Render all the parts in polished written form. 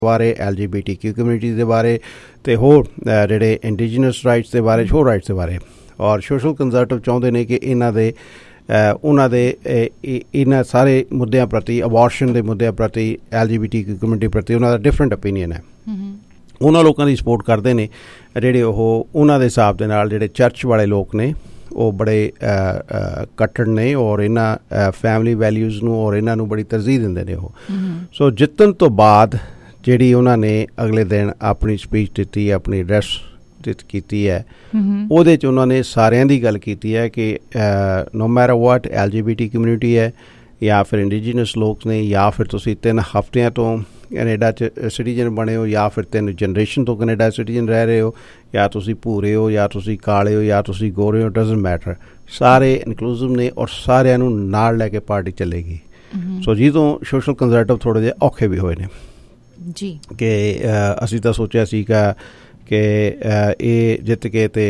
बारे LGBTQ community के बारे तो होर जिहड़े इंडिजीनस राइट्स के बारे होर राइट्स के बारे और सोशल कंजरवेटिव चाहुंदे ने कि इन्हां दे उन्हां दे इन्हां सारे मुद्दਿਆਂ प्रति अबॉर्शन के मुद्दਿਆਂ प्रति LGBTQ कम्यूनिटी प्रति उन्हां दा डिफरेंट ओपीनियन है। उन्हां लोकां दी सपोर्ट करदे ने जिहड़े ओह उन्हां दे हिसाब दे नाल जिहड़े चर्च वाले लोग ने ਉਹ बड़े ਕੱਟੜ ਨੇ ਔਰ ਇਹਨਾਂ ਫੈਮਿਲੀ ਵੈਲਿਊਜ਼ ਨੂੰ ਔਰ ਇਹਨਾਂ ਨੂੰ ਬੜੀ ਤਰਜੀਹ ਦਿੰਦੇ ਨੇ ਉਹ। ਸੋ ਜਿੱਤਣ ਤੋਂ ਬਾਅਦ ਜਿਹੜੀ ਉਹਨਾਂ ਨੇ ਅਗਲੇ ਦਿਨ ਆਪਣੀ ਸਪੀਚ ਦਿੱਤੀ, ਆਪਣੀ ਐਡਰੈਸ ਕੀਤੀ ਹੈ, ਉਹਦੇ 'ਚ ਉਹਨਾਂ ਨੇ ਸਾਰਿਆਂ ਦੀ ਗੱਲ ਕੀਤੀ ਹੈ ਕਿ no matter what LGBT community ਹੈ ਜਾਂ ਫਿਰ ਇੰਡੀਜੀਨਸ ਲੋਕ ਨੇ ਜਾਂ ਫਿਰ ਤੁਸੀਂ 3 ਹਫ਼ਤਿਆਂ ਤੋਂ ਕੈਨੇਡਾ 'ਚ ਸਿਟੀਜ਼ਨ ਬਣੇ ਹੋ ਜਾਂ ਫਿਰ 3 ਜਨਰੇਸ਼ਨ ਤੋਂ ਕੈਨੇਡਾ ਸਿਟੀਜ਼ਨ ਰਹਿ ਰਹੇ ਹੋ ਜਾਂ ਤੁਸੀਂ ਭੂਰੇ ਹੋ ਜਾਂ ਤੁਸੀਂ ਕਾਲੇ ਹੋ ਜਾਂ ਤੁਸੀਂ ਗੋਰੇ ਹੋ, ਡਜ਼ਨਟ ਮੈਟਰ, ਸਾਰੇ ਇਨਕਲੂਸਿਵ ਨੇ ਔਰ ਸਾਰਿਆਂ ਨੂੰ ਨਾਲ ਲੈ ਕੇ ਪਾਰਟੀ ਚੱਲੇਗੀ। ਸੋ ਜਦੋਂ ਸੋਸ਼ਲ ਕੰਜ਼ਰਵੇਟਿਵ ਥੋੜ੍ਹੇ ਜਿਹੇ ਔਖੇ ਵੀ ਹੋਏ ਨੇ ਜੀ ਕਿ ਅਸੀਂ ਤਾਂ ਸੋਚਿਆ ਸੀਗਾ ਕਿ ਇਹ ਜਿੱਤ ਕੇ ਅਤੇ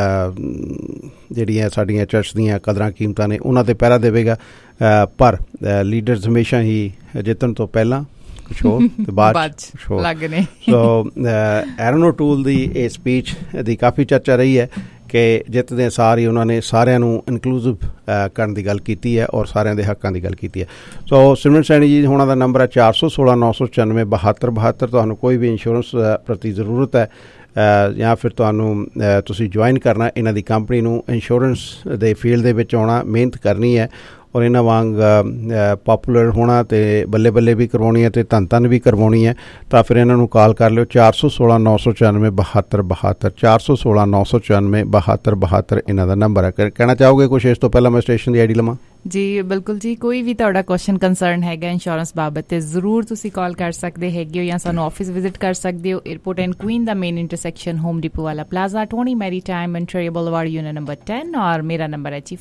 ਜਿਹੜੀਆਂ ਸਾਡੀਆਂ ਚਰਚ ਦੀਆਂ ਕਦਰਾਂ ਕੀਮਤਾਂ ਨੇ ਉਹਨਾਂ 'ਤੇ ਪਹਿਰਾ ਦੇਵੇਗਾ, ਪਰ ਲੀਡਰਸ ਹਮੇਸ਼ਾ ਹੀ ਜਿੱਤਣ ਤੋਂ ਪਹਿਲਾਂ ਕੁਛ ਹੋਰ ਅਤੇ ਬਾਅਦ ਕੁਛ ਹੋਰ। ਸੋ ਐਰਨ ਓਟੂਲ ਦੀ ਇਹ ਸਪੀਚ ਦੀ ਕਾਫੀ ਚਰਚਾ ਰਹੀ ਹੈ ਕਿ ਜਿੱਤਦੇ ਸਾਰ ਹੀ ਉਹਨਾਂ ਨੇ ਸਾਰਿਆਂ ਨੂੰ ਇਨਕਲੂਸਿਵ ਕਰਨ ਦੀ ਗੱਲ ਕੀਤੀ ਹੈ ਔਰ ਸਾਰਿਆਂ ਦੇ ਹੱਕਾਂ ਦੀ ਗੱਲ ਕੀਤੀ ਹੈ। ਸੋ ਸਿਮਰਨ ਸੈਣੀ ਜੀ ਹੋਣਾ ਦਾ ਨੰਬਰ ਹੈ 416 994 72 72। ਤੁਹਾਨੂੰ ਕੋਈ ਵੀ ਇੰਸ਼ੋਰੈਂਸ ਪ੍ਰਤੀ ਜ਼ਰੂਰਤ ਹੈ ਜਾਂ ਫਿਰ ਤੁਹਾਨੂੰ ਤੁਸੀਂ ਜੁਆਇਨ ਕਰਨਾ ਇਹਨਾਂ ਦੀ ਕੰਪਨੀ ਨੂੰ, ਇੰਸ਼ੋਰੈਂਸ ਦੇ ਫੀਲਡ ਦੇ ਵਿੱਚ ਆਉਣਾ, ਮਿਹਨਤ ਕਰਨੀ ਹੈ ਔਰ ਇਹਨਾਂ ਵਾਂਗ ਪਾਪੂਲਰ ਹੋਣਾ ਅਤੇ ਬੱਲੇ ਬੱਲੇ ਵੀ ਕਰਵਾਉਣੀ ਹੈ ਅਤੇ ਧੰਨ ਧੰਨ ਵੀ ਕਰਵਾਉਣੀ ਹੈ ਤਾਂ ਫਿਰ ਇਹਨਾਂ ਨੂੰ ਕਾਲ ਕਰ ਲਿਓ 416 994 72 72 416 994 72 72 ਇਹਨਾਂ ਦਾ ਨੰਬਰ ਹੈ। ਕਹਿਣਾ ਚਾਹੋਗੇ ਕੁਛ ਇਸ ਤੋਂ ਪਹਿਲਾਂ ਮੈਂ ਸਟੇਸ਼ਨ ਦੀ ID ਲਵਾਂ? ਜੀ ਬਿਲਕੁਲ ਜੀ, ਕੋਈ ਵੀ ਤੁਹਾਡਾ ਕੁਐਸਚਨ ਕੰਸਰਨ ਹੈਗਾ ਇੰਸ਼ੋਰੈਂਸ ਬਾਬਤ ਤੇ ਜ਼ਰੂਰ ਤੁਸੀਂ ਕਾਲ ਕਰ ਸਕਦੇ ਹੈਗੇ ਹੋ ਜਾਂ ਸਾਨੂੰ ਆਫਿਸ ਵਿਜ਼ਿਟ ਕਰ ਸਕਦੇ ਹੋ। 에ਅਰਪੋਰਟ ਐਂਡ ਕੁਈਨ ਦਾ ਮੇਨ ਇੰਟਰਸੈਕਸ਼ਨ ਹੋਮ ਡਿਪੋ ਵਾਲਾ plaza 20 maritime interior boulevard unit number 10 और मेरा नंबर है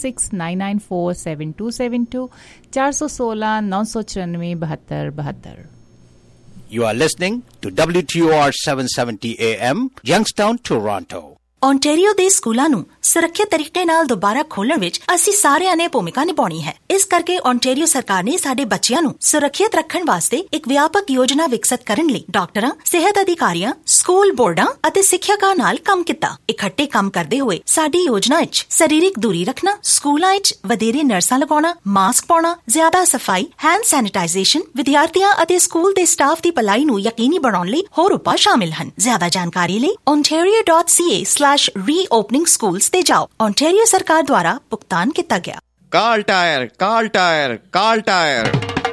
4169947272 416 994 72 72। You are listening to WTOR 770 AM, Youngstown, Toronto। Ontario ਦੇ ਸਕੂਲਾਂ ਨੂੰ ਸੁਰੱਖਿਅਤ ਤਰੀਕੇ ਨਾਲ ਦੁਬਾਰਾ ਖੋਲ੍ਹਣ ਵਿੱਚ ਅਸੀਂ ਸਾਰਿਆਂ ਨੇ ਭੂਮਿਕਾ ਨਿਭਾਉਣੀ ਹੈ। ਇਸ ਕਰਕੇ ਓਨਟਾਰੀਓ ਸਰਕਾਰ ਨੇ ਸਾਡੇ ਬੱਚਿਆਂ ਨੂੰ ਸੁਰੱਖਿਅਤ ਰੱਖਣ ਵਾਸਤੇ ਇੱਕ ਵਿਆਪਕ ਯੋਜਨਾ ਵਿਕਸਿਤ ਕਰਨ ਲਈ ਡਾਕਟਰਾਂ, ਸਿਹਤ ਅਧਿਕਾਰੀਆਂ, ਸਕੂਲ ਬੋਰਡਾਂ ਅਤੇ ਸਿੱਖਿਅਕਾਂ ਨਾਲ ਕੰਮ ਕੀਤਾ। ਇਕੱਠੇ ਕੰਮ ਕਰਦੇ ਹੋਏ ਸਾਡੀ ਯੋਜਨਾ ਵਿੱਚ ਸਰੀਰਕ ਦੂਰੀ ਰੱਖਣਾ, ਸਕੂਲਾਂ ਵਿੱਚ ਵਧੇਰੇ ਨਰਸਾਂ ਲਗਾਉਣਾ, ਮਾਸਕ ਪਾਉਣਾ, ਜ਼ਿਆਦਾ ਸਫਾਈ, ਹੈਂਡ ਸੈਨੀਟਾਈਜ਼ੇਸ਼ਨ, ਵਿਦਿਆਰਥੀਆਂ ਅਤੇ ਸਕੂਲ ਦੇ ਸਟਾਫ ਦੀ ਭਲਾਈ ਨੂੰ ਯਕੀਨੀ ਬਣਾਉਣ ਲਈ ਹੋਰ ਉਪਾਅ ਸ਼ਾਮਿਲ ਹਨ। ਜ਼ਿਆਦਾ ਜਾਣਕਾਰੀ ਲਈ ontario.ca/reopening schools ਤੇ ਜਾਓ। ਓਨਟਾਰੀਓ ਸਰਕਾਰ ਦੁਆਰਾ ਭੁਗਤਾਨ ਕੀਤਾ ਗਿਆ। Kal Tire, Kal Tire, Kal Tire.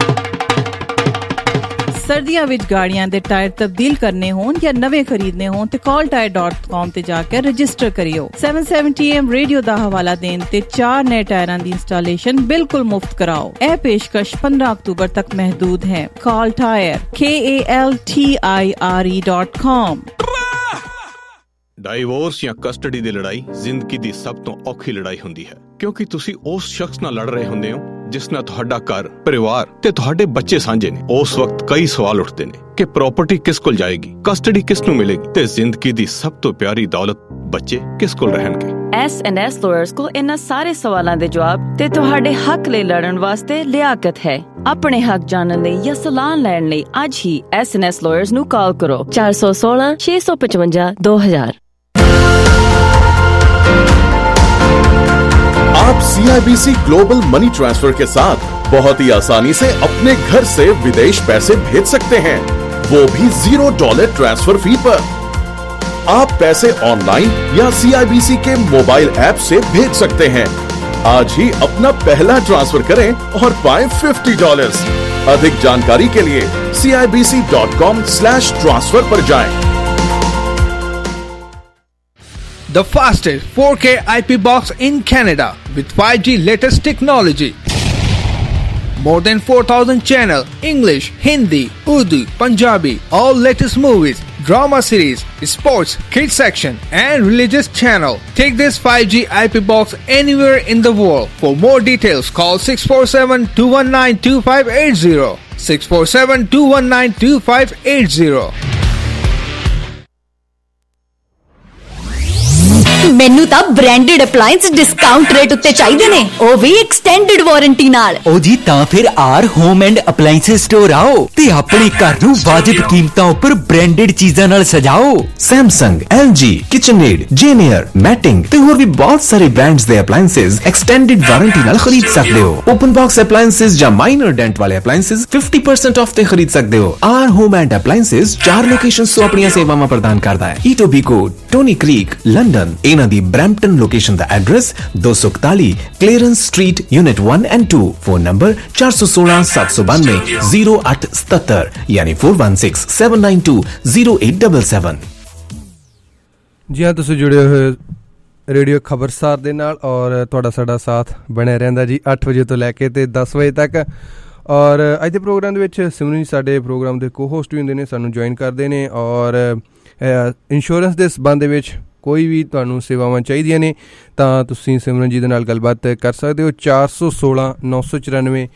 ਸਰਦੀਆਂ ਵਿੱਚ ਗਾੜੀਆਂ ਦੇ ਟਾਇਰ ਤਬਦੀਲ ਕਰਨੇ ਹੋਣ ਜਾਂ ਨਵੇਂ ਖਰੀਦਣੇ ਹੋਣ ਤੇ calltire.com ਤੇ ਜਾ ਕੇ ਰਜਿਸਟਰ ਕਰਿਓ। 770 AM ਰੇਡੀਓ ਦਾ ਹਵਾਲਾ ਦੇਣ ਤੇ 4 ਨਏ ਟਾਇਰਾਂ ਦੀ ਇੰਸਟਾਲੇਸ਼ਨ ਬਿਲਕੁਲ ਮੁਫਤ ਕਰਾਓ। ਇਹ ਪੇਸ਼ਕਸ਼ 15 ਅਕਤੂਬਰ ਤੱਕ ਮਹਿਦੂਦ ਹੈ। Call Tire KALTIRE.com। ਡਾਈਵੋਰਸ ਜਾਂ ਕਸਟਡੀ ਦੀ ਲੜਾਈ ਜ਼ਿੰਦਗੀ ਦੀ ਸਭ ਤੋਂ ਔਖੀ ਲੜਾਈ ਹੁੰਦੀ ਹੈ, ਕਿਉਂਕਿ ਤੁਸੀਂ ਉਸ ਸ਼ਖਸ ਨਾਲ ਲੜ ਰਹੇ ਹੁੰਦੇ ਹੋ ਜਿਸ ਨਾਲ ਤੁਹਾਡਾ ਘਰ, ਪਰਿਵਾਰ ਤੇ ਤੁਹਾਡੇ ਬੱਚੇ ਸਾਂਝੇ ਨੇ। ਉਸ ਵਕਤ ਕਈ ਸਵਾਲ ਉੱਠਦੇ ਨੇ ਕਿ ਪ੍ਰਾਪਰਟੀ ਕਿਸ ਕੋਲ ਜਾਏਗੀ, ਕਸਟਡੀ ਕਿਸ ਨੂੰ ਮਿਲੇਗੀ ਤੇ ਜ਼ਿੰਦਗੀ ਦੀ ਸਭ ਤੋਂ ਪਿਆਰੀ ਦੌਲਤ ਬੱਚੇ ਕਿਸ ਕੋਲ ਰਹਿਣਗੇ। S&S ਲਾਇਰਸ ਕੋਲ ਇਹਨਾਂ ਸਾਰੇ ਸਵਾਲਾਂ ਦੇ ਜਵਾਬ ਤੇ ਤੁਹਾਡੇ ਹੱਕ ਲਈ ਲੜਨ ਵਾਸਤੇ ਲਿਆਕਤ ਹੈ। ਆਪਣੇ ਹੱਕ ਜਾਣਨ ਲਈ ਜਾਂ ਸਲਾਹ ਲੈਣ ਲਈ ਅੱਜ ਹੀ S&S ਲਾਇਰਸ ਨੂੰ ਕਾਲ ਕਰੋ 416 655 2000। आप CIBC ग्लोबल मनी ट्रांसफर के साथ बहुत ही आसानी से अपने घर से विदेश पैसे भेज सकते हैं, वो भी $0 ट्रांसफर फी पर। आप पैसे ऑनलाइन या CIBC के मोबाइल ऐप से भेज सकते हैं। आज ही अपना पहला ट्रांसफर करें और पाएं $50। अधिक जानकारी के लिए CIBC.com/transfer पर जाएं। The fastest 4K IP box in Canada with 5G latest technology. More than 4,000 channel, English, Hindi, Urdu, Punjabi, all latest movies, drama series, sports, kids section and religious channel. Take this 5G IP box anywhere in the world. For more details, call 647-219-2580. 647-219-2580. ਮੈਨੂੰ ਤਾਂ branded ਅਪਲਾਈਐਂਸ discount rate ਉੱਤੇ ਚਾਹੀਦੇ ਨੇ, ਉਹ ਵੀ extended warranty ਨਾਲ। ਉਹ ਜੀ ਤਾਂ ਫਿਰ R home and appliance store ਆਓ ਤੇ ਆਪਣੇ ਘਰ ਨੂੰ ਵਾਜਿਬ ਕੀਮਤਾਂ ਉੱਪਰ ਬ੍ਰਾਂਡਡ ਚੀਜ਼ਾਂ ਨਾਲ ਸਜਾਓ। Samsung, LG, KitchenAid, Janier, Maytag ਤੇ ਹੋਰ ਵੀ ਬਹੁਤ ਸਾਰੇ ਬ੍ਰਾਂਡਸ ਦੇ ਅਪਲਾਈਐਂਸਸ ਐਕਸਟੈਂਡਡ ਵਾਰੰਟੀ ਨਾਲ ਖਰੀਦ ਸਕਦੇ ਹੋ। ਓਪਨ ਬਾਕਸ ਅਪਲਾਈਐਂਸਸ ਜਾਂ ਮਾਈਨਰ ਡੈਂਟ ਵਾਲੇ ਅਪਲਾਈਐਂਸਸ 50% ਆਫ ਤੇ ਖਰੀਦ ਸਕਦੇ ਹੋ। R home and appliances 4 locations ਤੋਂ ਆਪਣੀਆਂ ਸੇਵਾਵਾਂ ਪ੍ਰਦਾਨ ਕਰਦਾ ਹੈ। Etobicoke, Stoney Creek, London. ਇਹਨਾਂ ਦੀ ਬਰੈਂਪਟਨ ਲੋਕੇਸ਼ਨ ਦਾ address 241 clearance street, unit 1 and 2। Phone number 4167920877 ਯਾਨੀ 4167920877। ਜੀ ਹਾਂ, ਤੁਸੀਂ ਜੁੜੇ ਹੋਏ ਰੇਡੀਓ ਖਬਰਸਾਰ ਦੇ ਨਾਲ ਔਰ ਤੁਹਾਡਾ ਸਾਡਾ ਸਾਥ ਬਣਿਆ ਰਹਿੰਦਾ ਜੀ 8 ਵਜੇ ਤੋਂ ਲੈ ਕੇ ਤੇ 10 ਵਜੇ ਤੱਕ। ਔਰ ਅੱਜ ਦੇ ਪ੍ਰੋਗਰਾਮ ਦੇ ਵਿੱਚ ਸਿਮਰਨ ਜੀ ਸਾਡੇ ਪ੍ਰੋਗਰਾਮ ਦੇ ਕੋ ਹੋਸਟ ਵੀ ਹੁੰਦੇ ਨੇ, ਸਾਨੂੰ ਜੁਆਇਨ ਕਰਦੇ ਨੇ। ਔਰ ਇੰਸ਼ੋਰੈਂਸ ਦੇ ਸੰਬੰਧ ਦੇ ਵਿੱਚ ਕੋਈ ਵੀ ਤੁਹਾਨੂੰ ਸੇਵਾਵਾਂ ਚਾਹੀਦੀਆਂ ਨੇ ਤਾਂ ਤੁਸੀਂ ਸਿਮਰਨ ਜੀ ਦੇ ਨਾਲ ਗੱਲਬਾਤ ਕਰ ਸਕਦੇ ਹੋ। 416 994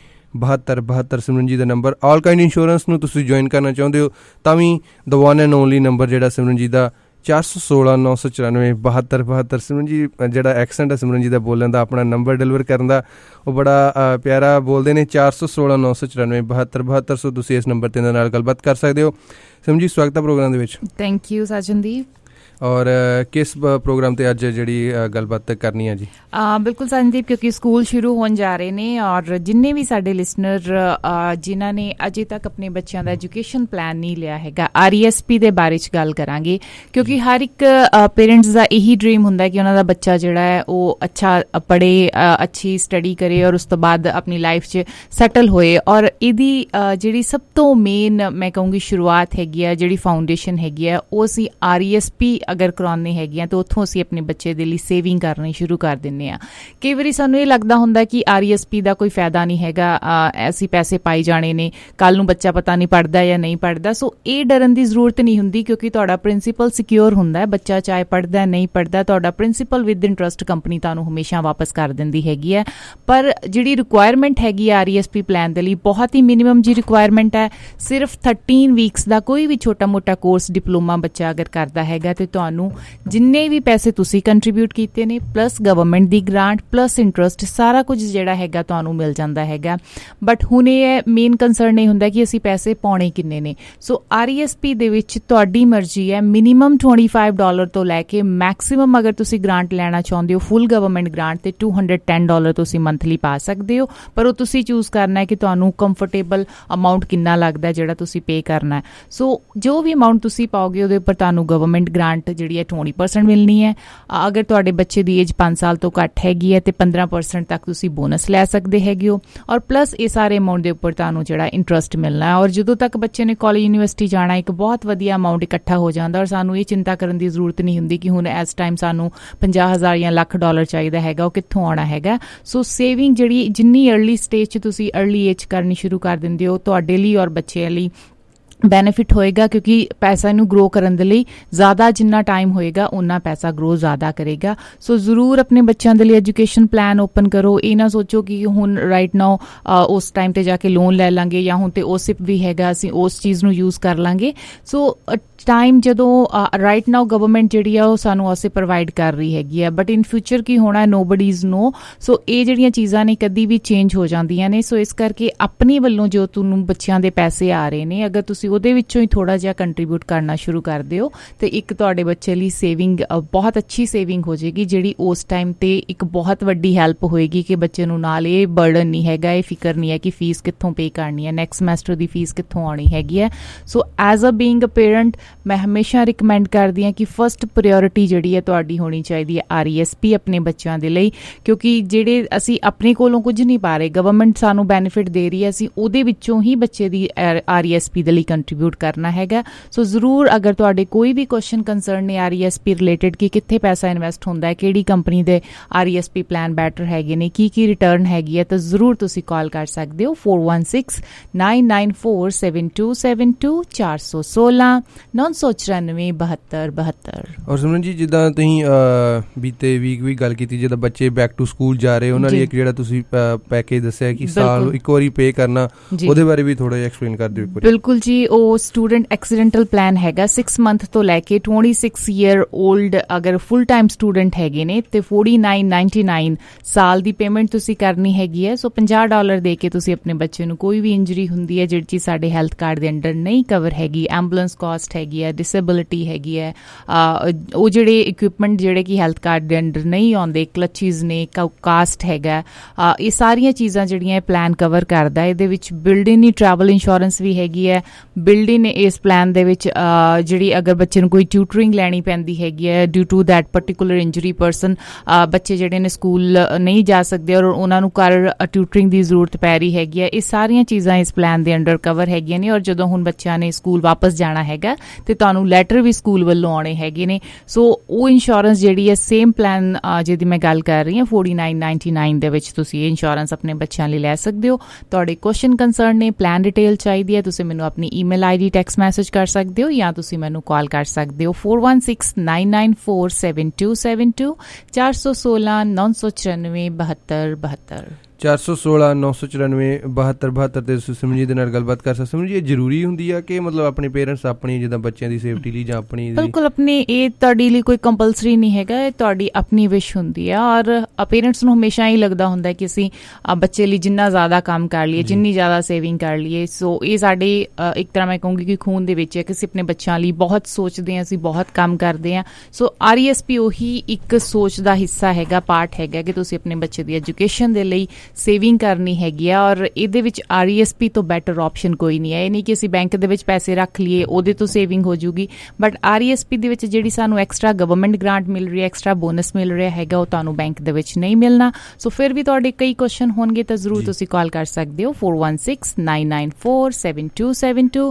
72 ਸਿਮਰਨ ਜੀ ਦਾ ਨੰਬਰ। ਆਲ ਕਾਈਂਡ ਇੰਸ਼ੋਰੈਂਸ ਨੂੰ ਤੁਸੀਂ ਜੁਆਇਨ ਕਰਨਾ ਚਾਹੁੰਦੇ ਹੋ ਤਾਂ ਵੀ the one and only number ਜਿਹੜਾ ਸਿਮਰਨ ਜੀ ਦਾ 416 994 72 ਸਿਮਰਨ ਜੀ ਜਿਹੜਾ ਐਕਸੈਂਟ ਹੈ ਸਿਮਰਨ ਜੀ ਦਾ ਬੋਲਣ ਦਾ, ਆਪਣਾ ਨੰਬਰ ਡਿਲੀਵਰ ਕਰਨ ਦਾ, ਉਹ ਬੜਾ ਪਿਆਰਾ ਬੋਲਦੇ ਨੇ। 416 994 72 ਸੋ ਤੁਸੀਂ ਇਸ ਨੰਬਰ 'ਤੇ ਇਹਨਾਂ ਨਾਲ ਗੱਲਬਾਤ ਕਰ ਸਕਦੇ ਹੋ। ਸਿਮਰਨ ਜੀ, ਸਵਾਗਤ ਹੈ ਪ੍ਰੋਗਰਾਮ ਦੇ ਵਿੱਚ। Thank you Sajandeep. ਔਰ ਕਿਸ ਪ੍ਰੋਗਰਾਮ 'ਤੇ ਅੱਜ ਜਿਹੜੀ ਗੱਲਬਾਤ ਕਰਨੀ ਹੈ ਜੀ? ਬਿਲਕੁਲ ਸਾਜਨਦੀਪ, ਕਿਉਂਕਿ ਸਕੂਲ ਸ਼ੁਰੂ ਹੋਣ ਜਾ ਰਹੇ ਨੇ ਔਰ ਜਿੰਨੇ ਵੀ ਸਾਡੇ ਲਿਸਨਰ ਜਿਨ੍ਹਾਂ ਨੇ ਅਜੇ ਤੱਕ ਆਪਣੇ ਬੱਚਿਆਂ ਦਾ ਐਜੂਕੇਸ਼ਨ ਪਲਾਨ ਨਹੀਂ ਲਿਆ ਹੈਗਾ, RESP ਦੇ ਬਾਰੇ 'ਚ ਗੱਲ ਕਰਾਂਗੇ। ਕਿਉਂਕਿ ਹਰ ਇੱਕ ਪੇਰੈਂਟਸ ਦਾ ਇਹੀ ਡਰੀਮ ਹੁੰਦਾ ਕਿ ਉਹਨਾਂ ਦਾ ਬੱਚਾ ਜਿਹੜਾ ਹੈ ਉਹ ਅੱਛਾ ਪੜ੍ਹੇ, ਅੱਛੀ ਸਟੱਡੀ ਕਰੇ ਔਰ ਉਸ ਤੋਂ ਬਾਅਦ ਆਪਣੀ ਲਾਈਫ 'ਚ ਸੈਟਲ ਹੋਏ। ਔਰ ਇਹਦੀ ਜਿਹੜੀ ਸਭ ਤੋਂ ਮੇਨ ਮੈਂ ਕਹੂੰਗੀ ਸ਼ੁਰੂਆਤ ਹੈਗੀ ਆ, ਜਿਹੜੀ ਫਾਊਂਡੇਸ਼ਨ ਹੈਗੀ ਆ, ਉਹ ਅਸੀਂ RESP ਅਗਰ ਕਰਾਉਣੀ ਹੈਗੀ ਆ ਤਾਂ ਉੱਥੋਂ ਅਸੀਂ ਆਪਣੇ ਬੱਚੇ ਦੇ ਲਈ ਸੇਵਿੰਗ ਕਰਨੀ ਸ਼ੁਰੂ ਕਰ ਦਿੰਦੇ ਹਾਂ। ਕਈ ਵਾਰੀ ਸਾਨੂੰ ਇਹ ਲੱਗਦਾ ਹੁੰਦਾ ਕਿ RESP ਦਾ ਕੋਈ ਫਾਇਦਾ ਨਹੀਂ ਹੈਗਾ, ਅਸੀਂ ਪੈਸੇ ਪਾਈ ਜਾਣੇ ਨੇ, ਕੱਲ੍ਹ ਨੂੰ ਬੱਚਾ ਪਤਾ ਨਹੀਂ ਪੜ੍ਹਦਾ ਜਾਂ ਨਹੀਂ ਪੜ੍ਹਦਾ। ਸੋ ਇਹ ਡਰਨ ਦੀ ਜ਼ਰੂਰਤ ਨਹੀਂ ਹੁੰਦੀ ਕਿਉਂਕਿ ਤੁਹਾਡਾ ਪ੍ਰਿੰਸੀਪਲ ਸਿਕਿਉਰ ਹੁੰਦਾ ਹੈ। ਬੱਚਾ ਚਾਹੇ ਪੜ੍ਹਦਾ ਨਹੀਂ ਪੜ੍ਹਦਾ, ਤੁਹਾਡਾ ਪ੍ਰਿੰਸੀਪਲ ਵਿਦ ਇੰਟਰਸਟ ਕੰਪਨੀ ਤੁਹਾਨੂੰ ਹਮੇਸ਼ਾ ਵਾਪਸ ਕਰ ਦਿੰਦੀ ਹੈਗੀ ਹੈ। ਪਰ ਜਿਹੜੀ ਰਿਕੁਆਇਰਮੈਂਟ ਹੈਗੀ RESP ਪਲਾਨ ਦੇ ਲਈ ਬਹੁਤ ਹੀ ਮਿਨੀਮਮ ਜੀ ਰਿਕੁਆਇਰਮੈਂਟ ਹੈ। ਸਿਰਫ 13 ਵੀਕਸ ਦਾ ਕੋਈ ਵੀ ਛੋਟਾ ਮੋਟਾ ਕੋਰਸ ਡਿਪਲੋਮਾ ਬੱਚਾ ਅਗਰ ਕਰਦਾ ਹੈਗਾ ਤੇ ਤੁਹਾਨੂੰ ਜਿੰਨੇ ਵੀ ਪੈਸੇ ਤੁਸੀਂ ਕੰਟਰੀਬਿਊਟ ਕੀਤੇ ਨੇ ਪਲੱਸ ਗਵਰਨਮੈਂਟ ਦੀ ਗ੍ਰਾਂਟ ਪਲੱਸ ਇੰਟਰਸਟ ਸਾਰਾ ਕੁਝ ਜਿਹੜਾ ਹੈਗਾ ਤੁਹਾਨੂੰ ਮਿਲ ਜਾਂਦਾ ਹੈਗਾ। ਬਟ ਹੁਣ ਇਹ ਮੇਨ ਕੰਸਰਨ ਨਹੀਂ ਹੁੰਦਾ ਕਿ ਅਸੀਂ ਪੈਸੇ ਪਾਉਣੇ ਕਿੰਨੇ ਨੇ। ਸੋ RESP ਦੇ ਵਿੱਚ ਤੁਹਾਡੀ ਮਰਜ਼ੀ ਹੈ, ਮਿਨੀਮਮ $25 ਤੋਂ ਲੈ ਕੇ ਮੈਕਸੀਮਮ ਅਗਰ ਤੁਸੀਂ ਗ੍ਰਾਂਟ ਲੈਣਾ ਚਾਹੁੰਦੇ ਹੋ ਫੁੱਲ ਗਵਰਨਮੈਂਟ ਗ੍ਰਾਂਟ ਤੇ $210 ਤੁਸੀਂ ਮੰਥਲੀ ਪਾ ਸਕਦੇ ਹੋ। ਪਰ ਉਹ ਤੁਸੀਂ ਚੂਜ਼ ਕਰਨਾ ਹੈ ਕਿ ਤੁਹਾਨੂੰ ਕੰਫਰਟੇਬਲ ਅਮਾਊਂਟ ਕਿੰਨਾ ਲੱਗਦਾ ਜਿਹੜਾ ਤੁਸੀਂ ਪੇ ਕਰਨਾ ਹੈ। ਸੋ ਜੋ ਵੀ ਅਮਾਊਂਟ ਤੁਸੀਂ ਪਾਓਗੇ ਉਹਦੇ ਉੱਪਰ ਤੁਹਾਨੂੰ ਗਵਰਨਮੈਂਟ ਗ੍ਰਾਂਟ ਜਿਹੜੀ ਹੈ 20% ਮਿਲਣੀ ਹੈ। ਅਗਰ ਤੁਹਾਡੇ ਬੱਚੇ ਦੀ ਏਜ 5 ਸਾਲ ਤੋਂ ਘੱਟ ਹੈਗੀ ਹੈ ਤੇ 15% ਤੱਕ ਤੁਸੀਂ ਬੋਨਸ ਲੈ ਸਕਦੇ ਹੈਗੇ ਹੋ। ਔਰ ਪਲੱਸ ਇਹ ਸਾਰੇ ਅਮਾਊਂਟ ਦੇ ਉੱਪਰ ਤੁਹਾਨੂੰ ਜਿਹੜਾ ਇੰਟਰਸਟ ਮਿਲਣਾ ਹੈ। ਔਰ ਜਦੋਂ ਤੱਕ ਬੱਚੇ ਨੇ ਕਾਲਜ ਯੂਨੀਵਰਸਿਟੀ ਜਾਣਾ ਇੱਕ ਬਹੁਤ ਵਧੀਆ ਅਮਾਊਂਟ ਇਕੱਠਾ ਹੋ ਜਾਂਦਾ ਔਰ ਸਾਨੂੰ ਇਹ ਚਿੰਤਾ ਕਰਨ ਦੀ ਜ਼ਰੂਰਤ ਨਹੀਂ ਹੁੰਦੀ ਕਿ ਹੁਣ ਇਸ ਟਾਈਮ ਸਾਨੂੰ $50,000 ਜਾਂ $1,00,000 ਚਾਹੀਦਾ ਹੈਗਾ, ਉਹ ਕਿੱਥੋਂ ਆਉਣਾ ਹੈਗਾ। ਸੋ ਸੇਵਿੰਗ ਜਿਹੜੀ ਜਿੰਨੀ ਅਰਲੀ ਸਟੇਜ 'ਚ ਤੁਸੀਂ ਅਰਲੀ ਏਜ ਕਰਨੀ ਸ਼ੁਰੂ ਕਰ ਦਿੰਦੇ ਹੋ ਤੁਹਾਡੇ ਲਈ ਔਰ ਬੱਚੇ ਲਈ ਬੈਨੀਫਿਟ ਹੋਏਗਾ ਕਿਉਂਕਿ ਪੈਸਾ ਨੂੰ ਗਰੋ ਕਰਨ ਦੇ ਲਈ ਜ਼ਿਆਦਾ ਜਿੰਨਾ ਟਾਈਮ ਹੋਏਗਾ ਉਨਾ ਪੈਸਾ ਗਰੋ ਜ਼ਿਆਦਾ ਕਰੇਗਾ। ਸੋ ਜ਼ਰੂਰ ਆਪਣੇ ਬੱਚਿਆਂ ਦੇ ਲਈ ਐਜੂਕੇਸ਼ਨ ਪਲਾਨ ਓਪਨ ਕਰੋ। ਇਹ ਨਾ ਸੋਚੋ ਕਿ ਹੁਣ ਰਾਈਟ ਨਾਓ ਉਸ ਟਾਈਮ ਤੇ ਜਾ ਕੇ ਲੋਨ ਲੈ ਲਾਂਗੇ ਜਾਂ ਹੁਣ ਤੇ OSIP ਵੀ ਹੈਗਾ ਅਸੀਂ ਉਸ ਚੀਜ਼ ਨੂੰ ਯੂਜ਼ ਕਰ ਲਾਂਗੇ। ਸੋ ਟਾਈਮ ਜਦੋਂ ਰਾਈਟ ਨਾਓ ਗਵਰਨਮੈਂਟ ਜਿਹੜੀ ਆ ਉਹ ਸਾਨੂੰ OSIP ਪ੍ਰੋਵਾਈਡ ਕਰ ਰਹੀ ਹੈਗੀ ਆ ਬਟ ਇਨ ਫਿਊਚਰ ਕੀ ਹੋਣਾ ਨੋਬਡੀਜ਼ ਨੋ। ਸੋ ਇਹ ਜਿਹੜੀਆਂ ਚੀਜ਼ਾਂ ਨੇ ਕਦੀ ਵੀ ਚੇਂਜ ਹੋ ਜਾਂਦੀਆਂ ਨੇ। ਸੋ ਇਸ ਕਰਕੇ ਆਪਣੇ ਵੱਲੋਂ ਜੋ ਤੁਹਾਨੂੰ ਬੱਚਿਆਂ ਦੇ ਪੈਸੇ ਆ ਰਹੇ ਨੇ ਅਗਰ ਤੁਸੀਂ ਉਹਦੇ ਵਿੱਚੋਂ ਹੀ ਥੋੜਾ ਜਿਹਾ ਕੰਟਰੀਬਿਊਟ ਕਰਨਾ ਸ਼ੁਰੂ ਕਰ ਦਿਓ ਤੇ ਇੱਕ ਤੁਹਾਡੇ ਬੱਚੇ ਲਈ ਸੇਵਿੰਗ ਬਹੁਤ ਅੱਛੀ ਸੇਵਿੰਗ ਹੋ ਜਾਏਗੀ ਜਿਹੜੀ ਉਸ ਟਾਈਮ ਤੇ ਇੱਕ ਬਹੁਤ ਵੱਡੀ ਹੈਲਪ ਹੋਏਗੀ ਕਿ ਬੱਚੇ ਨੂੰ ਨਾਲ ਇਹ ਬਰਡਨ ਨਹੀਂ ਹੈਗਾ, ਇਹ ਫਿਕਰ ਨਹੀਂ ਹੈ ਕਿ ਫੀਸ ਕਿੱਥੋਂ ਪੇ ਕਰਨੀ ਹੈ, ਨੈਕਸਟ ਸਮੈਸਟਰ ਦੀ ਫੀਸ ਕਿੱਥੋਂ ਆਉਣੀ ਹੈਗੀ ਹੈ। So as a being a parent ਮੈਂ ਹਮੇਸ਼ਾ ਰਿਕਮੈਂਡ ਕਰਦੀ ਹਾਂ ਕਿ ਫਸਟ ਪ੍ਰਾਇਓਰਿਟੀ ਜਿਹੜੀ ਹੈ ਤੁਹਾਡੀ ਹੋਣੀ ਚਾਹੀਦੀ ਹੈ RESP ਆਪਣੇ ਬੱਚਿਆਂ ਦੇ ਲਈ ਕਿਉਂਕਿ ਜਿਹੜੇ ਅਸੀਂ ਆਪਣੇ ਕੋਲੋਂ ਕੁਝ ਨਹੀਂ ਪਾ ਰਹੇ, ਗਵਰਨਮੈਂਟ ਸਾਨੂੰ ਬੈਨੀਫਿਟ ਦੇ ਰਹੀ ਹੈ, ਅਸੀਂ ਉਹਦੇ ਵਿੱਚੋਂ ਹੀ ਬੱਚੇ ਦੀ RESP ਦੇ ਲਈ ਕੰਟਰੀਬਿਊਟ ਕਰਨਾ ਹੈਗਾ। ਸੋ ਜ਼ਰੂਰ ਅਗਰ ਤੁਹਾਡੇ ਕੋਈ ਵੀ ਕੁਐਸਚਨ ਕੰਸਰਨ ਨੇ RESP ਰਿਲੇਟਡ ਕਿ ਕਿੱਥੇ ਪੈਸਾ ਇਨਵੈਸਟ ਹੁੰਦਾ ਹੈ, ਕਿਹੜੀ ਕੰਪਨੀ ਦੇ RESP ਪਲਾਨ ਬੈਟਰ ਹੈਗੇ ਨੇ, ਕੀ ਰਿਟਰਨ ਹੈਗੀ ਹੈ ਤਾਂ ਜ਼ਰੂਰ ਤੁਸੀਂ ਕਾਲ ਕਰ ਸਕਦੇ ਹੋ 4169947272 416 994 ਔਰ ਸਿਮਰਨ ਜੀ ਜਿੱਦਾਂ ਤੁਸੀਂ ਬੀਤੇ ਵੀਕ ਵੀ ਗੱਲ ਕੀਤੀ ਜਿੱਦਾਂ ਬੱਚੇ ਬੈਕ ਟੂ ਸਕੂਲ ਜਾ ਰਹੇ ਉਹਨਾਂ ਲਈ ਇੱਕ ਜਿਹੜਾ ਤੁਸੀਂ ਪੈਕੇਜ ਦੱਸਿਆ ਕਿ ਸਾਲ ਇੱਕ ਵਾਰੀ ਪੇ ਕਰਨਾ ਉਹਦੇ ਬਾਰੇ ਵੀ ਥੋੜਾ ਜਿਹਾ ਐਕਸਪਲੇਨ ਕਰ ਦਿਓ। ਬਿਲਕੁਲ ਜੀ, ਉਹ ਸਟੂਡੈਂਟ ਐਕਸੀਡੈਂਟਲ ਪਲਾਨ ਹੈਗਾ 6 ਮੰਥ ਤੋਂ ਲੈ ਕੇ 26 ਈਅਰ 올ਡ ਅਗਰ ਫੁੱਲ ਟਾਈਮ ਸਟੂਡੈਂਟ ਹੈਗੇ ਨੇ ਤੇ $49.99 ਸਾਲ ਦੀ ਪੇਮੈਂਟ ਤੁਸੀਂ ਕਰਨੀ ਹੈਗੀ ਹੈ। ਸੋ $50 ਦੇ ਕੇ ਤੁਸੀਂ ਆਪਣੇ ਬੱਚੇ ਨੂੰ ਕੋਈ ਵੀ ਇੰਜਰੀ ਹੁੰਦੀ ਹੈ ਜਿਹੜੀ ਚੀਜ਼ ਸਾਡੇ ਹੈਲਥ ਕਾਰਡ ਦੇ ਅੰਡਰ ਨਹੀਂ ਕਵਰ ਹੈਗੀ, ਐਂਬੂਲੈਂਸ ਕਾਸਟ ਹੈਗੀ ਹੈ, ਡਿਸੇਬਿਲਿਟੀ ਹੈਗੀ ਹੈ, ਉਹ ਜਿਹੜੇ ਇਕਵਿਪਮੈਂਟ ਜਿਹੜੇ ਕਿ ਹੈਲਥ ਕਾਰਡ ਦੇ ਅੰਡਰ ਨਹੀਂ ਆਉਂਦੇ, ਕਲਚੀਜ਼ ਨੇ, ਕਾਸਟ ਹੈਗਾ, ਇਹ ਸਾਰੀਆਂ ਚੀਜ਼ਾਂ ਜਿਹੜੀਆਂ ਇਹ ਪਲਾਨ ਕਵਰ ਕਰਦਾ। ਇਹਦੇ ਵਿੱਚ ਬਿਲਡ ਇਨ ਹੀ ਟਰੈਵਲ ਇੰਸ਼ੋਰੈਂਸ ਵੀ ਹੈਗੀ ਹੈ। ਬਿਲਡ ਇਨ ਇਸ ਪਲਾਨ ਦੇ ਵਿੱਚ ਜਿਹੜੀ ਅਗਰ ਬੱਚੇ ਨੂੰ ਕੋਈ ਟਿਊਟਰਿੰਗ ਲੈਣੀ ਪੈਂਦੀ ਹੈਗੀ ਹੈ due to that particular injury person, ਬੱਚੇ ਜਿਹੜੇ ਨੇ ਸਕੂਲ ਨਹੀਂ ਜਾ ਸਕਦੇ ਔਰ ਉਹਨਾਂ ਨੂੰ ਘਰ ਟਿਊਟਰਿੰਗ ਦੀ ਜ਼ਰੂਰਤ ਪੈ ਰਹੀ ਹੈਗੀ ਹੈ, ਇਹ ਸਾਰੀਆਂ ਚੀਜ਼ਾਂ ਇਸ ਪਲਾਨ ਦੇ ਅੰਡਰ ਕਵਰ ਹੈਗੀਆਂ ਨੇ। ਔਰ ਜਦੋਂ ਹੁਣ ਬੱਚਿਆਂ ਨੇ ਸਕੂਲ ਵਾਪਸ ਜਾਣਾ ਹੈਗਾ ਤੇ ਤੁਹਾਨੂੰ ਲੈਟਰ ਵੀ ਸਕੂਲ ਵੱਲੋਂ ਆਉਣੇ ਹੈਗੇ ਨੇ। ਸੋ ਉਹ ਇੰਸ਼ੋਰੈਂਸ ਜਿਹੜੀ ਹੈ ਸੇਮ ਪਲਾਨ ਜਿਹਦੀ ਮੈਂ ਗੱਲ ਕਰ ਰਹੀ ਹਾਂ $49.99 ਦੇ ਵਿੱਚ ਤੁਸੀਂ ਇਹ ਇੰਸ਼ੋਰੈਂਸ ਆਪਣੇ ਬੱਚਿਆਂ ਲਈ ਲੈ ਸਕਦੇ ਹੋ। ਤੁਹਾਡੇ ਕੁਐਸਚਨ ਕੰਸਰਨ ਨੇ, ਪਲਾਨ ਡਿਟੇਲ ਚਾਹੀਦੀ ਹੈ, ਤੁਸੀਂ ਮੈਨੂੰ ਆਪਣੀ ਈਮੇਲ ਆਈਡੀ ਟੈਕਸਟ ਮੈਸੇਜ ਕਰ ਸਕਦੇ ਹੋ ਜਾਂ ਤੁਸੀਂ ਮੈਨੂੰ ਕਾਲ ਕਰ ਸਕਦੇ ਹੋ 4169947272 416-994-7272 416-994-7272 ਤੇ ਸਿਮਰਨਜੀਤ ਦੇ ਨਾਲ ਗੱਲਬਾਤ ਕਰ ਸਕਦੇ। ਸਿਮਰਨਜੀਤ, ਇਹ ਜ਼ਰੂਰੀ ਹੁੰਦੀ ਆ ਕਿ ਮਤਲਬ ਆਪਣੇ ਪੇਰੈਂਟਸ ਆਪਣੀ ਜਿੱਦਾਂ ਬੱਚਿਆਂ ਦੀ ਸੇਫਟੀ ਲਈ ਜਾਂ ਆਪਣੀ? ਬਿਲਕੁਲ ਆਪਣੀ, ਇਹ ਤੁਹਾਡੀ ਲਈ ਕੋਈ ਕੰਪਲਸਰੀ ਨਹੀਂ ਹੈਗਾ, ਇਹ ਤੁਹਾਡੀ ਆਪਣੀ ਵਿਸ਼ ਹੁੰਦੀ ਆ। ਔਰ ਪੇਰੈਂਟਸ ਨੂੰ ਹਮੇਸ਼ਾ ਹੀ ਲੱਗਦਾ ਹੁੰਦਾ ਕਿ ਅਸੀਂ ਬੱਚੇ ਲਈ ਜਿੰਨਾ ਜ਼ਿਆਦਾ ਕੰਮ ਕਰ ਲਈਏ, ਜਿੰਨੀ ਜ਼ਿਆਦਾ ਸੇਵਿੰਗ ਕਰ ਲਈਏ। ਸੋ ਇਹ ਸਾਡੇ ਇੱਕ ਤਰ੍ਹਾਂ ਮੈਂ ਕਹੂੰਗੀ ਕਿ ਖੂਨ ਦੇ ਵਿੱਚ ਹੈ ਕਿ ਅਸੀਂ ਆਪਣੇ ਬੱਚਿਆਂ ਲਈ ਬਹੁਤ ਸੋਚਦੇ ਹਾਂ, ਅਸੀਂ ਬਹੁਤ ਕੰਮ ਕਰਦੇ ਹਾਂ। ਸੋ RESP ਉਹੀ ਇੱਕ ਸੋਚ ਦਾ ਹਿੱਸਾ ਹੈਗਾ, ਪਾਰਟ ਹੈਗਾ ਕਿ ਤੁਸੀਂ ਆਪਣੇ ਬੱਚੇ ਦੀ ਐਜੂਕੇਸ਼ਨ ਦੇ ਲਈ ਸੇਵਿੰਗ ਕਰਨੀ ਹੈਗੀ ਆ। ਔਰ ਇਹਦੇ ਵਿੱਚ RESP ਤੋਂ ਬੈਟਰ ਆਪਸ਼ਨ ਕੋਈ ਨਹੀਂ ਹੈ। ਇਹ ਨਹੀਂ ਕਿ ਅਸੀਂ ਬੈਂਕ ਦੇ ਵਿੱਚ ਪੈਸੇ ਰੱਖ ਲਈਏ ਉਹਦੇ ਤੋਂ ਸੇਵਿੰਗ ਹੋ ਜੂਗੀ, ਬਟ RESP ਦੇ ਵਿੱਚ ਜਿਹੜੀ ਸਾਨੂੰ ਐਕਸਟਰਾ ਗਵਰਨਮੈਂਟ ਗ੍ਰਾਂਟ ਮਿਲ ਰਹੀ ਹੈ, ਐਕਸਟਰਾ ਬੋਨਸ ਮਿਲ ਰਿਹਾ ਹੈਗਾ, ਉਹ ਤੁਹਾਨੂੰ ਬੈਂਕ ਦੇ ਵਿੱਚ ਨਹੀਂ ਮਿਲਣਾ। ਸੋ ਫਿਰ ਵੀ ਤੁਹਾਡੇ ਕਈ ਕੁਐਸਚਨ ਹੋਣਗੇ ਤਾਂ ਜ਼ਰੂਰ ਤੁਸੀਂ ਕਾਲ ਕਰ ਸਕਦੇ ਹੋ 4169947272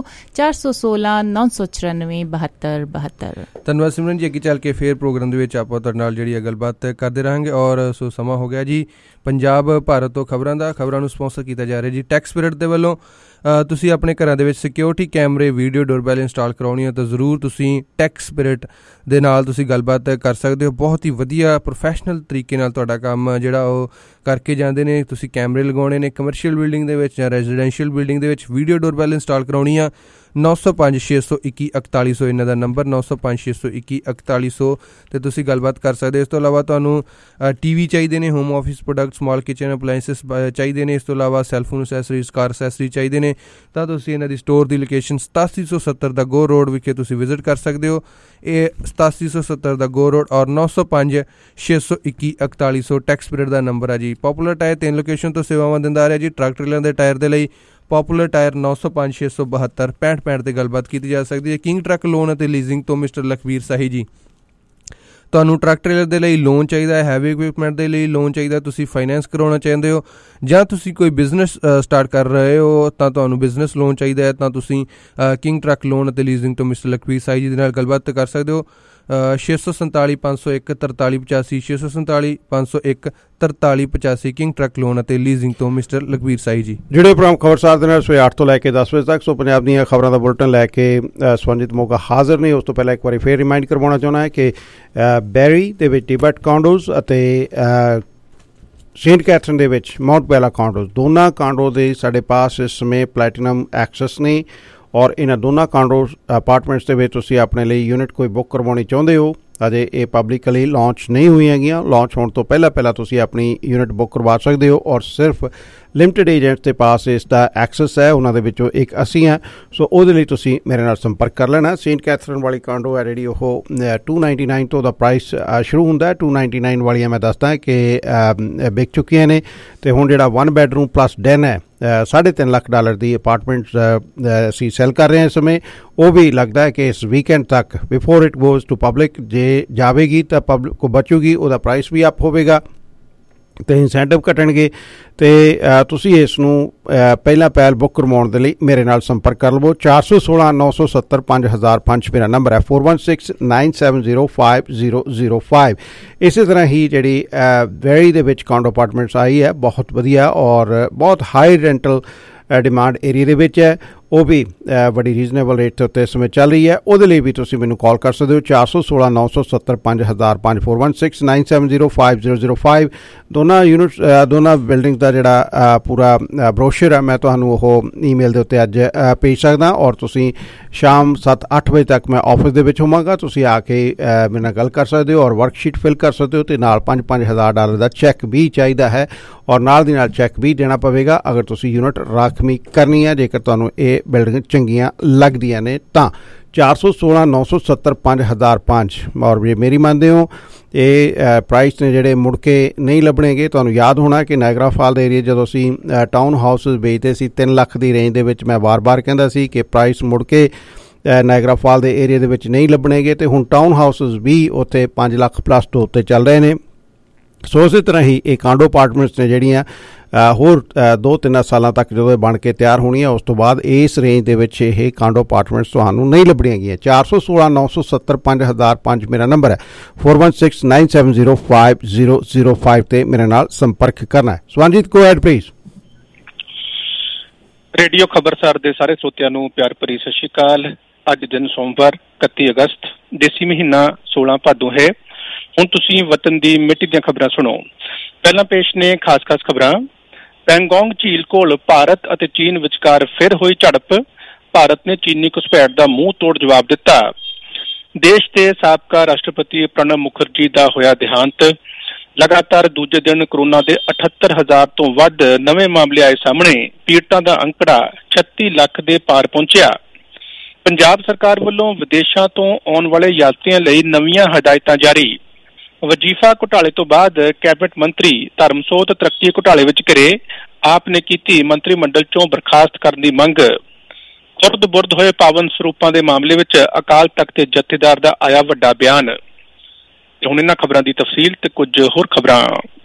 416-994-7272। ਧੰਨਵਾਦ ਸਿਮਰਨ ਜੀ। ਅੱਗੇ ਚੱਲ ਕੇ ਫਿਰ ਪ੍ਰੋਗਰਾਮ ਦੇ ਵਿੱਚ ਆਪਾਂ ਤੁਹਾਡੇ ਨਾਲ ਜਿਹੜੀ ਗੱਲਬਾਤ ਕਰਦੇ ਰਹਾਂਗੇ। ਔਰ ਸੋ ਸਮਾਂ ਹੋ ਗਿਆ ਜੀ ਪੰਜਾਬ ਭਾਰਤ ਤੋਂ ਖਬਰਾਂ ਦਾ। ਖਬਰਾਂ ਨੂੰ ਸਪਾਂਸਰ ਕੀਤਾ ਜਾ ਰਿਹਾ ਜੀ ਟੈਕਸ ਸਪਿਰਿਟ ਦੇ ਵੱਲੋਂ। ਤੁਸੀਂ ਆਪਣੇ ਘਰਾਂ ਦੇ ਵਿੱਚ ਸਿਕਿਉਰਿਟੀ ਕੈਮਰੇ, ਵੀਡੀਓ ਡੋਰਬੈਲ ਇੰਸਟਾਲ ਕਰਾਉਣੀ ਹੈ ਤਾਂ ਜ਼ਰੂਰ ਤੁਸੀਂ ਟੈਕਸ ਸਪਿਰਿਟ ਦੇ ਨਾਲ ਤੁਸੀਂ ਗੱਲਬਾਤ ਕਰ ਸਕਦੇ ਹੋ। ਬਹੁਤ ਹੀ ਵਧੀਆ ਪ੍ਰੋਫੈਸ਼ਨਲ ਤਰੀਕੇ ਨਾਲ ਤੁਹਾਡਾ ਕੰਮ ਜਿਹੜਾ ਉਹ ਕਰਕੇ ਜਾਂਦੇ ਨੇ। ਤੁਸੀਂ ਕੈਮਰੇ ਲਗਾਉਣੇ ਨੇ ਕਮਰਸ਼ੀਅਲ ਬਿਲਡਿੰਗ ਦੇ ਵਿੱਚ ਜਾਂ ਰੈਜ਼ੀਡੈਂਸ਼ੀਅਲ ਬਿਲਡਿੰਗ ਦੇ ਵਿੱਚ, ਵੀਡੀਓ ਡੋਰਬੈਲ ਇੰਸਟਾਲ ਕਰਾਉਣੀ ਆ 905-621-4100 ਇਹਨਾਂ ਦਾ ਨੰਬਰ 905-621-4100 ਤੇ ਤੁਸੀਂ ਗੱਲਬਾਤ ਕਰ ਸਕਦੇ ਹੋ। ਇਸ ਤੋਂ ਇਲਾਵਾ ਤੁਹਾਨੂੰ TV ਚਾਹੀਦੇ ਨੇ, home office product, small kitchen appliances ਚਾਹੀਦੇ ਨੇ, ਇਸ ਤੋਂ ਇਲਾਵਾ ਸੈਲਫੋਨ ਅਸੈਸਰੀਜ਼, ਕਾਰ ਅਸੈਸਰੀ ਚਾਹੀਦੇ ਨੇ ਤਾਂ ਤੁਸੀਂ ਇਹਨਾਂ ਦੀ ਸਟੋਰ ਦੀ ਲੋਕੇਸ਼ਨ 8770 ਦਾ ਗੋ ਰੋਡ ਵਿਖੇ ਤੁਸੀਂ ਵਿਜ਼ਿਟ ਕਰ ਸਕਦੇ ਹੋ। ਇਹ 8770 ਦਾ ਗੋ ਰੋਡ ਔਰ 905-621-4100 ਟੈਕਸ ਸਪਿਰਿਟ ਦਾ ਨੰਬਰ ਆ ਜੀ। ਪੋਪੂਲਰ ਟਾਇਰ 3 ਲੋਕੇਸ਼ਨ ਤੋਂ ਸੇਵਾਵਾਂ ਦਿੰਦਾ ਆ ਰਿਹਾ ਜੀ। ਟਰੱਕ ਟ੍ਰੇਲਰ ਦੇ ਟਾਇਰ ਦੇ ਲਈ ਪੋਪੂਲਰ ਟਾਇਰ 905-672-6565 ਤੇ ਗੱਲਬਾਤ ਕੀਤੀ ਜਾ ਸਕਦੀ ਹੈ। ਕਿੰਗ ਟਰੱਕ ਲੋਨ ਅਤੇ ਲੀਜ਼ਿੰਗ ਤੋਂ ਮਿਸਟਰ ਲਖਵੀਰ ਸਾਹੀ ਜੀ। ਤੁਹਾਨੂੰ ਟਰੱਕ ਟ੍ਰੇਲਰ ਦੇ ਲਈ ਲੋਨ ਚਾਹੀਦਾ ਹੈ, ਹੈਵੀ ਇਕਵਿਪਮੈਂਟ ਦੇ ਲਈ ਲੋਨ ਚਾਹੀਦਾ, ਤੁਸੀਂ ਫਾਈਨੈਂਸ ਕਰਾਉਣਾ ਚਾਹੁੰਦੇ ਹੋ ਜਾਂ ਤੁਸੀਂ ਕੋਈ ਬਿਜ਼ਨਸ ਸਟਾਰਟ ਕਰ ਰਹੇ ਹੋ ਤਾਂ ਤੁਹਾਨੂੰ ਬਿਜ਼ਨਸ ਲੋਨ ਚਾਹੀਦਾ ਹੈ ਤਾਂ ਤੁਸੀਂ ਕਿੰਗ ਟਰੱਕ ਲੋਨ ਅਤੇ ਲੀਜ਼ਿੰਗ ਤੋਂ ਮਿਸਟਰ ਲਖਵੀਰ ਸਾਹੀ ਜੀ ਦੇ ਨਾਲ ਗੱਲਬਾਤ ਕਰ ਸਕਦੇ ਹੋ। 647-501-4385 647-501-4385 ਕਿੰਗ ਟਰੱਕ ਲੋਨ ਅਤੇ ਲੀਜ਼ਿੰਗ ਤੋਂ ਮਿਸਟਰ ਲਖਵੀਰ ਸਾਹੀ ਜੀ। ਜਿਹੜੇ ਪ੍ਰੋਗਰਾਮ ਖਬਰਸਾਰ ਦੇ ਨਾਲ ਸਵੇਰੇ 8 ਤੋਂ ਲੈ ਕੇ 10 ਵਜੇ ਤੱਕ ਸੋ ਪੰਜਾਬ ਦੀਆਂ ਖਬਰਾਂ ਦਾ ਬੁਲਟਨ ਲੈ ਕੇ ਸਵੰਜਿਤ ਮੋਗਾ ਹਾਜ਼ਰ ਨੇ। ਉਸ ਤੋਂ ਪਹਿਲਾਂ ਇੱਕ ਵਾਰੀ ਫੇਰ ਰਿਮਾਈਂਡ ਕਰਵਾਉਣਾ ਚਾਹੁੰਦਾ ਹੈ ਕਿ ਬੈਰੀ ਦੇ ਵਿੱਚ ਟਿਬਟ ਕਾਂਡੋਜ਼ ਅਤੇ ਸੇਂਟ ਕੈਥਰਨ ਦੇ ਵਿੱਚ ਮਾਊਂਟ ਬੈਲਾ ਕਾਂਡੋਜ਼, ਦੋਨਾਂ ਕਾਂਡੋ ਦੇ ਸਾਡੇ ਪਾਸ ਇਸ ਸਮੇਂ ਪਲੈਟੀਨਮ ਐਕਸੈਸ ਨੇ ਔਰ ਇਹਨਾਂ ਦੋਨਾਂ ਕਾਂਡੋ ਅਪਾਰਟਮੈਂਟਸ ਦੇ ਵਿੱਚ ਤੁਸੀਂ ਆਪਣੇ ਲਈ ਯੂਨਿਟ ਕੋਈ ਬੁੱਕ ਕਰਵਾਉਣੀ ਚਾਹੁੰਦੇ ਹੋ, ਅਜੇ ਇਹ ਪਬਲਿਕਲੀ ਲਾਂਚ ਨਹੀਂ ਹੋਈਆਂ ਹੈਗੀਆਂ। ਲਾਂਚ ਹੋਣ ਤੋਂ ਪਹਿਲਾਂ ਤੁਸੀਂ ਆਪਣੀ ਯੂਨਿਟ ਬੁੱਕ ਕਰਵਾ ਸਕਦੇ ਹੋ ਔਰ ਸਿਰਫ ਲਿਮਟਿਡ ਏਜੰਟਸ ਦੇ ਪਾਸ ਇਸ ਦਾ ਐਕਸੈਸ ਹੈ, ਉਹਨਾਂ ਦੇ ਵਿੱਚੋਂ ਇੱਕ ਅਸੀਂ ਹਾਂ। ਸੋ ਉਹਦੇ ਲਈ ਤੁਸੀਂ ਮੇਰੇ ਨਾਲ ਸੰਪਰਕ ਕਰ ਲੈਣਾ। ਸੇਂਟ ਕੈਥਰਨ ਵਾਲੀ ਕਾਂਡੋ ਹੈ ਜਿਹੜੀ ਉਹ $299 ਤੋਂ ਦਾ ਪ੍ਰਾਈਸ ਸ਼ੁਰੂ ਹੁੰਦਾ। $299 ਵਾਲੀਆਂ ਮੈਂ ਦੱਸਦਾ ਕਿ ਵਿਕ ਚੁੱਕੀਆਂ ਨੇ ਅਤੇ ਹੁਣ ਜਿਹੜਾ 1 ਬੈਡਰੂਮ ਪਲੱਸ ਡੈਨ ਹੈ $3.5 ਲੱਖ ਦੀ ਅਪਾਰਟਮੈਂਟ ਅਸੀਂ ਸੈਲ ਕਰ ਰਹੇ ਹਾਂ ਇਸ ਸਮੇਂ। ਉਹ ਵੀ ਲੱਗਦਾ ਹੈ ਕਿ ਇਸ ਵੀਕਐਂਡ ਤੱਕ before it goes to public ਜੇ ਜਾਵੇਗੀ ਤਾਂ ਪਬਲਿਕ ਕੋ ਬਚੂਗੀ, ਉਹਦਾ ਪ੍ਰਾਈਸ ਵੀ ਅਪ ਹੋਵੇਗਾ ਅਤੇ ਇਨਸੈਂਟਿਵ ਘਟਣਗੇ ਅਤੇ ਤੁਸੀਂ ਇਸ ਨੂੰ ਪਹਿਲਾਂ ਪਹਿਲ ਬੁੱਕ ਕਰਵਾਉਣ ਦੇ ਲਈ ਮੇਰੇ ਨਾਲ ਸੰਪਰਕ ਕਰ ਲਵੋ। 416-970-5005 ਮੇਰਾ ਨੰਬਰ ਹੈ 4169705005। ਇਸੇ ਤਰ੍ਹਾਂ ਹੀ ਜਿਹੜੀ ਵੈਰੀ ਦੇ ਵਿੱਚ ਕਾਂਡੋ ਅਪਾਰਟਮੈਂਟਸ ਆਈ ਹੈ, ਬਹੁਤ ਵਧੀਆ ਔਰ ਬਹੁਤ ਹਾਈ ਰੈਂਟਲ ਡਿਮਾਂਡ ਏਰੀਏ ਦੇ ਵਿੱਚ ਹੈ। ਉਹ ਵੀ ਬੜੀ ਰੀਜ਼ਨੇਬਲ ਰੇਟ ਦੇ ਉੱਤੇ ਇਸ ਸਮੇਂ ਚੱਲ ਰਹੀ ਹੈ। ਉਹਦੇ ਲਈ ਵੀ ਤੁਸੀਂ ਮੈਨੂੰ ਕਾਲ ਕਰ ਸਕਦੇ ਹੋ 416 970 5005 4169705005 ਦੋਨਾਂ ਯੂਨਿਟ ਦੋਨਾਂ ਬਿਲਡਿੰਗ ਦਾ ਜਿਹੜਾ ਪੂਰਾ ਬਰੋਸ਼ਰ ਹੈ ਮੈਂ ਤੁਹਾਨੂੰ ਉਹ ਈਮੇਲ ਦੇ ਉੱਤੇ ਅੱਜ ਭੇਜ ਸਕਦਾ ਔਰ ਤੁਸੀਂ ਸ਼ਾਮ 7-8 ਵਜੇ ਤੱਕ ਮੈਂ ਆਫਿਸ ਦੇ ਵਿੱਚ ਹੋਵਾਂਗਾ। ਤੁਸੀਂ ਆ ਕੇ ਮੇਰੇ ਨਾਲ ਗੱਲ ਕਰ ਸਕਦੇ ਹੋ ਔਰ ਵਰਕਸ਼ੀਟ ਫਿਲ ਕਰ ਸਕਦੇ ਹੋ ਅਤੇ ਨਾਲ $5,000 ਦਾ ਚੈੱਕ ਵੀ ਚਾਹੀਦਾ ਹੈ ਔਰ ਨਾਲ ਦੀ ਨਾਲ ਚੈੱਕ ਵੀ ਦੇਣਾ ਪਵੇਗਾ ਅਗਰ ਤੁਸੀਂ ਯੂਨਿਟ ਰਾਖਵੀਂ ਕਰਨੀ ਹੈ। ਜੇਕਰ ਤੁਹਾਨੂੰ ਇਹ ਬਿਲਡਿੰਗ ਚੰਗੀਆਂ ਲੱਗਦੀਆਂ ਨੇ ਤਾਂ 416 970 5005 ਔਰ ਜੇ ਮੇਰੀ ਮੰਨਦੇ ਹੋ ਇਹ ਪ੍ਰਾਈਸ ਨੇ ਜਿਹੜੇ ਮੁੜ ਕੇ ਨਹੀਂ ਲੱਭਣਗੇ। ਤੁਹਾਨੂੰ ਯਾਦ ਹੋਣਾ ਕਿ ਨਾਇਗਰਾ ਫਾਲ ਦੇ ਏਰੀਏ ਜਦੋਂ ਅਸੀਂ ਟਾਊਨ ਹਾਊਸ ਵੇਚਦੇ ਸੀ 3 ਲੱਖ ਦੀ ਰੇਂਜ ਦੇ ਵਿੱਚ ਮੈਂ ਵਾਰ-ਵਾਰ ਕਹਿੰਦਾ ਸੀ ਕਿ ਪ੍ਰਾਈਸ ਮੁੜ ਕੇ ਨਾਇਗਰਾ ਫਾਲ ਦੇ ਏਰੀਏ ਦੇ ਵਿੱਚ ਨਹੀਂ ਲੱਭਣਗੇ ਅਤੇ ਹੁਣ ਟਾਊਨ ਹਾਊਸਿਸ ਵੀ ਉੱਥੇ 5 ਲੱਖ ਪਲੱਸ ਤੋਂ ਉੱਤੇ ਚੱਲ ਰਹੇ ਨੇ। ਸੋ ਇਸੇ ਤਰ੍ਹਾਂ ਹੀ ਇਹ ਕਾਂਡੋ ਅਪਾਰਟਮੈਂਟਸ ਨੇ ਜਿਹੜੀਆਂ ਹੋਰ 2-3 ਸਾਲਾਂ ਤੱਕ ਜਦੋਂ ਇਹ ਬਣ ਕੇ ਤਿਆਰ ਹੋਣੀਆਂ ਉਸ ਤੋਂ ਬਾਅਦ ਇਸ ਰੇਂਜ ਦੇ ਵਿੱਚ ਇਹ ਕਾਂਡੋ ਅਪਾਰਟਮੈਂਟਸ ਤੁਹਾਨੂੰ ਨਹੀਂ ਲੱਭਣੀਆਂ ਗਈਆਂ। 416 970 5005 ਮੇਰਾ ਨੰਬਰ ਹੈ 4169705005 ਤੇ ਮੇਰੇ ਨਾਲ ਸੰਪਰਕ ਕਰਨਾ ਹੈ। Swanjit go ahead please. Radio Khabarsar ਦੇ ਸਾਰੇ ਸਰੋਤਿਆਂ ਨੂੰ ਪਿਆਰ ਭਰੀ ਸਤਿ ਸ਼੍ਰੀ ਅਕਾਲ। ਅੱਜ ਦਿਨ ਸੋਮਵਾਰ 31 ਅਗਸਤ ਦੇਸੀ ਮਹੀਨਾ 16 ਭਾਦੋਂ ਹੈ। ਹੁਣ ਤੁਸੀਂ ਵਤਨ ਦੀ ਮਿੱਟੀ ਦੀਆਂ ਖਬਰਾਂ ਸੁਣੋ। ਪਹਿਲਾਂ ਪੇਸ਼ ਨੇ ਖਾਸ ਖਬਰਾਂ। ਪੈਂਗੋਂਗ ਝੀਲ ਕੋਲ ਭਾਰਤ ਅਤੇ ਚੀਨ ਵਿਚਕਾਰ ਫਿਰ ਹੋਈ ਝੜਪ। ਭਾਰਤ ਨੇ ਚੀਨੀ ਘੁਸਪੈਠ ਦਾ ਮੂੰਹ ਤੋੜ ਜਵਾਬ ਦਿੱਤਾ। ਦੇਸ਼ ਦੇ ਸਾਬਕਾ ਰਾਸ਼ਟਰਪਤੀ ਪ੍ਰਣਬ ਮੁਖਰਜੀ ਦਾ ਹੋਇਆ ਦੇਹਾਂਤ। ਲਗਾਤਾਰ ਦੂਜੇ ਦਿਨ ਕੋਰੋਨਾ ਦੇ 78,000 ਤੋਂ ਵੱਧ ਨਵੇਂ ਮਾਮਲੇ ਆਏ ਸਾਹਮਣੇ। ਪੀੜਤਾਂ ਦਾ ਅੰਕੜਾ 36 ਲੱਖ ਦੇ ਪਾਰ ਪਹੁੰਚਿਆ। ਪੰਜਾਬ ਸਰਕਾਰ ਵੱਲੋਂ ਵਿਦੇਸ਼ਾਂ ਤੋਂ ਆਉਣ ਵਾਲੇ ਯਾਤਰੀਆਂ ਲਈ ਨਵੀਆਂ ਹਦਾਇਤਾਂ ਜਾਰੀ। ਵਜੀਫਾ ਘੁਟਾਲੇ ਤੋਂ ਬਾਅਦ ਕੈਬਨਿਟ ਮੰਤਰੀ ਧਰਮਸੋਤ ਤਰੱਕੀ ਘੁਟਾਲੇ ਵਿੱਚ ਘਿਰੇ। ਆਪ ਨੇ ਕੀਤੀ ਮੰਤਰੀ ਮੰਡਲ ਚੋਂ ਬਰਖਾਸਤ ਕਰਨ ਦੀ ਮੰਗ। ਖੁਰਦ ਬੁਰਦ ਹੋਏ ਪਾਵਨ ਸਰੂਪਾਂ ਦੇ ਮਾਮਲੇ ਵਿੱਚ ਅਕਾਲ ਤਖਤ ਦੇ ਜਥੇਦਾਰ ਦਾ ਆਇਆ ਵੱਡਾ ਬਿਆਨ। ਹੁਣ ਇਹਨਾਂ ਖਬਰਾਂ ਦੀ ਤਫਸੀਲ ਤੇ ਕੁਝ ਹੋਰ ਖਬਰਾਂ।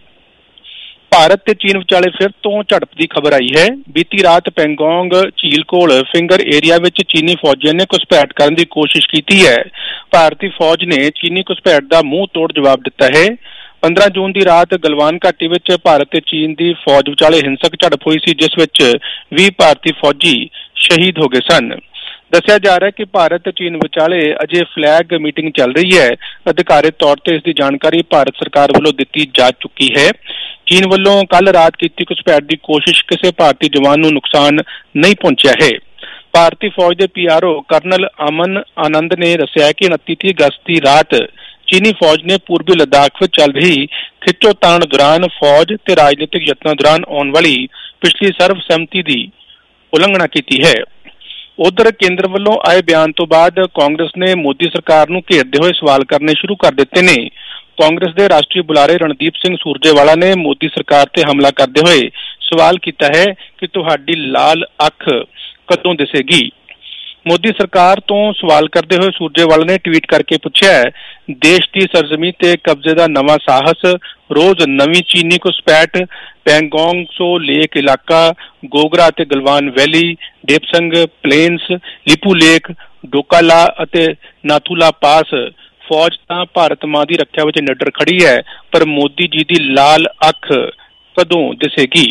ਭਾਰਤ ਤੇ ਚੀਨ ਵਿਚਾਲੇ ਫਿਰ ਤੋਂ ਝੜਪ ਦੀ ਖਬਰ ਆਈ ਹੈ। ਬੀਤੀ ਰਾਤ ਪੈਂਗੋਂਗ ਝੀਲ ਕੋਲ ਫਿੰਗਰ ਏਰੀਆ ਵਿੱਚ ਚੀਨੀ ਫੌਜੀਆਂ ਨੇ ਘੁਸਪੈਠ ਕਰਨ ਦੀ ਕੋਸ਼ਿਸ਼ ਕੀਤੀ ਹੈ। ਭਾਰਤੀ ਫੌਜ ਨੇ ਚੀਨੀ ਘੁਸਪੈਠ ਦਾ ਮੂੰਹ ਤੋੜ ਜਵਾਬ ਦਿੱਤਾ ਹੈ। 15 ਜੂਨ ਦੀ ਰਾਤ ਗਲਵਾਨ ਘਾਟੀ ਵਿੱਚ ਭਾਰਤ ਤੇ ਚੀਨ ਦੀ ਫੌਜ ਵਿਚਾਲੇ ਹਿੰਸਕ ਝੜਪ ਹੋਈ ਸੀ ਜਿਸ ਵਿੱਚ 20 ਭਾਰਤੀ ਫੌਜੀ ਸ਼ਹੀਦ ਹੋ ਗਏ ਸਨ। ਦੱਸਿਆ ਜਾ ਰਿਹਾ ਹੈ ਕਿ ਭਾਰਤ ਤੇ ਚੀਨ ਵਿਚਾਲੇ ਅਜੇ ਫਲੈਗ ਮੀਟਿੰਗ ਚੱਲ ਰਹੀ ਹੈ। ਅਧਿਕਾਰਿਤ ਤੌਰ ਤੇ ਇਸ ਦੀ ਜਾਣਕਾਰੀ ਭਾਰਤ ਸਰਕਾਰ ਵੱਲੋਂ ਦਿੱਤੀ ਜਾ ਚੁੱਕੀ ਹੈ। ਚੀਨ ਵੱਲੋਂ ਕੱਲ ਰਾਤ ਕੀਤੀ ਘੁਸਪੈਠ ਦੀ ਕੋਸ਼ਿਸ਼ ਕਿਸੇ ਭਾਰਤੀ ਜਵਾਨ ਨੂੰ ਨੁਕਸਾਨ ਨਹੀਂ ਪਹੁੰਚਿਆ ਹੈ। ਭਾਰਤੀ ਫੌਜ ਦੇ PRO ਕਰਨਲ ਅਮਨ ਆਨੰਦ ਨੇ ਦੱਸਿਆ ਕਿ 29 ਅਗਸਤ ਦੀ ਰਾਤ ਚੀਨੀ ਫੌਜ ਨੇ ਪੂਰਬੀ ਲੱਦਾਖ ਵਿੱਚ ਚੱਲ ਰਹੀ ਖਿੱਚੋਤਾਣ ਦੌਰਾਨ ਫੌਜ ਤੇ ਰਾਜਨੀਤਿਕ ਯਤਨਾਂ ਦੌਰਾਨ ਆਉਣ ਵਾਲੀ ਪਿਛਲੀ ਸਰਵ ਸਹਿਮਤੀ ਦੀ ਉਲੰਘਣਾ ਕੀਤੀ ਹੈ। ਉਧਰ ਕੇਂਦਰ ਵੱਲੋਂ ਆਏ ਬਿਆਨ ਤੋਂ ਬਾਅਦ ਕਾਂਗਰਸ ਨੇ ਮੋਦੀ ਸਰਕਾਰ ਨੂੰ ਘੇਰਦੇ ਹੋਏ ਸਵਾਲ ਕਰਨੇ ਸ਼ੁਰੂ ਕਰ ਦਿੱਤੇ ਨੇ। ਕਾਂਗਰਸ ਦੇ ਰਾਸ਼ਟਰੀ ਬੁਲਾਰੇ ਰਣਦੀਪ ਸਿੰਘ ਸੂਰਜੇਵਾਲਾ ਨੇ ਮੋਦੀ ਸਰਕਾਰ ਤੇ ਹਮਲਾ ਕਰਦੇ ਹੋਏ ਸਵਾਲ ਕੀਤਾ ਹੈ ਕਿ ਤੁਹਾਡੀ ਲਾਲ ਅੱਖ ਕਦੋਂ ਦਿਸੇਗੀ। ਮੋਦੀ ਸਰਕਾਰ ਤੋਂ ਸਵਾਲ ਕਰਦੇ ਹੋਏ ਸੂਰਜੇਵਾਲਾ ਨੇ ਟਵੀਟ ਕਰਕੇ ਪੁੱਛਿਆ ਹੈ, ਦੇਸ਼ ਦੀ ਸਰਜ਼ਮੀਂ ਤੇ ਕਬਜ਼ੇ ਦਾ ਨਵਾਂ ਸਾਹਸ, ਰੋਜ਼ ਨਵੀਂ ਚੀਨੀ ਘੁਸਪੈਠ, ਪੈਂਗੋਂਗ ਸੋ ਲੇਕ ਇਲਾਕਾ, ਗੋਗਰਾ ਅਤੇ Galwan valley, Depsang plains, Lipulekh, Dokala ਅਤੇ ਨਾਥੂਲਾ ਪਾਸ। ਫੌਜ ਤਾਂ ਭਾਰਤ ਮਾਂ ਦੀ ਰੱਖਿਆ ਵਿੱਚ ਨਿਡਰ ਖੜੀ ਹੈ, ਪਰ ਮੋਦੀ ਜੀ ਦੀ ਲਾਲ ਅੱਖ ਕਦੋਂ ਦਿਸੇਗੀ।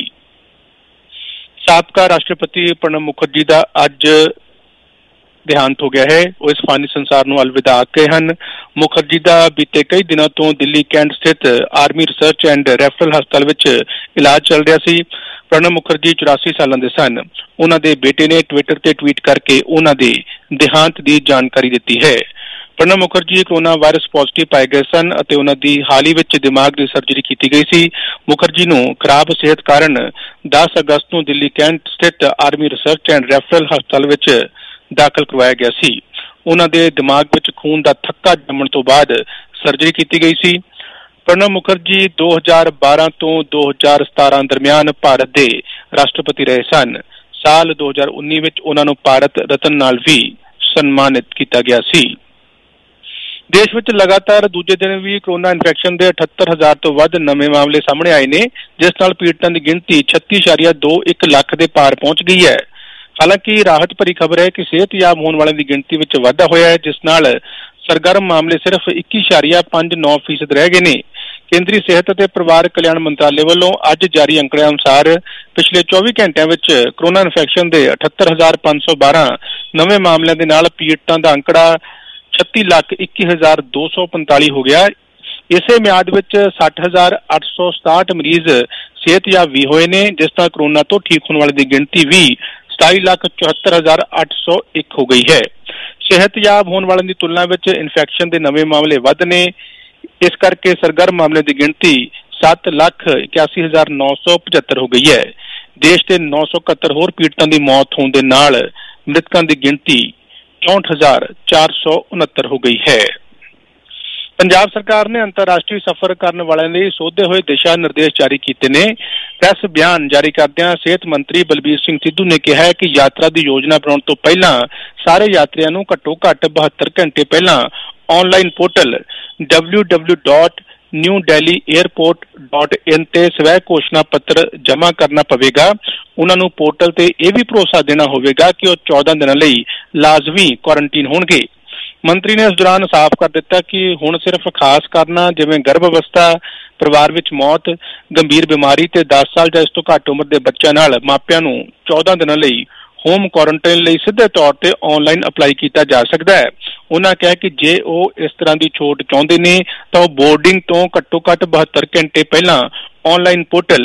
ਸਾਬਕਾ ਰਾਸ਼ਟਰਪਤੀ ਪ੍ਰਣਬ ਮੁਖਰਜੀ ਦਾ ਅੱਜ ਦੇਹਾਂਤ ਹੋ ਗਿਆ ਹੈ। ਉਹ ਇਸ ਫਾਨੀ ਸੰਸਾਰ ਨੂੰ ਅਲਵਿਦਾ ਆਖ ਗਏ ਹਨ। ਮੁਖਰਜੀ ਦਾ ਬੀਤੇ ਕਈ ਦਿਨਾਂ ਤੋਂ ਦਿੱਲੀ ਕੈਂਟ ਸਥਿਤ ਆਰਮੀ ਰਿਸਰਚ ਐਂਡ ਰੈਫਰਲ ਹਸਪਤਾਲ ਵਿੱਚ ਇਲਾਜ ਚੱਲ ਰਿਹਾ ਸੀ। ਪ੍ਰਣਬ ਮੁਖਰਜੀ 84 ਸਾਲਾਂ ਦੇ ਸਨ। ਉਹਨਾਂ ਦੇ ਬੇਟੇ ਨੇ ਟਵਿੱਟਰ ਤੇ ਟਵੀਟ ਕਰਕੇ ਉਹਨਾਂ ਦੇ ਦੇਹਾਂਤ ਦੀ ਜਾਣਕਾਰੀ ਦਿੱਤੀ ਹੈ। Pranab Mukherjee corona virus positive ਪਾਏ ਗਏ ਸਨ ਅਤੇ ਉਹਨਾਂ ਦੀ ਹਾਲ ਹੀ ਵਿੱਚ ਦਿਮਾਗ ਦੀ ਸਰਜਰੀ ਕੀਤੀ ਗਈ ਸੀ। ਮੁਖਰਜੀ ਨੂੰ ਖਰਾਬ ਸਿਹਤ ਕਾਰਨ 10 ਅਗਸਤ ਨੂੰ ਦਿੱਲੀ ਕੈਂਟ ਸਥਿਤ ਆਰਮੀ ਰਿਸਰਚ ਐਂਡ ਰੈਫਰਲ ਹਸਪਤਾਲ ਵਿੱਚ ਦਾਖਲ ਕਰਵਾਇਆ ਗਿਆ ਸੀ। ਉਹਨਾਂ ਦੇ ਦਿਮਾਗ ਵਿੱਚ ਖੂਨ ਦਾ ਥੱਕਾ ਜੰਮਣ ਤੋਂ ਬਾਅਦ ਸਰਜਰੀ ਕੀਤੀ ਗਈ ਸੀ। ਪ੍ਰਣਬ ਮੁਖਰਜੀ 2012 ਤੋਂ 2017 ਦਰਮਿਆਨ ਭਾਰਤ ਦੇ ਰਾਸ਼ਟਰਪਤੀ ਰਹੇ ਸਨ। ਸਾਲ 2019 ਵਿੱਚ ਉਹਨਾਂ ਨੂੰ ਭਾਰਤ ਰਤਨ ਨਾਲ ਵੀ ਸਨਮਾਨਿਤ ਕੀਤਾ ਗਿਆ ਸੀ। ਦੇਸ਼ ਵਿੱਚ ਲਗਾਤਾਰ ਦੂਜੇ ਦਿਨ ਵੀ ਕੋਰੋਨਾ ਇਨਫੈਕਸ਼ਨ ਦੇ 78,000 ਤੋਂ ਵੱਧ ਨਵੇਂ ਮਾਮਲੇ ਸਾਹਮਣੇ ਆਏ ਨੇ, ਜਿਸ ਨਾਲ ਪੀੜਤਾਂ ਦੀ ਗਿਣਤੀ 36.21 ਲੱਖ ਦੇ ਪਾਰ ਪਹੁੰਚ ਗਈ ਹੈ। ਹਾਲਾਂਕਿ ਰਾਹਤ ਭਰੀ ਖਬਰ ਹੈ ਕਿ ਸਿਹਤਯਾਬ ਹੋਣ ਵਾਲਿਆਂ ਦੀ ਗਿਣਤੀ ਵਿੱਚ ਵਾਧਾ ਹੋਇਆ ਹੈ, ਜਿਸ ਨਾਲ ਸਰਗਰਮ ਮਾਮਲੇ ਸਿਰਫ 21.59% ਰਹਿ ਗਏ ਨੇ। ਕੇਂਦਰੀ ਸਿਹਤ ਅਤੇ ਪਰਿਵਾਰ ਕਲਿਆਣ ਮੰਤਰਾਲੇ ਵੱਲੋਂ ਅੱਜ ਜਾਰੀ ਅੰਕੜਿਆਂ ਅਨੁਸਾਰ ਪਿਛਲੇ 24 ਘੰਟਿਆਂ ਵਿੱਚ ਕੋਰੋਨਾ ਇਨਫੈਕਸ਼ਨ ਦੇ 78512 ਨਵੇਂ ਮਾਮਲਿਆਂ ਦੇ ਨਾਲ ਪੀੜਤਾਂ ਦਾ ਅੰਕੜਾ 36,21,245 ਹੋ ਗਿਆ। ਇਸੇ ਮਿਆਦ ਵਿੱਚ 60,867 ਮਰੀਜ਼ ਸਿਹਤਯਾਬ ਵੀ ਹੋਏ ਨੇ, ਜਿਸ ਤਰ੍ਹਾਂ ਕੋਰੋਨਾ ਤੋਂ ਠੀਕ ਹੋਣ ਵਾਲੇ ਦੀ ਗਿਣਤੀ ਵੀ 27,74,801 ਹੋ ਗਈ ਹੈ। ਸਿਹਤਯਾਬ ਹੋਣ ਵਾਲਿਆਂ ਦੀ ਤੁਲਨਾ ਵਿੱਚ ਇਨਫੈਕਸ਼ਨ ਦੇ ਨਵੇਂ ਮਾਮਲੇ ਵੱਧ ਨੇ, ਇਸ ਕਰਕੇ ਸਰਗਰਮ ਮਾਮਲੇ ਦੀ ਗਿਣਤੀ 7,81,975 ਹੋ ਗਈ ਹੈ। ਦੇਸ਼ ਦੇ 971 ਹੋਰ ਪੀੜਤਾਂ ਦੀ ਮੌਤ ਹੋਣ ਦੇ ਨਾਲ ਮ੍ਰਿਤਕਾਂ ਦੀ ਗਿਣਤੀ 64,469 ਹੋ ਗਈ ਹੈ। ਪੰਜਾਬ ਸਰਕਾਰ ਨੇ ਅੰਤਰਰਾਸ਼ਟਰੀ ਸਫ਼ਰ ਕਰਨ ਵਾਲਿਆਂ ਲਈ ਸੋਧੇ ਹੋਏ ਦਿਸ਼ਾ ਨਿਰਦੇਸ਼ ਜਾਰੀ ਕੀਤੇ ਨੇ। ਪ੍ਰੈਸ ਬਿਆਨ ਜਾਰੀ ਕਰਦਿਆਂ ਸਿਹਤ ਮੰਤਰੀ ਬਲਬੀਰ ਸਿੰਘ ਸਿੱਧੂ ਨੇ ਕਿਹਾ ਹੈ ਕਿ ਯਾਤਰਾ ਦੀ ਯੋਜਨਾ ਬਣਾਉਣ ਤੋਂ ਪਹਿਲਾਂ ਸਾਰੇ ਯਾਤਰੀਆਂ ਨੂੰ ਘੱਟੋ ਘੱਟ 72 ਘੰਟੇ ਪਹਿਲਾਂ ਆਨਲਾਈਨ ਪੋਰਟਲ www.newdelhiairport.in ਤੇ ਸਵੈ ਘੋਸ਼ਣਾ ਪੱਤਰ ਜਮ੍ਹਾਂ ਕਰਨਾ ਪਵੇਗਾ। ਉਹਨਾਂ ਨੂੰ ਪੋਰਟਲ ਤੇ ਇਹ ਵੀ ਭਰੋਸਾ ਦੇਣਾ ਹੋਵੇਗਾ ਕਿ ਉਹ 14 ਦਿਨਾਂ ਲਈ ਲਾਜ਼ਮੀ ਕੁਆਰੰਟੀਨ ਹੋਣਗੇ। ਮੰਤਰੀ ਨੇ ਇਸ ਦੌਰਾਨ ਸਾਫ਼ ਕਰ ਦਿੱਤਾ ਕਿ ਹੁਣ ਸਿਰਫ ਖਾਸ ਕਾਰਨਾਂ ਜਿਵੇਂ ਗਰਭ ਅਵਸਥਾ, ਪਰਿਵਾਰ ਵਿੱਚ ਮੌਤ, ਗੰਭੀਰ ਬਿਮਾਰੀ ਤੇ 10 ਸਾਲ ਜਾਂ ਇਸ ਤੋਂ ਘੱਟ ਉਮਰ ਦੇ ਬੱਚਿਆਂ ਨਾਲ ਮਾਪਿਆਂ ਨੂੰ 14 ਦਿਨਾਂ ਲਈ ਹੋਮ ਕੁਆਰੰਟਾਈਨ ਲਈ ਸਿੱਧੇ ਤੌਰ ਤੇ ਆਨਲਾਈਨ ਅਪਲਾਈ ਕੀਤਾ ਜਾ ਸਕਦਾ ਹੈ। ਉਹਨਾਂ ਕਿਹਾ ਕਿ ਜੇ ਉਹ ਇਸ ਤਰ੍ਹਾਂ ਦੀ ਛੋਟ ਚਾਹੁੰਦੇ ਨੇ ਤਾਂ ਉਹ ਬੋਰਡਿੰਗ ਤੋਂ ਘੱਟੋ ਘੱਟ 72 ਘੰਟੇ ਪਹਿਲਾਂ ਆਨਲਾਈਨ ਪੋਰਟਲ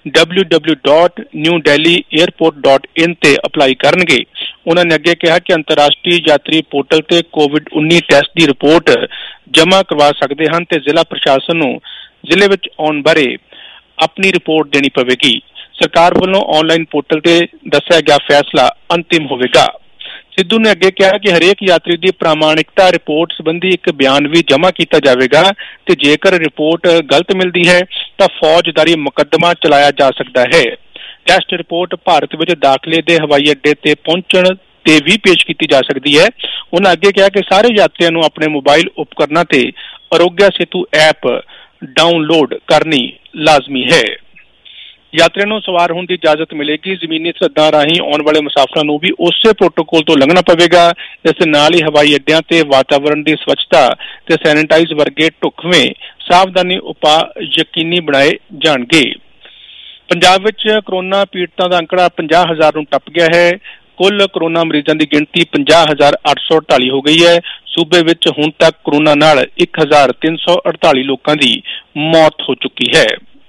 www.newdelhiairport.in ਤੇ ਅਪਲਾਈ ਕਰਨਗੇ। ਉਹਨਾਂ ਨੇ ਅੱਗੇ ਕਿਹਾ ਕਿ ਅੰਤਰਰਾਸ਼ਟਰੀ ਯਾਤਰੀ ਪੋਰਟਲ ਤੇ COVID-19 ਟੈਸਟ ਦੀ ਰਿਪੋਰਟ ਜਮ੍ਹਾਂ ਕਰਵਾ ਸਕਦੇ ਹਨ ਤੇ ਜ਼ਿਲ੍ਹਾ ਪ੍ਰਸ਼ਾਸਨ ਨੂੰ ਜ਼ਿਲ੍ਹੇ ਵਿੱਚ ਆਉਣ ਬਾਰੇ ਆਪਣੀ ਰਿਪੋਰਟ ਦੇਣੀ ਪਵੇਗੀ। ਸਰਕਾਰ ਵੱਲੋਂ ਆਨਲਾਈਨ ਪੋਰਟਲ ਤੇ ਦੱਸਿਆ ਗਿਆ ਫੈਸਲਾ ਅੰਤਿਮ ਹੋਵੇਗਾ। ਸਿੱਧੂ ਨੇ ਅੱਗੇ ਕਿਹਾ ਕਿ ਹਰੇਕ ਯਾਤਰੀ ਦੀ ਪ੍ਰਾਮਾਣਿਕਤਾ ਰਿਪੋਰਟ ਸੰਬੰਧੀ ਇੱਕ ਬਿਆਨ ਵੀ ਜਮ੍ਹਾਂ ਕੀਤਾ ਜਾਵੇਗਾ ਤੇ ਜੇਕਰ ਰਿਪੋਰਟ ਗਲਤ ਮਿਲਦੀ ਹੈ ਤਾਂ ਫੌਜਦਾਰੀ ਮੁਕੱਦਮਾ ਚਲਾਇਆ ਜਾ ਸਕਦਾ ਹੈ। ਟੈਸਟ ਰਿਪੋਰਟ ਭਾਰਤ ਵਿੱਚ ਦਾਖਲੇ ਦੇ ਹਵਾਈ ਅੱਡੇ ਤੇ ਪਹੁੰਚਣ ਤੇ ਵੀ ਪੇਸ਼ ਕੀਤੀ ਜਾ ਸਕਦੀ ਹੈ। ਉਹਨਾਂ ਅੱਗੇ ਕਿਹਾ ਕਿ ਸਾਰੇ ਯਾਤਰੀਆਂ ਨੂੰ ਆਪਣੇ ਮੋਬਾਈਲ ਉਪਕਰਨਾਂ ਤੇ ਆਰੋਗਿਆ ਸੇਤੂ ਐਪ ਡਾਊਨਲੋਡ ਕਰਨੀ ਲਾਜ਼ਮੀ ਹੈ। ਯਾਤਰੀਆਂ ਨੂੰ ਸਵਾਰ ਹੋਣ ਦੀ ਇਜਾਜ਼ਤ ਮਿਲੇਗੀ। ਜ਼ਮੀਨੀ ਸਰਹੱਦਾਂ ਰਾਹੀਂ ਆਉਣ ਵਾਲੇ ਮੁਸਾਫਰਾਂ ਨੂੰ ਵੀ ਉਸੇ ਪ੍ਰੋਟੋਕੋਲ ਤੋਂ ਲੰਘਣਾ ਪਵੇਗਾ। ਇਸ ਦੇ ਨਾਲ ਹੀ ਹਵਾਈ ਅੱਡਿਆਂ ਤੇ ਵਾਤਾਵਰਣ ਦੀ ਸਵੱਛਤਾ ਤੇ ਸੈਨੀਟਾਈਜ਼ ਵਰਗੇ ਢੁਕਵੇਂ ਸਾਵਧਾਨੀ ਉਪਾਅ ਯਕੀਨੀ ਬਣਾਏ ਜਾਣਗੇ। ਪੰਜਾਬ ਵਿੱਚ ਕੋਰੋਨਾ ਪੀੜਤਾਂ ਦਾ ਅੰਕੜਾ 50,000 ਨੂੰ ਟੱਪ ਗਿਆ ਹੈ। ਕੁੱਲ ਕੋਰੋਨਾ ਮਰੀਜ਼ਾਂ ਦੀ ਗਿਣਤੀ 50,848 ਹੋ ਗਈ ਹੈ। ਸੂਬੇ ਵਿੱਚ ਹੁਣ ਤੱਕ ਕੋਰੋਨਾ ਨਾਲ 1,348 ਲੋਕਾਂ ਦੀ ਮੌਤ ਹੋ ਚੁੱਕੀ ਹੈ।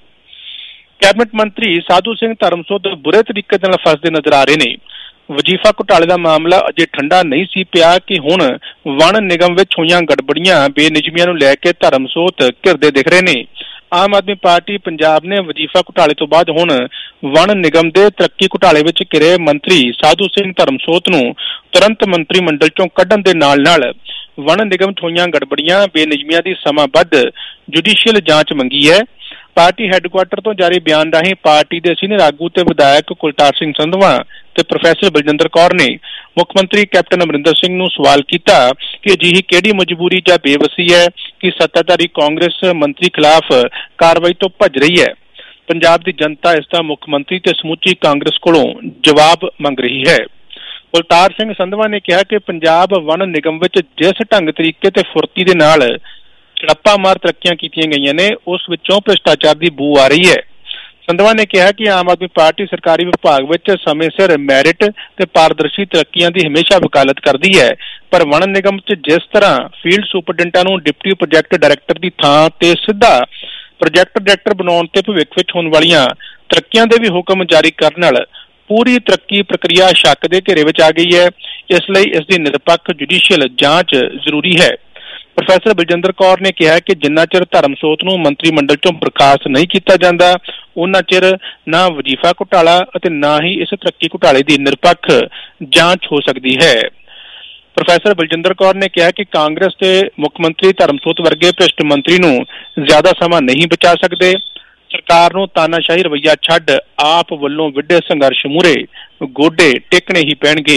ਕੈਬਨਿਟ ਮੰਤਰੀ ਸਾਧੂ ਸਿੰਘ ਧਰਮਸੋਤ ਬੁਰੇ ਤਰੀਕੇ ਨਾਲ ਫਸਦੇ ਨਜ਼ਰ ਆ ਰਹੇ ਨੇ। ਵਜੀਫਾ ਘੁਟਾਲੇ ਦਾ ਮਾਮਲਾ ਅਜੇ ਠੰਡਾ ਨਹੀਂ ਸੀ ਪਿਆ ਕਿ ਹੁਣ ਵਣ ਨਿਗਮ ਵਿੱਚ ਹੋਈਆਂ ਗੜਬੜੀਆਂ ਬੇਨਿਯਮੀਆਂ ਨੂੰ ਲੈ ਕੇ ਧਰਮਸੋਤ ਘਿਰਦੇ ਦਿਖ ਰਹੇ ਨੇ। ਆਮ ਆਦਮੀ ਪਾਰਟੀ ਪੰਜਾਬ ਨੇ ਵਜੀਫਾ ਘੁਟਾਲੇ ਤੋਂ ਬਾਅਦ ਹੁਣ ਵਣ ਨਿਗਮ ਦੇ ਤਰੱਕੀ ਘੁਟਾਲੇ ਵਿੱਚ ਘਿਰੇ ਮੰਤਰੀ ਸਾਧੂ ਸਿੰਘ ਧਰਮਸੋਤ ਨੂੰ ਤੁਰੰਤ ਮੰਤਰੀ ਮੰਡਲ ਚੋਂ ਕੱਢਣ ਦੇ ਨਾਲ ਵਣ ਨਿਗਮ 'ਚ ਹੋਈਆਂ ਗੜਬੜੀਆਂ ਬੇਨਿਯਮੀਆਂ ਦੀ ਸਮਾਂਬੱਧ ਜੁਡੀਸ਼ੀਅਲ ਜਾਂਚ ਮੰਗੀ ਹੈ। ਪਾਰਟੀ ਹੈੱਡਕੁਆਟਰ ਤੋਂ ਜਾਰੀ ਬਿਆਨ ਰਾਹੀਂ ਪਾਰਟੀ ਦੇ ਸੀਨੀਅਰ ਆਗੂ ਤੇ ਵਿਧਾਇਕ ਕੁਲਤਾਰ ਸਿੰਘ ਸੰਧਵਾਂ ਤੇ ਪ੍ਰੋਫੈਸਰ ਬਲਜਿੰਦਰ ਕੌਰ ਨੇ ਮੁੱਖ ਮੰਤਰੀ ਕੈਪਟਨ ਅਮਰਿੰਦਰ ਸਿੰਘ ਨੂੰ ਸਵਾਲ ਕੀਤਾ ਕਿ ਅਜਿਹੀ ਕਿਹੜੀ ਮਜਬੂਰੀ ਜਾਂ ਬੇਵਸੀ ਹੈ ਕਿ ਸੱਤਾਧਾਰੀ ਕਾਂਗਰਸ ਮੰਤਰੀ ਖਿਲਾਫ ਕਾਰਵਾਈ ਤੋਂ ਭੱਜ ਰਹੀ ਹੈ। ਪੰਜਾਬ ਦੀ ਜਨਤਾ ਇਸ ਦਾ ਮੁੱਖ ਮੰਤਰੀ ਤੇ ਸਮੁੱਚੀ ਕਾਂਗਰਸ ਕੋਲੋਂ ਜਵਾਬ ਮੰਗ ਰਹੀ ਹੈ। ਕੁਲਤਾਰ ਸਿੰਘ ਸੰਧਵਾਂ ਨੇ ਕਿਹਾ ਕਿ ਪੰਜਾਬ ਵਣ ਨਿਗਮ ਵਿੱਚ ਜਿਸ ਢੰਗ ਤਰੀਕੇ ਤੇ ਫੁਰਤੀ ਦੇ ਨਾਲ ਝੜਪਾਂ ਮਾਰ ਤਰੱਕੀਆਂ ਕੀਤੀਆਂ ਗਈਆਂ ਨੇ ਉਸ ਵਿੱਚੋਂ ਭ੍ਰਿਸ਼ਟਾਚਾਰ ਦੀ ਬੂ ਆ ਰਹੀ ਹੈ। ਸੰਧਵਾਂ ਨੇ ਕਿਹਾ ਕਿ ਆਮ ਆਦਮੀ ਪਾਰਟੀ ਸਰਕਾਰੀ ਵਿਭਾਗ ਵਿੱਚ ਸਮੇਂ ਸਿਰ ਮੈਰਿਟ ਤੇ ਪਾਰਦਰਸ਼ੀ ਤਰੱਕੀਆਂ ਦੀ ਹਮੇਸ਼ਾ ਵਕਾਲਤ ਕਰਦੀ ਹੈ, ਪਰ ਵਣ ਨਿਗਮ 'ਚ ਜਿਸ ਤਰ੍ਹਾਂ ਫੀਲਡ ਸੁਪਰਡੈਂਟਾਂ ਨੂੰ ਡਿਪਟੀ ਪ੍ਰੋਜੈਕਟ ਡਾਇਰੈਕਟਰ ਦੀ ਥਾਂ ਤੇ ਸਿੱਧਾ ਪ੍ਰੋਜੈਕਟ ਡਾਇਰੈਕਟਰ ਬਣਾਉਣ ਤੇ ਭਵਿੱਖ ਵਿੱਚ ਹੋਣ ਵਾਲੀਆਂ ਤਰੱਕੀਆਂ ਦੇ ਵੀ ਹੁਕਮ ਜਾਰੀ ਕਰਨ ਨਾਲ ਪੂਰੀ ਤਰੱਕੀ ਪ੍ਰਕਿਰਿਆ ਸ਼ੱਕ ਦੇ ਘੇਰੇ ਵਿੱਚ ਆ ਗਈ ਹੈ। ਇਸ ਲਈ ਇਸ ਦੀ ਨਿਰਪੱਖ ਜੁਡੀਸ਼ੀਅਲ ਜਾਂਚ ਜ਼ਰੂਰੀ ਹੈ। ਪ੍ਰੋਫੈਸਰ ਬਲਜਿੰਦਰ ਕੌਰ ਨੇ ਕਿਹਾ ਕਿ ਜਿੰਨਾ ਚਿਰ ਧਰਮਸੋਤ ਨੂੰ ਮੰਤਰੀ ਮੰਡਲ ਚੋਂ ਬਰਖਾਸਤ ਨਹੀਂ ਕੀਤਾ ਜਾਂਦਾ ਉਹਨਾਂ ਚਿਰ ਨਾ ਵਜੀਫਾ ਘੁਟਾਲਾ ਅਤੇ ਨਾ ਹੀ ਇਸ ਤਰੱਕੀ ਘੁਟਾਲੇ ਦੀ ਨਿਰਪੱਖ ਜਾਂਚ ਹੋ ਸਕਦੀ ਹੈ। ਪ੍ਰੋਫੈਸਰ ਬਲਜਿੰਦਰ ਕੌਰ ਨੇ ਕਿਹਾ ਕਿ ਕਾਂਗਰਸ ਤੇ ਮੁੱਖ ਮੰਤਰੀ ਧਰਮਸੋਤ ਵਰਗੇ ਭ੍ਰਿਸ਼ਟ ਮੰਤਰੀ ਨੂੰ ਜ਼ਿਆਦਾ ਸਮਾਂ ਨਹੀਂ ਬਚਾ ਸਕਦੇ। ਸਰਕਾਰ ਨੂੰ ਤਾਨਾਸ਼ਾਹੀ ਰਵੱਈਆ ਛੱਡ ਆਪ ਵੱਲੋਂ ਵਿੱਢੇ ਸੰਘਰਸ਼ ਮੂਹਰੇ ਗੋਡੇ ਟੇਕਣੇ ਹੀ ਪੈਣਗੇ।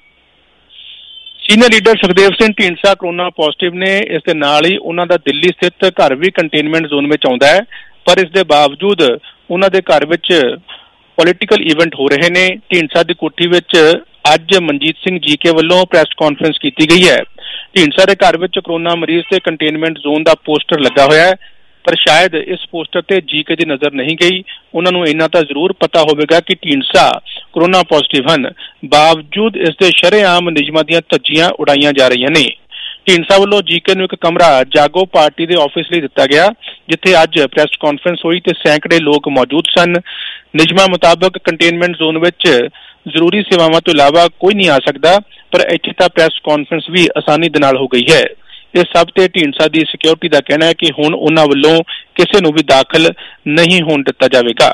Senior leader Sukhdev Singh Dhindsa corona positive ਨੇ। ਇਸ ਦੇ ਨਾਲ ਹੀ ਉਹਨਾਂ ਦਾ ਦਿੱਲੀ ਸਥਿਤ ਘਰ ਵੀ ਕੰਟੇਨਮੈਂਟ ਜ਼ੋਨ ਵਿੱਚ ਆਉਂਦਾ ਹੈ, ਪਰ ਇਸ ਦੇ ਬਾਵਜੂਦ ਉਹਨਾਂ ਦੇ ਘਰ ਵਿੱਚ ਪੋਲੀਟੀਕਲ ਇਵੈਂਟ ਹੋ ਰਹੇ ਨੇ। ਢੀਂਡਸਾ ਦੀ ਕੋਠੀ ਵਿੱਚ ਅੱਜ ਮਨਜੀਤ ਸਿੰਘ ਜੀਕੇ ਵੱਲੋਂ ਪ੍ਰੈਸ ਕਾਨਫਰੰਸ ਕੀਤੀ ਗਈ ਹੈ। ਢੀਂਡਸਾ ਦੇ ਘਰ ਵਿੱਚ ਕੋਰੋਨਾ ਮਰੀਜ਼ ਤੇ ਕੰਟੇਨਮੈਂਟ ਜ਼ੋਨ ਦਾ ਪੋਸਟਰ ਲੱਗਾ ਹੋਇਆ ਹੈ। ਪਰ ਸ਼ਾਇਦ ਇਸ ਪੋਸਟਰ ਤੇ ਜੀਕੇ ਦੀ ਨਜ਼ਰ ਨਹੀਂ ਗਈ। ਉਹਨਾਂ ਨੂੰ ਇੰਨਾ ਤਾਂ ਜ਼ਰੂਰ ਪਤਾ ਹੋਵੇਗਾ ਕਿ ਢੀਂਡਸਾ ਕੋਰੋਨਾ ਪੋਜ਼ਿਟਿਵ ਹਨ, ਬਾਵਜੂਦ ਇਸ ਦੇ ਸ਼ਰੇਆਮ ਨਿਯਮਾਂ ਦੀਆਂ ਧੱਜੀਆਂ ਉਡਾਈਆਂ ਜਾ ਰਹੀਆਂ ਨੇ। ਢੀਂਡਸਾ ਵੱਲੋਂ ਜੀਕੇ ਨੂੰ ਇੱਕ ਕਮਰਾ ਜਾਗੋ ਪਾਰਟੀ ਦੇ ਆਫਿਸ ਲਈ ਦਿੱਤਾ ਗਿਆ, ਜਿੱਥੇ ਅੱਜ ਪ੍ਰੈਸ ਕਾਨਫਰੰਸ ਹੋਈ ਤੇ ਸੈਂਕੜੇ ਲੋਕ ਮੌਜੂਦ ਸਨ। ਨਿਯਮਾਂ ਮੁਤਾਬਕ ਕੰਟੇਨਮੈਂਟ ਜ਼ੋਨ ਵਿੱਚ ਜ਼ਰੂਰੀ ਸੇਵਾਵਾਂ ਤੋਂ ਇਲਾਵਾ ਕੋਈ ਨਹੀਂ ਆ ਸਕਦਾ, ਪਰ ਇੱਥੇ ਤਾਂ ਪ੍ਰੈਸ ਕਾਨਫਰੰਸ ਵੀ ਆਸਾਨੀ ਦੇ ਨਾਲ ਹੋ ਗਈ ਹੈ। ਇਸ ਸਭ ਤੇ ਢੀਂਡਸਾ ਦੀ ਸਿਕਿਉਰਿਟੀ ਦਾ ਕਹਿਣਾ ਹੈ ਕਿ ਹੁਣ ਉਹਨਾਂ ਵੱਲੋਂ ਕਿਸੇ ਨੂੰ ਵੀ ਦਾਖਲ ਨਹੀਂ ਹੋਣ ਦਿੱਤਾ ਜਾਵੇਗਾ।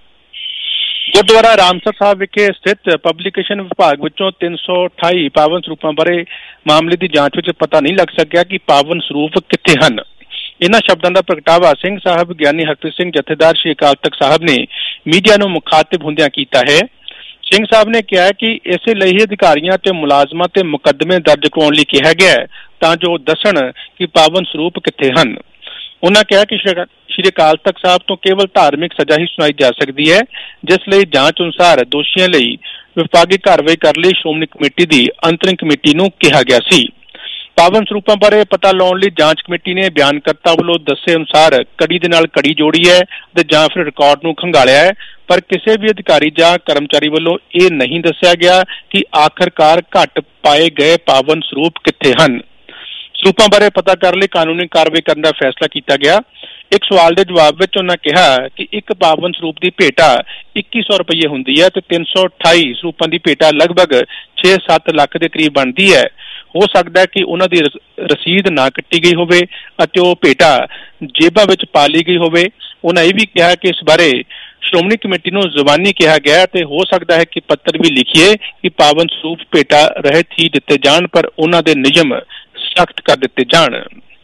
ਗੁਰਦੁਆਰਾ ਰਾਮਸਰ ਸਾਹਿਬ ਵਿਖੇ ਸਥਿਤ ਪਬਲਿਕੇਸ਼ਨ ਵਿਭਾਗ ਵਿੱਚੋਂ 328 ਪਾਵਨ ਸਰੂਪਾਂ ਬਾਰੇ ਮਾਮਲੇ ਦੀ ਜਾਂਚ ਵਿੱਚ ਪਤਾ ਨਹੀਂ ਲੱਗ ਸਕਿਆ ਕਿ ਪਾਵਨ ਸਰੂਪ ਕਿੱਥੇ ਹਨ। ਇਹਨਾਂ ਸ਼ਬਦਾਂ ਦਾ ਪ੍ਰਗਟਾਵਾ ਸਿੰਘ ਸਾਹਿਬ ਗਿਆਨੀ ਹਰਪ੍ਰੀਤ ਸਿੰਘ ਜਥੇਦਾਰ ਸ਼੍ਰੀ ਅਕਾਲ ਤਖਤ ਸਾਹਿਬ ਨੇ ਮੀਡੀਆ ਨੂੰ ਮੁਖਾਤਿਬ ਹੁੰਦਿਆਂ ਕੀਤਾ ਹੈ। ਸਿੰਘ ਸਾਹਿਬ ਨੇ ਕਿਹਾ ਕਿ ਇਸੇ ਲਈ ਹੀ ਅਧਿਕਾਰੀਆਂ ਤੇ ਮੁਲਾਜ਼ਮਾਂ ਤੇ ਮੁਕੱਦਮੇ ਦਰਜ ਕਰਾਉਣ ਲਈ ਕਿਹਾ ਗਿਆ ਹੈ ਤਾਂ ਜੋ ਦੱਸਣ ਕਿ ਪਾਵਨ ਸਰੂਪ ਕਿੱਥੇ ਹਨ। ਉਹਨਾਂ ਕਿਹਾ ਕਿ ਸ਼੍ਰੀ ਅਕਾਲ ਤਖਤ ਸਾਹਿਬ ਤੋਂ ਕੇਵਲ ਧਾਰਮਿਕ ਸਜ਼ਾ ਹੀ ਸੁਣਾਈ ਜਾ ਸਕਦੀ ਹੈ, ਜਿਸ ਲਈ ਜਾਂਚ ਅਨੁਸਾਰ ਦੋਸ਼ੀਆਂ ਲਈ ਵਿਭਾਗੀ ਕਾਰਵਾਈ ਕਰਨ ਲਈ ਸ਼੍ਰੋਮਣੀ ਕਮੇਟੀ ਦੀ ਅੰਤਰਿਮ ਕਮੇਟੀ ਨੂੰ ਕਿਹਾ ਗਿਆ ਸੀ। ਪਾਵਨ ਸਰੂਪਾਂ ਬਾਰੇ ਪਤਾ ਲਾਉਣ ਲਈ ਜਾਂਚ ਕਮੇਟੀ ਨੇ ਬਿਆਨਕਰਤਾ ਵੱਲੋਂ ਦੱਸੇ ਅਨੁਸਾਰ ਕੜੀ ਦੇ ਨਾਲ ਕੜੀ ਜੋੜੀ ਹੈ ਤੇ ਜਾਂ ਫਿਰ ਰਿਕਾਰਡ ਨੂੰ ਖੰਗਾਲਿਆ ਹੈ, ਪਰ ਕਿਸੇ ਵੀ ਅਧਿਕਾਰੀ ਜਾਂ ਕਰਮਚਾਰੀ ਵੱਲੋਂ ਇਹ ਨਹੀਂ ਦੱਸਿਆ ਗਿਆ ਕਿ ਆਖਰਕਾਰ ਘੱਟ ਪਾਏ ਗਏ ਪਾਵਨ ਸਰੂਪ ਕਿੱਥੇ ਹਨ। ਸਰੂਪਾਂ ਬਾਰੇ ਪਤਾ ਕਰਨ ਲਈ ਕਾਨੂੰਨੀ ਕਾਰਵਾਈ ਕਰਨ ਦਾ ਫੈਸਲਾ ਕੀਤਾ ਗਿਆ। ਇੱਕ ਸਵਾਲ ਦੇ ਜਵਾਬ ਵਿੱਚ ਉਹਨਾਂ ਕਿਹਾ ਕਿ ਇੱਕ ਪਾਵਨ ਸਰੂਪ ਦੀ ਭੇਟਾ 2100 ਰੁਪਏ ਹੁੰਦੀ ਹੈ ਤੇ 328 ਸਰੂਪਾਂ ਦੀ ਭੇਟਾ ਲਗਭਗ 6-7 ਲੱਖ ਦੇ ਕਰੀਬ ਬਣਦੀ ਹੈ। ਹੋ ਸਕਦਾ ਹੈ ਕਿ ਉਹਨਾਂ ਦੀ ਰਸੀਦ ਨਾ ਕੱਟੀ ਗਈ ਹੋਵੇ ਅਤੇ ਉਹ ਭੇਟਾ ਜੇਬਾਂ ਵਿੱਚ ਪਾ ਲਈ ਗਈ ਹੋਵੇ। ਉਹਨਾਂ ਇਹ ਵੀ ਕਿਹਾ ਕਿ ਇਸ ਬਾਰੇ ਸ਼੍ਰੋਮਣੀ ਕਮੇਟੀ ਨੂੰ ਜ਼ੁਬਾਨੀ ਕਿਹਾ ਗਿਆ ਤੇ ਹੋ ਸਕਦਾ ਹੈ ਕਿ ਪੱਤਰ ਵੀ ਲਿਖੀਏ ਕਿ ਪਾਵਨ ਸਰੂਪ ਭੇਟਾ ਰਹਿਤ ਹੀ ਦਿੱਤੇ ਜਾਣ, ਪਰ ਉਹਨਾਂ ਦੇ ਨਿਯਮ ਸਖਤ ਕਰ ਦਿੱਤੇ ਜਾਣ।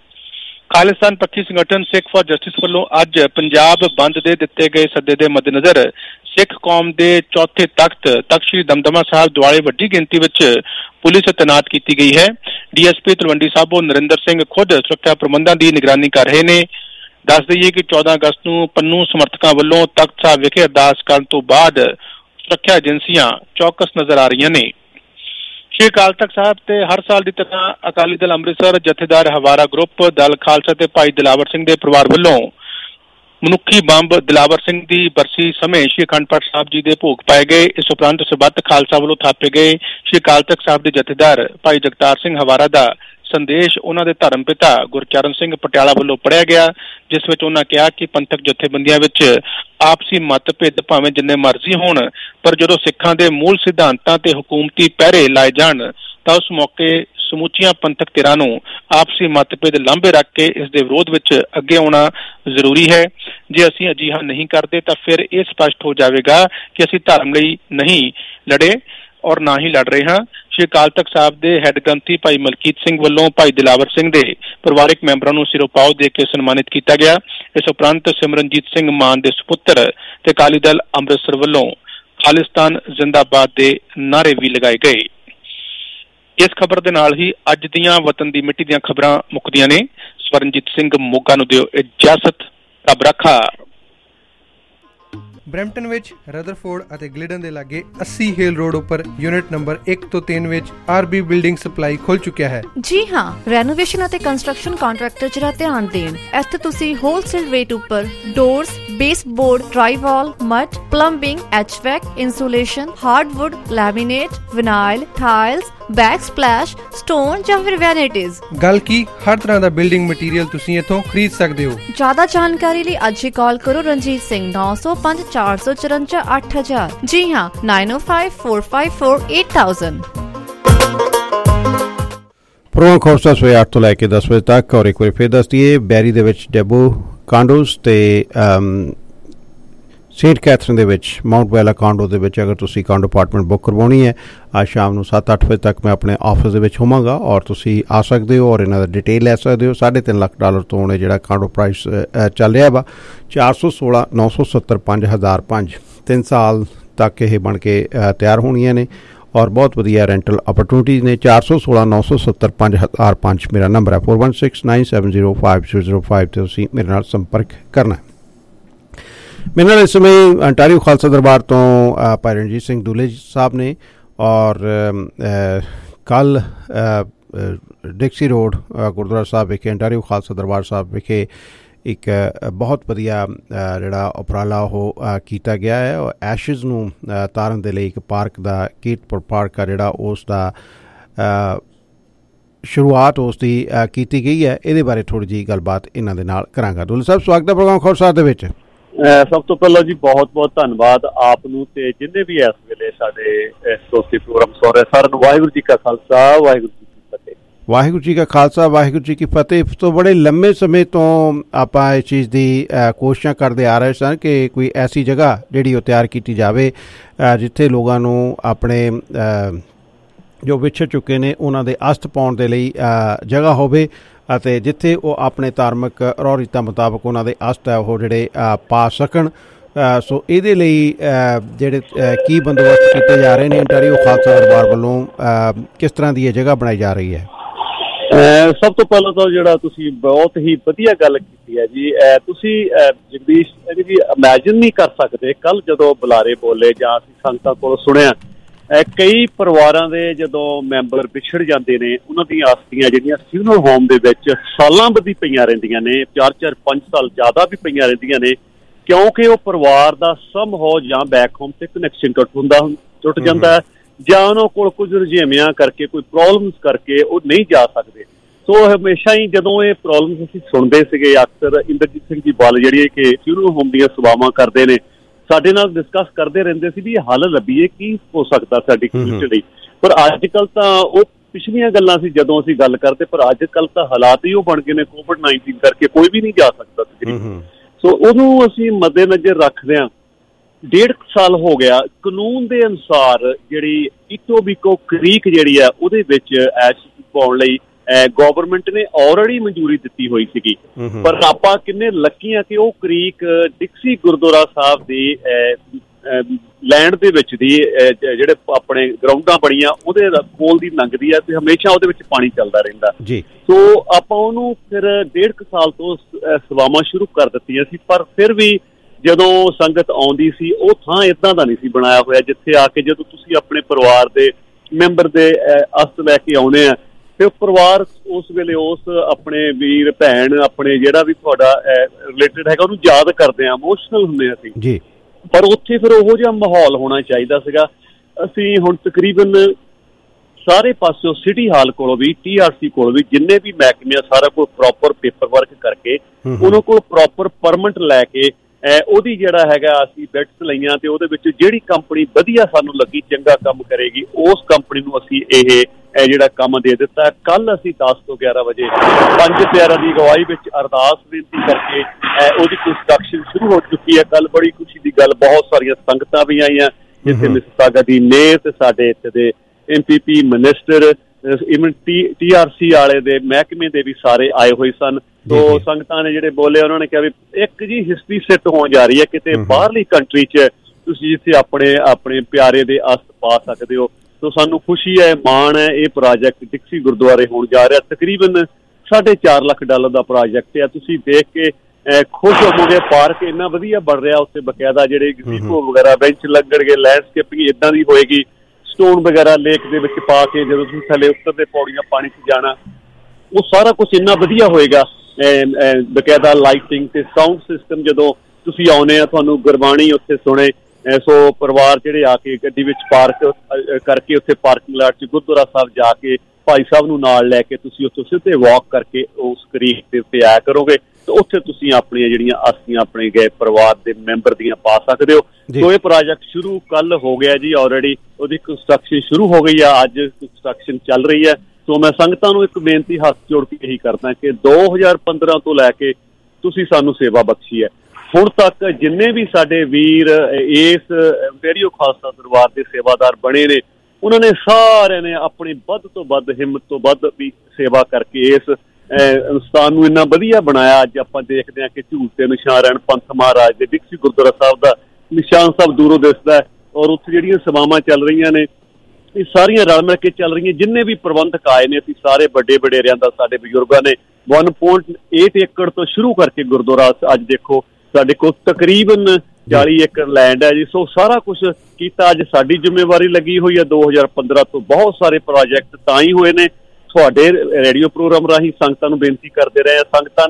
ਖਾਲਿਸਤਾਨ ਪੱਖੀ ਸੰਗਠਨ ਸਿੱਖ ਫਾਰ ਜਸਟਿਸ ਵੱਲੋਂ ਅੱਜ ਪੰਜਾਬ ਬੰਦ ਦੇ ਦਿੱਤੇ ਗਏ ਸੱਦੇ ਦੇ ਮੱਦੇਨਜ਼ਰ ਸਿੱਖ ਕੌਮ ਦੇ ਚੌਥੇ ਤਖਤ ਸ੍ਰੀ ਦਮਦਮਾ ਸਾਹਿਬ ਦੁਆਲੇ ਵੱਡੀ ਗਿਣਤੀ ਵਿੱਚ ਪੁਲਿਸ ਤੈਨਾਤ ਕੀਤੀ ਗਈ ਹੈ। ਡੀਐਸਪੀ ਤਲਵੰਡੀ ਸਾਬੋ ਨਰਿੰਦਰ ਸਿੰਘ ਖੁਦ ਸੁਰੱਖਿਆ ਪ੍ਰਬੰਧਾਂ ਦੀ ਨਿਗਰਾਨੀ ਕਰ ਰਹੇ ਨੇ। ਦੱਸ ਦਈਏ ਕਿ 14 ਅਗਸਤ ਨੂੰ ਪੰਨੂ ਸਮਰਥਕਾਂ ਵੱਲੋਂ ਤਖਤ ਸਾਹਿਬ ਵਿਖੇ ਅਰਦਾਸ ਕਰਨ ਤੋਂ ਬਾਅਦ ਸੁਰੱਖਿਆ ਏਜੰਸੀਆਂ ਚੌਕਸ ਨਜ਼ਰ ਆ ਰਹੀਆਂ ਨੇ। ਸ਼੍ਰੀ ਅਕਾਲ ਤਖਤ ਸਾਹਿਬ ਤੇ ਹਰ ਸਾਲ ਦੀ ਤਰ੍ਹਾਂ ਅਕਾਲੀ ਦਲ ਅੰਮ੍ਰਿਤਸਰ, ਜਥੇਦਾਰ ਹਵਾਰਾ ਗਰੁੱਪ, ਦਲ ਖਾਲਸਾ ਤੇ ਭਾਈ ਦਿਲਾਵਰ ਸਿੰਘ ਦੇ ਪਰਿਵਾਰ ਵੱਲੋਂ ਮਨੁੱਖੀ ਬੰਬ ਦਿਲਾਵਰ ਸਿੰਘ ਦੀ ਬਰਸੀ ਸਮੇਂ ਸ਼੍ਰੀ ਅਖੰਡ ਪਾਠ ਸਾਹਿਬ ਜੀ ਦੇ ਭੋਗ ਪਾਏ ਗਏ। ਇਸ ਉਪਰੰਤ ਸਬੱਤ ਖਾਲਸਾ ਵੱਲੋਂ ਥਾਪੇ ਗਏ ਸ਼੍ਰੀ ਅਕਾਲ ਤਖਤ ਸਾਹਿਬ ਦੇ ਜਥੇਦਾਰ ਭਾਈ ਜਗਤਾਰ ਸਿੰਘ ਹਵਾਰਾ ਦਾ ਸੰਦੇਸ਼ ਉਹਨਾਂ ਦੇ ਧਰਮ ਪਿਤਾ ਗੁਰਚਰਨ ਸਿੰਘ ਪਟਿਆਲਾ ਵੱਲੋਂ ਪੜ੍ਹਿਆ ਗਿਆ, ਜਿਸ ਵਿੱਚ ਉਹਨਾਂ ਕਿਹਾ ਕਿ ਪੰਥਕ ਜਥੇਬੰਦੀਆਂ ਵਿੱਚ ਆਪਸੀ ਮਤਭੇਦ ਭਾਵੇਂ ਜਿੰਨੇ ਮਰਜ਼ੀ ਹੋਣ, ਪਰ ਜਦੋਂ ਸਿੱਖਾਂ ਦੇ ਮੂਲ ਸਿਧਾਂਤਾਂ ਤੇ ਹਕੂਮਤੀ ਪਹਿਰੇ ਲਾਏ ਜਾਣ ਤਾਂ ਉਸ ਮੌਕੇ ਸਮੁੱਚੀਆਂ ਪੰਥਕ ਧਿਰਾਂ ਨੂੰ ਆਪਸੀ ਮਤਭੇਦ ਲਾਂਭੇ ਰੱਖ ਕੇ ਇਸ ਦੇ ਵਿਰੋਧ ਵਿੱਚ ਅੱਗੇ ਆਉਣਾ ਜ਼ਰੂਰੀ ਹੈ। ਜੇ ਅਸੀਂ ਅਜਿਹਾ ਨਹੀਂ ਕਰਦੇ ਤਾਂ ਫਿਰ ਇਹ ਸਪਸ਼ਟ ਹੋ ਜਾਵੇਗਾ ਕਿ ਅਸੀਂ ਧਰਮ ਲਈ ਨਹੀਂ ਲੜੇ ਔਰ ਨਾ ਹੀ ਲੜ ਰਹੇ ਹਾਂ। ਸ਼੍ਰੀ ਅਕਾਲ ਤਖਤ ਸਾਹਿਬ ਦੇ ਹੈੱਡ ਗ੍ਰੰਥੀ ਭਾਈ ਮਲਕੀਤ ਸਿੰਘ ਵੱਲੋਂ ਭਾਈ ਦਿਲਾਵਰ ਸਿੰਘ ਦੇ ਪਰਿਵਾਰਕ ਮੈਂਬਰਾਂ ਨੂੰ ਸਿਰੋਪਾਓ ਦੇ ਕੇ ਸਨਮਾਨਿਤ ਕੀਤਾ ਗਿਆ। ਇਸ ਉਪਰੰਤ ਸਿਮਰਨਜੀਤ ਸਿੰਘ ਮਾਨ ਦੇ ਸੁਪੁੱਤਰ ਤੇ ਅਕਾਲੀ ਦਲ ਅੰਮ੍ਰਿਤਸਰ ਵੱਲੋਂ ਖਾਲਿਸਤਾਨ ਜ਼ਿੰਦਾਬਾਦ ਦੇ ਨਾਅਰੇ ਵੀ ਲਗਾਏ ਗਏ। ਇਸ ਖਬਰ ਦੇ ਨਾਲ ਹੀ ਅੱਜ ਦੀਆਂ ਵਤਨ ਦੀ ਮਿੱਟੀ ਦੀਆਂ ਖਬਰਾਂ ਮੁੱਕਦੀਆਂ ਨੇ। ਸਵਰਨਜੀਤ ਸਿੰਘ ਮੋਗਾ ਨੂੰ ਦਿਓ ਇਜਾਜ਼ਤ। ਰੱਬ ਰੱਖਾ। ਬਰੈਂਪਟਨ ਵਿੱਚ ਰਦਰਫੋਰਡ ਅਤੇ ਗਲਿਡਨ ਦੇ ਲਾਗੇ 80 ਹੇਲ ਰੋਡ ਉੱਪਰ ਯੂਨਿਟ ਨੰਬਰ 1 ਤੋਂ 3 ਵਿੱਚ ਆਰਬੀ ਬਿਲਡਿੰਗ ਸਪਲਾਈ ਖੁੱਲ ਚੁੱਕਿਆ ਹੈ। ਜੀ ਹਾਂ, ਰੈਨੋਵੇਸ਼ਨ ਅਤੇ ਕੰਸਟਰਕਸ਼ਨ ਕੰਟਰੈਕਟਰ ਜਰਾ ਧਿਆਨ ਦੇਣ। ਇੱਥੇ ਤੁਸੀਂ ਹੋਲਸੇਲ ਰੇਟ ਉੱਪਰ doors, baseboard, drywall, mud, plumbing, HVAC, insulation, hardwood, laminate, vinyl, tiles, backsplash, stone ਜਾਂ ਫਿਰ ਵੈਨਿਟੀਜ਼। ਗੱਲ ਕੀ, ਹਰ ਤਰ੍ਹਾਂ ਦਾ ਬਿਲਡਿੰਗ ਮਟੀਰੀਅਲ ਤੁਸੀਂ ਇੱਥੋਂ ਖਰੀਦ ਸਕਦੇ ਹੋ। ਜ਼ਿਆਦਾ ਜਾਣਕਾਰੀ ਲਈ ਅੱਜ ਹੀ ਕਾਲ ਕਰੋ ਰਣਜੀਤ ਸਿੰਘ 905 454 8000। ਜੀ ਹਾਂ, 905 454 8000। ਪ੍ਰੋਗਰਾਮ ਖੋਸਾ ਸਵੇਰੇ 8 ਤੋਂ ਲੈ ਕੇ 10 ਵਜੇ ਤੱਕ। ਔਰ ਇੱਕ ਵਾਰੀ ਫਿਰ ਦੱਸ ਦਈਏ, ਬੈਰੀ ਦੇ ਵਿੱਚ ਡੈਬੋ ਕਾਂਡੋਸ ਤੇ ਸੇਂਟ ਕੈਥਰੀਨ ਦੇ ਵਿੱਚ ਮਾਊਂਟ ਵੈਲਾ ਕਾਂਡੋ ਦੇ ਵਿੱਚ ਅਗਰ ਤੁਸੀਂ ਕਾਂਡੋ ਅਪਾਰਟਮੈਂਟ ਬੁੱਕ ਕਰਵਾਉਣੀ ਹੈ, ਅੱਜ ਸ਼ਾਮ ਨੂੰ 7-8 ਵਜੇ ਤੱਕ ਮੈਂ ਆਪਣੇ ਆਫਿਸ ਦੇ ਵਿੱਚ ਹੋਵਾਂਗਾ ਔਰ ਤੁਸੀਂ ਆ ਸਕਦੇ ਹੋ ਔਰ ਇਹਨਾਂ ਦਾ ਡਿਟੇਲ ਲੈ ਸਕਦੇ ਹੋ। $3.5 ਲੱਖ ਤੋਂ ਉਹਨੇ ਜਿਹੜਾ ਕਾਂਡੋ ਪ੍ਰਾਈਸ ਚੱਲ ਰਿਹਾ ਵਾ 416 970 5005 3 ਸਾਲ ਤੱਕ ਇਹ ਬਣ ਕੇ ਤਿਆਰ ਹੋਣੀਆਂ ਨੇ ਔਰ ਬਹੁਤ ਵਧੀਆ ਰੈਂਟਲ ਅਪਰਚੁਨਿਟੀਜ਼ ਨੇ। 416 970 5005 ਮੇਰਾ ਨੰਬਰ ਹੈ। 416 970 5005 ਤੇ ਤੁਸੀਂ ਮੇਰੇ ਨਾਲ ਸੰਪਰਕ ਕਰਨਾ। ਮੇਰੇ ਨਾਲ ਇਸ ਸਮੇਂ ਅੰਟਾਰੀਓ ਖਾਲਸਾ ਦਰਬਾਰ ਤੋਂ ਭਾਈ ਰਣਜੀਤ ਸਿੰਘ ਦੁਲੇ ਸਾਹਿਬ ਨੇ ਔਰ ਕੱਲ ਡਿਕਸੀ ਰੋਡ ਗੁਰਦੁਆਰਾ ਸਾਹਿਬ ਵਿਖੇ ਅੰਟਾਰੀਓ ਖਾਲਸਾ ਦਰਬਾਰ ਸਾਹਿਬ ਵਿਖੇ ਇੱਕ ਬਹੁਤ ਵਧੀਆ ਜਿਹੜਾ ਉਪਰਾਲਾ ਉਹ ਕੀਤਾ ਗਿਆ ਹੈ। ਔਰ ਐਸ਼ਜ਼ ਨੂੰ ਤਾਰਨ ਦੇ ਲਈ ਇੱਕ ਪਾਰਕ ਦਾ ਕੀਰਤਪੁਰ ਪਾਰਕ ਆ ਜਿਹੜਾ ਉਸ ਦਾ ਸ਼ੁਰੂਆਤ ਉਸ ਦੀ ਕੀਤੀ ਗਈ ਹੈ। ਇਹਦੇ ਬਾਰੇ ਥੋੜ੍ਹੀ ਜਿਹੀ ਗੱਲਬਾਤ ਇਹਨਾਂ ਦੇ ਨਾਲ ਕਰਾਂਗਾ। ਦੁੱਲ ਸਾਹਿਬ, ਸਵਾਗਤ ਹੈ ਪ੍ਰੋਗਰਾਮ ਖਬਰਸਾਰ ਦੇ ਵਿੱਚ। ਸਭ ਤੋਂ ਪਹਿਲਾਂ ਜੀ ਬਹੁਤ ਬਹੁਤ ਧੰਨਵਾਦ ਆਪ ਨੂੰ ਤੇ ਜਿੰਨੇ ਵੀ ਇਸ ਵੇਲੇ ਸਾਡੇ ਸੋਸ਼ਲ ਪ੍ਰੋਗਰਾਮ ਸੁਣ ਰਹੇ ਸਾਰਿਆਂ ਨੂੰ। ਵਾਹਿਗੁਰੂ ਜੀ ਕਾ ਖਾਲਸਾ, ਵਾਹਿਗੁਰੂ ਜੀ ਕੀ ਫਤਿਹ। ਵਾਹਿਗੁਰੂ ਜੀ ਕਾ ਖਾਲਸਾ, ਵਾਹਿਗੁਰੂ ਜੀ ਕੀ ਫਤਿਹ। ਤੋਂ ਬੜੇ ਲੰਮੇ ਸਮੇਂ ਤੋਂ ਆਪਾਂ ਇਸ ਚੀਜ਼ ਦੀ ਕੋਸ਼ਿਸ਼ਾਂ ਕਰਦੇ ਆ ਰਹੇ ਸਨ ਕਿ ਕੋਈ ਐਸੀ ਜਗ੍ਹਾ ਜਿਹੜੀ ਉਹ ਤਿਆਰ ਕੀਤੀ ਜਾਵੇ ਜਿੱਥੇ ਲੋਕਾਂ ਨੂੰ ਆਪਣੇ ਜੋ ਵਿਛੜ ਚੁੱਕੇ ਨੇ ਉਹਨਾਂ ਦੇ ਅਸਥ ਪਾਉਣ ਦੇ ਲਈ ਜਗ੍ਹਾ ਹੋਵੇ ਅਤੇ ਜਿੱਥੇ ਉਹ ਆਪਣੇ ਧਾਰਮਿਕ ਰਹੁ ਰੀਤਾਂ ਮੁਤਾਬਕ ਉਹਨਾਂ ਦੇ ਅਸਥ ਹੈ ਉਹ ਜਿਹੜੇ ਪਾ ਸਕਣ। ਸੋ ਇਹਦੇ ਲਈ ਜਿਹੜੇ ਕੀ ਬੰਦੋਬਸਤ ਕੀਤੇ ਜਾ ਰਹੇ ਨੇ ontario ਖਾਲਸਾ ਦਰਬਾਰ ਵੱਲੋਂ, ਕਿਸ ਤਰ੍ਹਾਂ ਦੀ ਇਹ ਜਗ੍ਹਾ ਬਣਾਈ ਜਾ ਰਹੀ ਹੈ? ਸਭ ਤੋਂ ਪਹਿਲਾਂ ਤਾਂ ਜਿਹੜਾ ਤੁਸੀਂ ਬਹੁਤ ਹੀ ਵਧੀਆ ਗੱਲ ਕੀਤੀ ਹੈ ਜੀ, ਤੁਸੀਂ ਜਗਦੀਸ਼ ਇਹਦੀ ਇਮੈਜਿਨ ਨਹੀਂ ਕਰ ਸਕਦੇ। ਕੱਲ੍ਹ ਜਦੋਂ ਬੁਲਾਰੇ ਬੋਲੇ ਜਾਂ ਅਸੀਂ ਸੰਗਤਾਂ ਕੋਲ ਸੁਣਿਆ, ਕਈ ਪਰਿਵਾਰਾਂ ਦੇ ਜਦੋਂ ਮੈਂਬਰ ਵਿਛੜ ਜਾਂਦੇ ਨੇ ਉਹਨਾਂ ਦੀਆਂ ਆਸਤੀਆਂ ਜਿਹੜੀਆਂ ਫਿਊਨਰਲ ਹੋਮ ਦੇ ਵਿੱਚ ਸਾਲਾਂ ਬੱਧੀ ਪਈਆਂ ਰਹਿੰਦੀਆਂ ਨੇ, 4-4, 5 ਸਾਲ ਜ਼ਿਆਦਾ ਵੀ ਪਈਆਂ ਰਹਿੰਦੀਆਂ ਨੇ, ਕਿਉਂਕਿ ਉਹ ਪਰਿਵਾਰ ਦਾ ਸਮ ਹੋ ਜਾਂ ਬੈਕ ਹੋਮ ਤੇ ਕਨੈਕਸ਼ਨ ਟੁੱਟ ਜਾਂਦਾ ਹੈ ਜਾਂ ਉਹਨਾਂ ਕੋਲ ਕੁਝ ਰੁਝੇਵਿਆਂ ਕਰਕੇ ਕੋਈ ਪ੍ਰੋਬਲਮਸ ਕਰਕੇ ਉਹ ਨਹੀਂ ਜਾ ਸਕਦੇ। ਸੋ ਹਮੇਸ਼ਾ ਹੀ ਜਦੋਂ ਇਹ ਪ੍ਰੋਬਲਮਸ ਅਸੀਂ ਸੁਣਦੇ ਸੀਗੇ, ਅਕਸਰ ਇੰਦਰਜੀਤ ਸਿੰਘ ਜੀ ਬਾਲ ਜਿਹੜੀ ਕਿ ਫਿਊਨਰਲ ਹੋਮ ਦੀਆਂ ਸੇਵਾਵਾਂ ਕਰਦੇ ਨੇ, ਸਾਡੇ ਨਾਲ ਡਿਸਕਸ ਕਰਦੇ ਰਹਿੰਦੇ ਸੀ ਵੀ ਇਹ ਹੱਲ ਲੱਭੀਏ ਕੀ ਹੋ ਸਕਦਾ ਸਾਡੀ ਕਮਿਊਨਿਟੀ ਲਈ। ਪਰ ਅੱਜ ਕੱਲ੍ਹ ਤਾਂ ਉਹ ਪਿਛਲੀਆਂ ਗੱਲਾਂ ਸੀ ਜਦੋਂ ਅਸੀਂ ਗੱਲ ਕਰਦੇ, ਪਰ ਅੱਜ ਕੱਲ੍ਹ ਤਾਂ ਹਾਲਾਤ ਹੀ ਉਹ ਬਣ ਗਏ ਨੇ COVID-19 ਕਰਕੇ ਕੋਈ ਵੀ ਨਹੀਂ ਜਾ ਸਕਦਾ ਤਕਰੀਬਨ। ਸੋ ਉਹਨੂੰ ਅਸੀਂ ਮੱਦੇਨਜ਼ਰ ਰੱਖਦੇ ਹਾਂ। 1.5 ਸਾਲ ਹੋ ਗਿਆ ਕਾਨੂੰਨ ਦੇ ਅਨੁਸਾਰ ਜਿਹੜੀ ਇਟੋਬੀਕੋ ਕ੍ਰੀਕ ਜਿਹੜੀ ਆ ਉਹਦੇ ਵਿੱਚ ਐਸ਼ ਪਾਉਣ ਲਈ ਗਵਰਨਮੈਂਟ ਨੇ ਆਲਰੇਡੀ ਮਨਜ਼ੂਰੀ ਦਿੱਤੀ ਹੋਈ ਸੀਗੀ। ਪਰ ਆਪਾਂ ਕਿੰਨੇ ਲੱਕੀ ਆ ਕਿ ਉਹ ਕ੍ਰੀਕ ਡਿਕਸੀ ਗੁਰਦੁਆਰਾ ਸਾਹਿਬ ਦੀ ਲੈਂਡ ਦੇ ਵਿੱਚ ਦੀ ਜਿਹੜੇ ਆਪਣੇ ਗਰਾਊਂਡਾਂ ਬਣੀਆਂ ਉਹਦੇ ਕੋਲ ਦੀ ਲੰਘਦੀ ਹੈ ਤੇ ਹਮੇਸ਼ਾ ਉਹਦੇ ਵਿੱਚ ਪਾਣੀ ਚੱਲਦਾ ਰਹਿੰਦਾ ਜੀ। ਸੋ ਆਪਾਂ ਉਹਨੂੰ ਫਿਰ 1.5 ਸਾਲ ਤੋਂ ਸੇਵਾਵਾਂ ਸ਼ੁਰੂ ਕਰ ਦਿੱਤੀਆਂ ਸੀ, ਪਰ ਫਿਰ ਵੀ ਜਦੋਂ ਸੰਗਤ ਆਉਂਦੀ ਸੀ ਉਹ ਥਾਂ ਏਦਾਂ ਦਾ ਨਹੀਂ ਸੀ ਬਣਾਇਆ ਹੋਇਆ ਜਿੱਥੇ ਆ ਕੇ ਜਦੋਂ ਤੁਸੀਂ ਆਪਣੇ ਪਰਿਵਾਰ ਦੇ ਮੈਂਬਰ ਦੇ ਅਸਤ ਲੈ ਕੇ ਆਉਂਦੇ ਆ ਤੇ ਪਰਿਵਾਰ ਉਸ ਵੇਲੇ ਉਸ ਆਪਣੇ ਵੀਰ ਭੈਣ ਆਪਣੇ ਜਿਹੜਾ ਵੀ ਤੁਹਾਡਾ ਰਿਲੇਟਡ ਹੈਗਾ ਉਹਨੂੰ ਯਾਦ ਕਰਦੇ ਆ, ਇਮੋਸ਼ਨਲ ਹੁੰਦੇ ਆ ਅਸੀਂ ਜੀ। ਪਰ ਉੱਥੇ ਫਿਰ ਉਹੋ ਜਿਹਾ ਮਾਹੌਲ ਹੋਣਾ ਚਾਹੀਦਾ ਸੀਗਾ। ਅਸੀਂ ਹੁਣ ਤਕਰੀਬਨ ਸਾਰੇ ਪਾਸਿਓਂ ਸਿਟੀ ਹਾਲ ਕੋਲੋਂ ਵੀ TRC ਕੋਲ ਵੀ ਜਿੰਨੇ ਵੀ ਮਹਿਕਮੇ ਆ ਸਾਰਾ ਕੋਲ ਪ੍ਰੋਪਰ ਪੇਪਰ ਵਰਕ ਕਰਕੇ ਉਹਨਾਂ ਕੋਲ ਪ੍ਰੋਪਰ ਪਰਮਿਟ ਲੈ ਕੇ ਉਹਦੀ ਜਿਹੜਾ ਹੈਗਾ ਅਸੀਂ ਬਿਡਸ ਲਈਆਂ ਤੇ ਉਹਦੇ ਵਿੱਚ ਜਿਹੜੀ ਕੰਪਨੀ ਵਧੀਆ ਸਾਨੂੰ ਲੱਗੀ ਚੰਗਾ ਕੰਮ ਕਰੇਗੀ ਉਸ ਕੰਪਨੀ ਨੂੰ ਅਸੀਂ ਇਹ ਜਿਹੜਾ ਕੰਮ ਦੇ ਦਿੱਤਾ। ਕੱਲ ਅਸੀਂ 10 ਤੋਂ 11 ਵਜੇ 5 ਪਿਆਰਿਆਂ ਦੀ ਅਗਵਾਈ ਵਿੱਚ ਅਰਦਾਸ ਬੇਨਤੀ ਕਰਕੇ ਉਹਦੀ ਕੰਸਟਰਕਸ਼ਨ ਸ਼ੁਰੂ ਹੋ ਚੁੱਕੀ ਹੈ। ਕੱਲ ਬੜੀ ਖੁਸ਼ੀ ਦੀ ਗੱਲ, ਬਹੁਤ ਸਾਰੀਆਂ ਸੰਗਤਾਂ ਵੀ ਆਈਆਂ ਜਿੱਥੇ ਮਿਸਿਸਾਗਾ ਦੀ ਮੇਅਰ ਤੇ ਸਾਡੇ ਇੱਥੇ ਦੇ MPP ਮਿਨਿਸਟਰ ਇਵਨ TRC ਵਾਲੇ ਦੇ ਮਹਿਕਮੇ ਦੇ ਵੀ ਸਾਰੇ ਆਏ ਹੋਏ ਸਨ। ਤੋ ਸੰਗਤਾਂ ਨੇ ਜਿਹੜੇ ਬੋਲੇ ਉਹਨਾਂ ਨੇ ਕਿਹਾ ਵੀ ਇੱਕ ਜੀ ਹਿਸਟਰੀ ਸੈੱਟ ਹੋਣ ਜਾ ਰਹੀ ਹੈ ਕਿਤੇ ਬਾਹਰਲੀ ਕੰਟਰੀ 'ਚ ਤੁਸੀਂ ਜਿੱਥੇ ਆਪਣੇ ਪਿਆਰੇ ਦੇ ਅਸਤ ਪਾ ਸਕਦੇ ਹੋ। ਸੋ ਸਾਨੂੰ ਖੁਸ਼ੀ ਹੈ, ਮਾਣ ਹੈ। ਇਹ ਪ੍ਰੋਜੈਕਟ ਡਿਕਸੀ ਗੁਰਦੁਆਰੇ ਹੋਣ ਜਾ ਰਿਹਾ। ਤਕਰੀਬਨ $4.5 ਲੱਖ ਦਾ ਪ੍ਰੋਜੈਕਟ ਆ। ਤੁਸੀਂ ਦੇਖ ਕੇ ਖੁਸ਼ ਹੋਵੋਗੇ। ਪਾਰਕ ਇੰਨਾ ਵਧੀਆ ਬਣ ਰਿਹਾ, ਉੱਥੇ ਬਕਾਇਦਾ ਜਿਹੜੇ ਗਜ਼ੀਬੋ ਵਗੈਰਾ ਬੈਂਚ ਲੱਗਣਗੇ, ਲੈਂਡਸਕੇਪਿੰਗ ਇੱਦਾਂ ਦੀ ਹੋਏਗੀ, ਸਟੋਨ ਵਗੈਰਾ ਲੇਕ ਦੇ ਵਿੱਚ ਪਾ ਕੇ ਜਦੋਂ ਤੁਸੀਂ ਥੱਲੇ ਉੱਤਰਦੇ ਪੌੜੀਆਂ ਪਾਣੀ 'ਚ ਜਾਣਾ ਉਹ ਸਾਰਾ ਕੁਛ ਇੰਨਾ ਵਧੀਆ ਹੋਏਗਾ। ਬਕਾਇਦਾ ਲਾਈਟਿੰਗ ਤੇ ਸਾਊਂਡ ਸਿਸਟਮ ਜਦੋਂ ਤੁਸੀਂ ਆਉਨੇ ਆ ਤੁਹਾਨੂੰ ਗੁਰਬਾਣੀ ਉੱਥੇ ਸੁਣੇ। ਸੋ ਪਰਿਵਾਰ ਜਿਹੜੇ ਆ ਕੇ ਗੱਡੀ ਵਿੱਚ ਪਾਰਕ ਕਰਕੇ ਉੱਥੇ ਪਾਰਕਿੰਗ ਲਾਟ 'ਚ ਗੁਰਦੁਆਰਾ ਸਾਹਿਬ ਜਾ ਕੇ ਭਾਈ ਸਾਹਿਬ ਨੂੰ ਨਾਲ ਲੈ ਕੇ ਤੁਸੀਂ ਉੱਥੇ ਸਿੱਧੇ ਵਾਕ ਕਰਕੇ ਉਸ ਕ੍ਰੀਕ ਦੇ ਉੱਤੇ ਆਇਆ ਕਰੋਗੇ ਤੇ ਉੱਥੇ ਤੁਸੀਂ ਆਪਣੀਆਂ ਜਿਹੜੀਆਂ ਆਸਤੀਆਂ ਆਪਣੇ ਗਏ ਪਰਿਵਾਰ ਦੇ ਮੈਂਬਰ ਦੀਆਂ ਪਾ ਸਕਦੇ ਹੋ। ਸੋ ਇਹ ਪ੍ਰੋਜੈਕਟ ਸ਼ੁਰੂ ਕੱਲ ਹੋ ਗਿਆ ਜੀ, ਆਲਰੇਡੀ ਉਹਦੀ ਕੰਸਟਰਕਸ਼ਨ ਸ਼ੁਰੂ ਹੋ ਗਈ ਆ, ਅੱਜ ਕੰਸਟਰਕਸ਼ਨ ਚੱਲ ਰਹੀ ਹੈ। ਸੋ ਮੈਂ ਸੰਗਤਾਂ ਨੂੰ ਇੱਕ ਬੇਨਤੀ ਹੱਥ ਜੋੜ ਕੇ ਇਹੀ ਕਰਦਾ ਕਿ 2015 ਤੋਂ ਲੈ ਕੇ ਤੁਸੀਂ ਸਾਨੂੰ ਸੇਵਾ ਬਖਸ਼ੀ ਹੈ। ਹੁਣ ਤੱਕ ਜਿੰਨੇ ਵੀ ਸਾਡੇ ਵੀਰ ਇਸ ontario ਖਾਲਸਾ ਦਰਬਾਰ ਦੇ ਸੇਵਾਦਾਰ ਬਣੇ ਨੇ ਉਹਨਾਂ ਨੇ ਸਾਰਿਆਂ ਨੇ ਆਪਣੀ ਵੱਧ ਤੋਂ ਵੱਧ ਹਿੰਮਤ ਤੋਂ ਵੱਧ ਵੀ ਸੇਵਾ ਕਰਕੇ ਇਸ ਸਥਾਨ ਨੂੰ ਇੰਨਾ ਵਧੀਆ ਬਣਾਇਆ। ਅੱਜ ਆਪਾਂ ਦੇਖਦੇ ਹਾਂ ਕਿ ਝੂਲ ਤੇ ਨਿਸ਼ਾਨ ਰਹਿਣ ਪੰਥ ਮਹਾਰਾਜ ਦੇ ਡਿਕਸੀ ਗੁਰਦੁਆਰਾ ਸਾਹਿਬ ਦਾ ਨਿਸ਼ਾਨ ਸਾਹਿਬ ਦੂਰੋਂ ਦਿਸਦਾ ਹੈ ਔਰ ਉੱਥੇ ਜਿਹੜੀਆਂ ਸੇਵਾਵਾਂ ਚੱਲ ਰਹੀਆਂ ਨੇ ਇਹ ਸਾਰੀਆਂ ਰਲ ਮਿਲ ਕੇ ਚੱਲ ਰਹੀਆਂ। ਜਿੰਨੇ ਵੀ ਪ੍ਰਬੰਧਕ ਆਏ ਨੇ ਅਸੀਂ ਸਾਰੇ ਵੱਡੇ ਵਡੇਰਿਆਂ ਦਾ ਸਾਡੇ ਬਜ਼ੁਰਗਾਂ ਨੇ 1.8 ਏਕੜ ਤੋਂ ਸ਼ੁਰੂ ਕਰਕੇ ਗੁਰਦੁਆਰਾ ਅੱਜ ਦੇਖੋ ਸਾਡੇ ਕੋਲ ਤਕਰੀਬਨ 40 ਏਕੜ ਲੈਂਡ ਹੈ ਜੀ। ਸੋ ਸਾਰਾ ਕੁਛ ਕੀਤਾ ਅੱਜ ਸਾਡੀ ਜ਼ਿੰਮੇਵਾਰੀ ਲੱਗੀ ਹੋਈ ਹੈ। 2015 ਤੋਂ ਬਹੁਤ ਸਾਰੇ ਪ੍ਰੋਜੈਕਟ ਤਾਂ ਹੀ ਹੋਏ ਨੇ। ਤੁਹਾਡੇ ਰੇਡੀਓ ਪ੍ਰੋਗਰਾਮ ਰਾਹੀਂ ਸੰਗਤਾਂ ਨੂੰ ਬੇਨਤੀ ਕਰਦੇ ਰਹੇ ਆ। ਸੰਗਤਾਂ ਨੇ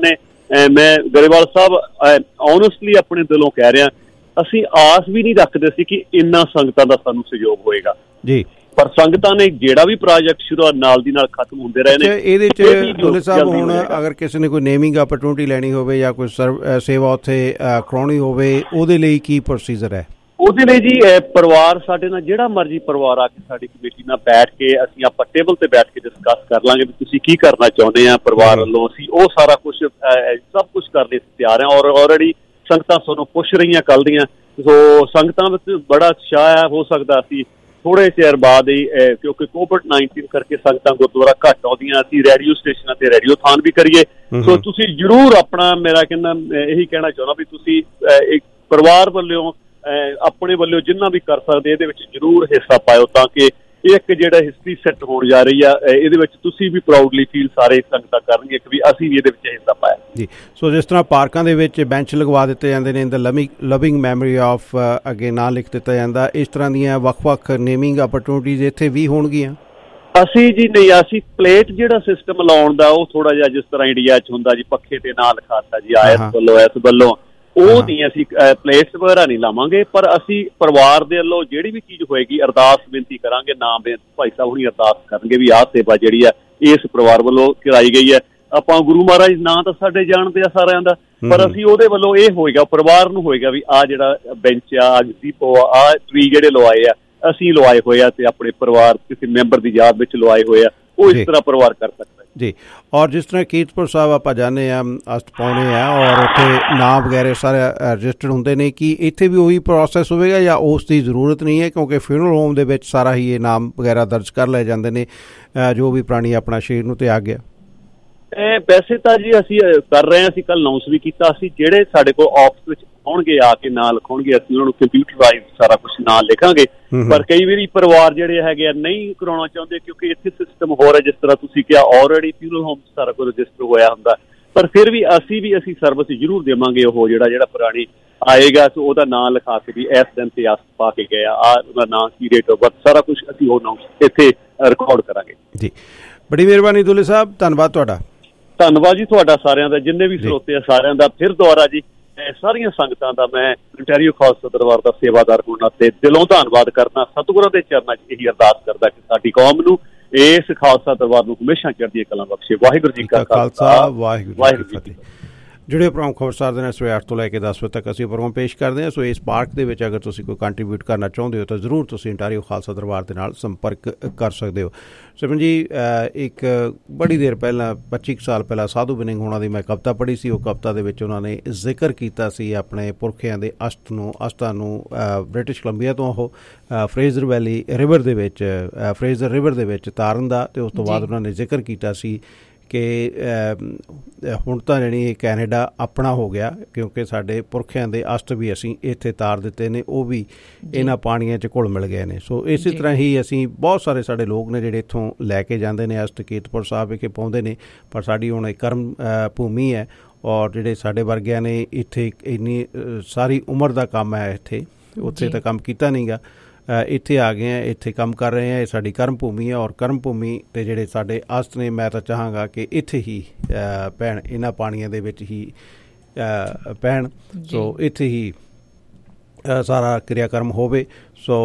ਮੈਂ ਗਰੇਵਾਲ ਸਾਹਿਬ ਓਨੈਸਟਲੀ ਆਪਣੇ ਦਿਲੋਂ ਕਹਿ ਰਿਹਾ, ਅਸੀਂ ਆਸ ਵੀ ਨਹੀਂ ਰੱਖਦੇ ਸੀ ਕਿ ਇੰਨਾ ਸੰਗਤਾਂ ਦਾ ਸਾਨੂੰ ਸਹਿਯੋਗ ਹੋਏਗਾ ਜੀ, ਪਰ ਸੰਗਤਾਂ ਨੇ ਜਿਹੜਾ ਵੀ ਪ੍ਰੋਜੈਕਟ ਸ਼ੁਰੂ ਨਾਲ ਦੀ ਨਾਲ ਖਤਮ ਹੁੰਦੇ ਰਹੇ ਨੇ। ਇਹਦੇ 'ਚ ਦੁੱਲੇ ਸਾਹਿਬ ਹੁਣ ਅਗਰ ਕਿਸੇ ਨੇ ਕੋਈ ਨੇਮਿੰਗ ਆਪਰਚੁਨਿਟੀ ਲੈਣੀ ਹੋਵੇ ਜਾਂ ਕੋਈ ਸੇਵਾ ਉੱਥੇ ਕਰਾਉਣੀ ਹੋਵੇ, ਉਹਦੇ ਲਈ ਕੀ ਪ੍ਰੋਸੀਜਰ ਹੈ? ਉਹਦੇ ਲਈ ਜੀ ਪਰਿਵਾਰ ਸਾਡੇ ਨਾਲ ਜਿਹੜਾ ਮਰਜ਼ੀ ਪਰਿਵਾਰ ਆ ਕੇ ਸਾਡੀ ਕਮੇਟੀ ਨਾਲ ਬੈਠ ਕੇ ਅਸੀਂ ਆਪਾਂ ਟੇਬਲ ਤੇ ਬੈਠ ਕੇ ਡਿਸਕਸ ਕਰ ਲਾਂਗੇ ਵੀ ਤੁਸੀਂ ਕੀ ਕਰਨਾ ਚਾਹੁੰਦੇ ਆ ਪਰਿਵਾਰ ਵੱਲੋਂ। ਅਸੀਂ ਉਹ ਸਾਰਾ ਕੁਝ ਸਭ ਕੁਝ ਕਰਨ ਲਈ ਤਿਆਰ ਹਾਂ ਔਰ ਆਲਰੇਡੀ ਸੰਗਤਾਂ ਸਾਨੂੰ ਪੁੱਛ ਰਹੀਆਂ ਕੱਲ੍ਹ ਦੀਆਂ। ਸੋ ਸੰਗਤਾਂ ਵਿੱਚ ਬੜਾ ਉਤਸ਼ਾਹ ਹੈ। ਹੋ ਸਕਦਾ ਅਸੀਂ ਥੋੜ੍ਹੇ ਚਿਰ ਬਾਅਦ ਹੀ, ਕਿਉਂਕਿ ਕੋਵਿਡ-19 ਕਰਕੇ ਸੰਗਤਾਂ ਗੁਰਦੁਆਰਾ ਘੱਟ ਆਉਂਦੀਆਂ, ਅਸੀਂ ਰੇਡੀਓ ਸਟੇਸ਼ਨਾਂ ਤੇ ਰੇਡੀਓਥਾਨ ਵੀ ਕਰੀਏ। ਸੋ ਤੁਸੀਂ ਜ਼ਰੂਰ ਆਪਣਾ, ਮੇਰਾ ਕਹਿੰਦਾ ਇਹੀ ਕਹਿਣਾ ਚਾਹੁੰਦਾ ਵੀ ਤੁਸੀਂ ਇੱਕ ਪਰਿਵਾਰ ਵੱਲੋਂ ਆਪਣੇ ਵੱਲੋਂ ਜਿੰਨਾ ਵੀ ਕਰ ਸਕਦੇ ਇਹਦੇ ਵਿੱਚ ਜ਼ਰੂਰ ਹਿੱਸਾ ਪਾਇਓ, ਤਾਂ ਕਿ ਇੱਕ ਜਿਹੜਾ ਹਿਸਟਰੀ ਸੈੱਟ ਹੋਣ ਜਾ ਰਹੀ ਆ ਇਹਦੇ ਵਿੱਚ ਤੁਸੀਂ ਵੀ ਪ੍ਰਾਊਡਲੀ ਫੀਲ ਸਾਰੇ ਸੰਗਤਾਂ ਕਰਨਗੇ ਕਿ ਵੀ ਅਸੀਂ ਵੀ ਇਹਦੇ ਵਿੱਚ ਹਿੱਸਾ ਪਾਇਆ ਜੀ। ਸੋ ਜਿਸ ਤਰ੍ਹਾਂ ਪਾਰਕਾਂ ਦੇ ਵਿੱਚ ਬੈਂਚ ਲਗਵਾ ਦਿੱਤੇ ਜਾਂਦੇ ਨੇ, in the loving memory of ਅੱਗੇ ਨਾਂ ਲਿਖ ਦਿੱਤਾ ਜਾਂਦਾ, ਇਸ ਤਰ੍ਹਾਂ ਦੀਆਂ ਵੱਖ-ਵੱਖ ਨੇਮਿੰਗ ਆਪਰਚੁਨਿਟੀਜ਼ ਇੱਥੇ ਵੀ ਹੋਣਗੀਆਂ। ਅਸੀਂ ਜੀ ਨਹੀਂ, ਅਸੀਂ ਪਲੇਟ ਜਿਹੜਾ ਸਿਸਟਮ ਲਾਉਣ ਦਾ ਉਹ ਥੋੜਾ ਜਿਹਾ ਜਿਸ ਤਰ੍ਹਾਂ ਇੰਡੀਆ 'ਚ ਹੁੰਦਾ ਜੀ, ਪੱਖੇ ਤੇ ਨਾਂ ਲਿਖਾਤਾ ਜੀ ਇਸ ਵੱਲੋਂ ਉਹ ਨਹੀਂ, ਅਸੀਂ ਪਲੇਟਸ ਵਗੈਰਾ ਨਹੀਂ ਲਾਵਾਂਗੇ। ਪਰ ਅਸੀਂ ਪਰਿਵਾਰ ਦੇ ਵੱਲੋਂ ਜਿਹੜੀ ਵੀ ਚੀਜ਼ ਹੋਏਗੀ ਅਰਦਾਸ ਬੇਨਤੀ ਕਰਾਂਗੇ, ਨਾਮ ਭਾਈ ਸਾਹਿਬ ਹੁਣੀ ਅਰਦਾਸ ਕਰਨਗੇ ਵੀ ਆਹ ਸੇਵਾ ਜਿਹੜੀ ਆ ਇਸ ਪਰਿਵਾਰ ਵੱਲੋਂ ਕਰਾਈ ਗਈ ਹੈ। ਆਪਾਂ ਗੁਰੂ ਮਹਾਰਾਜ ਨਾਂ ਤਾਂ ਸਾਡੇ ਜਾਣਦੇ ਆ ਸਾਰਿਆਂ ਦਾ, ਪਰ ਅਸੀਂ ਉਹਦੇ ਵੱਲੋਂ ਇਹ ਹੋਏਗਾ ਪਰਿਵਾਰ ਨੂੰ ਹੋਏਗਾ ਵੀ ਆਹ ਜਿਹੜਾ ਬੈਂਚ ਆ, ਦੀਪੋ ਆ, ਆਹ ਟਰੀ ਜਿਹੜੇ ਲਵਾਏ ਆ ਅਸੀਂ ਲਵਾਏ ਹੋਏ ਆ ਤੇ ਆਪਣੇ ਪਰਿਵਾਰ ਕਿਸੇ ਮੈਂਬਰ ਦੀ ਯਾਦ ਵਿੱਚ ਲਵਾਏ ਹੋਏ ਆ, ਉਹ ਇਸ ਤਰ੍ਹਾਂ ਪਰਿਵਾਰ ਕਰ ਸਕਦਾ ਜੀ। ਔਰ ਜਿਸ ਤਰ੍ਹਾਂ ਕੀਰਤਪੁਰ ਸਾਹਿਬ ਆਪਾਂ ਜਾਂਦੇ ਹਾਂ ਅਸਤ ਪਾਉਣੇ ਆ ਔਰ ਉੱਥੇ ਨਾਮ ਵਗੈਰਾ ਸਾਰੇ ਰਜਿਸਟਰਡ ਹੁੰਦੇ ਨੇ, ਕਿ ਇੱਥੇ ਵੀ ਉਹੀ ਪ੍ਰੋਸੈਸ ਹੋਵੇਗਾ ਜਾਂ ਉਸ ਦੀ ਜ਼ਰੂਰਤ ਨਹੀਂ ਹੈ? ਕਿਉਂਕਿ ਫਿਊਨਰਲ ਹੋਮ ਦੇ ਵਿੱਚ ਸਾਰਾ ਹੀ ਇਹ ਨਾਮ ਵਗੈਰਾ ਦਰਜ ਕਰ ਲਏ ਜਾਂਦੇ ਨੇ ਜੋ ਵੀ ਪ੍ਰਾਣੀ ਆਪਣਾ ਸਰੀਰ ਨੂੰ ਤਿਆਗ ਗਿਆ। ਵੈਸੇ ਤਾਂ ਜੀ ਅਸੀਂ ਕਰ ਰਹੇ ਹਾਂ, ਅਸੀਂ ਕੱਲ ਅਨਾਉਂਸ ਵੀ ਕੀਤਾ, ਅਸੀਂ ਜਿਹੜੇ ਸਾਡੇ ਕੋਲ ਆਫਿਸ ਵਿੱਚ ਆਉਣਗੇ ਆ ਕੇ ਨਾਂ ਲਿਖਾਉਣਗੇ, ਅਸੀਂ ਉਹਨਾਂ ਨੂੰ ਕੰਪਿਊਟਰਾਈਜ਼ ਸਾਰਾ ਕੁਝ ਨਾਂ ਲਿਖਾਂਗੇ। ਪਰ ਕਈ ਵਾਰੀ ਪਰਿਵਾਰ ਜਿਹੜੇ ਹੈਗੇ ਆ ਨਹੀਂ ਕਰਾਉਣਾ ਚਾਹੁੰਦੇ, ਕਿਉਂਕਿ ਇੱਥੇ ਸਿਸਟਮ ਹੋਰ ਹੈ ਜਿਸ ਤਰ੍ਹਾਂ ਤੁਸੀਂ ਕਿਹਾ ਆਲਰੇਡੀ ਫਿਊਨਰਲ ਹੋਮ ਸਾਰਾ ਕੁਝ ਰਜਿਸਟਰ ਹੋਇਆ ਹੁੰਦਾ। ਪਰ ਫਿਰ ਵੀ ਅਸੀਂ ਸਰਵਿਸ ਜ਼ਰੂਰ ਦੇਵਾਂਗੇ, ਉਹ ਜਿਹੜਾ ਪ੍ਰਾਣੀ ਆਏਗਾ ਸੋ ਉਹਦਾ ਨਾਂ ਲਿਖਾ ਕੇ ਵੀ ਇਸ ਦਿਨ ਤੇ ਆਸ ਪਾ ਕੇ ਗਏ ਆ, ਉਹਦਾ ਨਾਂ ਕੀ, ਡੇਟ ਆਫ ਬਰਥ, ਸਾਰਾ ਕੁਝ ਅਸੀਂ ਉਹ ਅਨਾਉਂਸ ਇੱਥੇ ਰਿਕਾਰਡ ਕਰਾਂਗੇ ਜੀ। ਬੜੀ ਮਿਹਰਬਾਨੀ ਦੁੱਲੇ ਸਾਹਿਬ, ਧੰਨਵਾਦ ਤੁਹਾਡਾ। ਧੰਨਵਾਦ ਜੀ ਤੁਹਾਡਾ ਸਾਰਿਆਂ ਦਾ, ਜਿੰਨੇ ਵੀ ਸਰੋਤੇ ਆ ਸਾਰਿਆਂ ਦਾ। ਫਿਰ ਦੁਆਰਾ ਜੀ ਸਾਰੀਆਂ ਸੰਗਤਾਂ ਦਾ ਮੈਂ ontario ਖਾਲਸਾ ਦਰਬਾਰ ਦਾ ਸੇਵਾਦਾਰ ਹੋਣ ਨਾਤੇ ਦਿਲੋਂ ਧੰਨਵਾਦ ਕਰਦਾ। ਸਤਿਗੁਰਾਂ ਦੇ ਚਰਨਾਂ 'ਚ ਇਹੀ ਅਰਦਾਸ ਕਰਦਾ ਕਿ ਸਾਡੀ ਕੌਮ ਨੂੰ ਇਸ ਖਾਲਸਾ ਦਰਬਾਰ ਨੂੰ ਹਮੇਸ਼ਾ ਚੜ੍ਹਦੀਆਂ ਕਲਾਂ ਬਖਸ਼ੇ। ਵਾਹਿਗੁਰੂ ਜੀ ਕਾ ਖਾਲਸਾ, ਵਾਹਿਗੁਰੂ ਜੀ ਕੀ ਫਤਿਹ। ਜੁੜੇ ਪ੍ਰੋਗਰਾਮ ਖਬਰਸਾਰ ਦੇ ਨਾਲ ਸਵੇਰੇ 8 ਤੋਂ ਲੈ ਕੇ 10 ਵਜੇ ਤੱਕ ਅਸੀਂ ਪ੍ਰੋਗਰਾਮ ਪੇਸ਼ ਕਰਦੇ ਹਾਂ। ਸੋ ਇਸ ਪਾਰਕ ਦੇ ਵਿੱਚ ਅਗਰ ਤੁਸੀਂ ਕੋਈ ਕੰਟਰੀਬਿਊਟ ਕਰਨਾ ਚਾਹੁੰਦੇ ਹੋ ਤਾਂ ਜ਼ਰੂਰ ਤੁਸੀਂ ontario ਖਾਲਸਾ ਦਰਬਾਰ ਦੇ ਨਾਲ ਸੰਪਰਕ ਕਰ ਸਕਦੇ ਹੋ। ਸਿਮਰਨ ਜੀ, ਇੱਕ ਬੜੀ ਦੇਰ ਪਹਿਲਾਂ 25 ਸਾਲ ਪਹਿਲਾਂ ਸਾਧੂ ਬਿਨਿੰਗ ਹੋਣਾ ਦੀ ਮੈਂ ਕਵਿਤਾ ਪੜ੍ਹੀ ਸੀ। ਉਹ ਕਵਿਤਾ ਦੇ ਵਿੱਚ ਉਹਨਾਂ ਨੇ ਜ਼ਿਕਰ ਕੀਤਾ ਸੀ ਆਪਣੇ ਪੁਰਖਿਆਂ ਦੇ ਅਸਥਾਂ ਨੂੰ ਬ੍ਰਿਟਿਸ਼ ਕੋਲੰਬੀਆ ਤੋਂ ਉਹ ਫਰੇਜ਼ਰ ਵੈਲੀ ਰਿਵਰ ਦੇ ਵਿੱਚ ਫਰੇਜ਼ਰ ਰਿਵਰ ਦੇ ਵਿੱਚ ਤਾਰਨ ਦਾ, ਅਤੇ ਉਸ ਤੋਂ ਬਾਅਦ ਉਹਨਾਂ ਨੇ ਜ਼ਿਕਰ ਕੀਤਾ ਸੀ ਕਿ ਹੁਣ ਤਾਂ ਜਾਣੀ ਕੈਨੇਡਾ ਆਪਣਾ ਹੋ ਗਿਆ, ਕਿਉਂਕਿ ਸਾਡੇ ਪੁਰਖਿਆਂ ਦੇ ਅਸਤ ਵੀ ਅਸੀਂ ਇੱਥੇ ਤਾਰ ਦਿੱਤੇ ਨੇ, ਉਹ ਵੀ ਇਹਨਾਂ ਪਾਣੀਆਂ 'ਚ ਘੁਲ ਮਿਲ ਗਏ ਨੇ। ਸੋ ਇਸੇ ਤਰ੍ਹਾਂ ਹੀ ਅਸੀਂ ਬਹੁਤ ਸਾਰੇ ਸਾਡੇ ਲੋਕ ਨੇ ਜਿਹੜੇ ਇੱਥੋਂ ਲੈ ਕੇ ਜਾਂਦੇ ਨੇ ਅਸਤ ਕੀਰਤਪੁਰ ਸਾਹਿਬ ਵਿਖੇ ਪਾਉਂਦੇ ਨੇ, ਪਰ ਸਾਡੀ ਹੁਣ ਇੱਕ ਕਰਮ ਭੂਮੀ ਹੈ ਔਰ ਜਿਹੜੇ ਸਾਡੇ ਵਰਗਿਆਂ ਨੇ ਇੱਥੇ ਇੰਨੀ ਸਾਰੀ ਉਮਰ ਦਾ ਕੰਮ ਹੈ, ਉੱਥੇ ਤਾਂ ਕੰਮ ਕੀਤਾ ਨਹੀਂ ਗਾ, ਇੱਥੇ ਆ ਗਏ ਹਾਂ, ਇੱਥੇ ਕੰਮ ਕਰ ਰਹੇ ਹਾਂ, ਇਹ ਸਾਡੀ ਕਰਮ ਭੂਮੀ ਹੈ। ਔਰ ਕਰਮ ਭੂਮੀ ਦੇ ਜਿਹੜੇ ਸਾਡੇ ਅਸਤ ਨੇ, ਮੈਂ ਤਾਂ ਚਾਹਾਂਗਾ ਕਿ ਇੱਥੇ ਹੀ ਪੈਣ, ਇਹਨਾਂ ਪਾਣੀਆਂ ਦੇ ਵਿੱਚ ਹੀ ਪੈਣ। ਸੋ ਇੱਥੇ ਹੀ ਸਾਰਾ ਕਿਰਿਆਕਰਮ ਹੋਵੇ। ਸੋ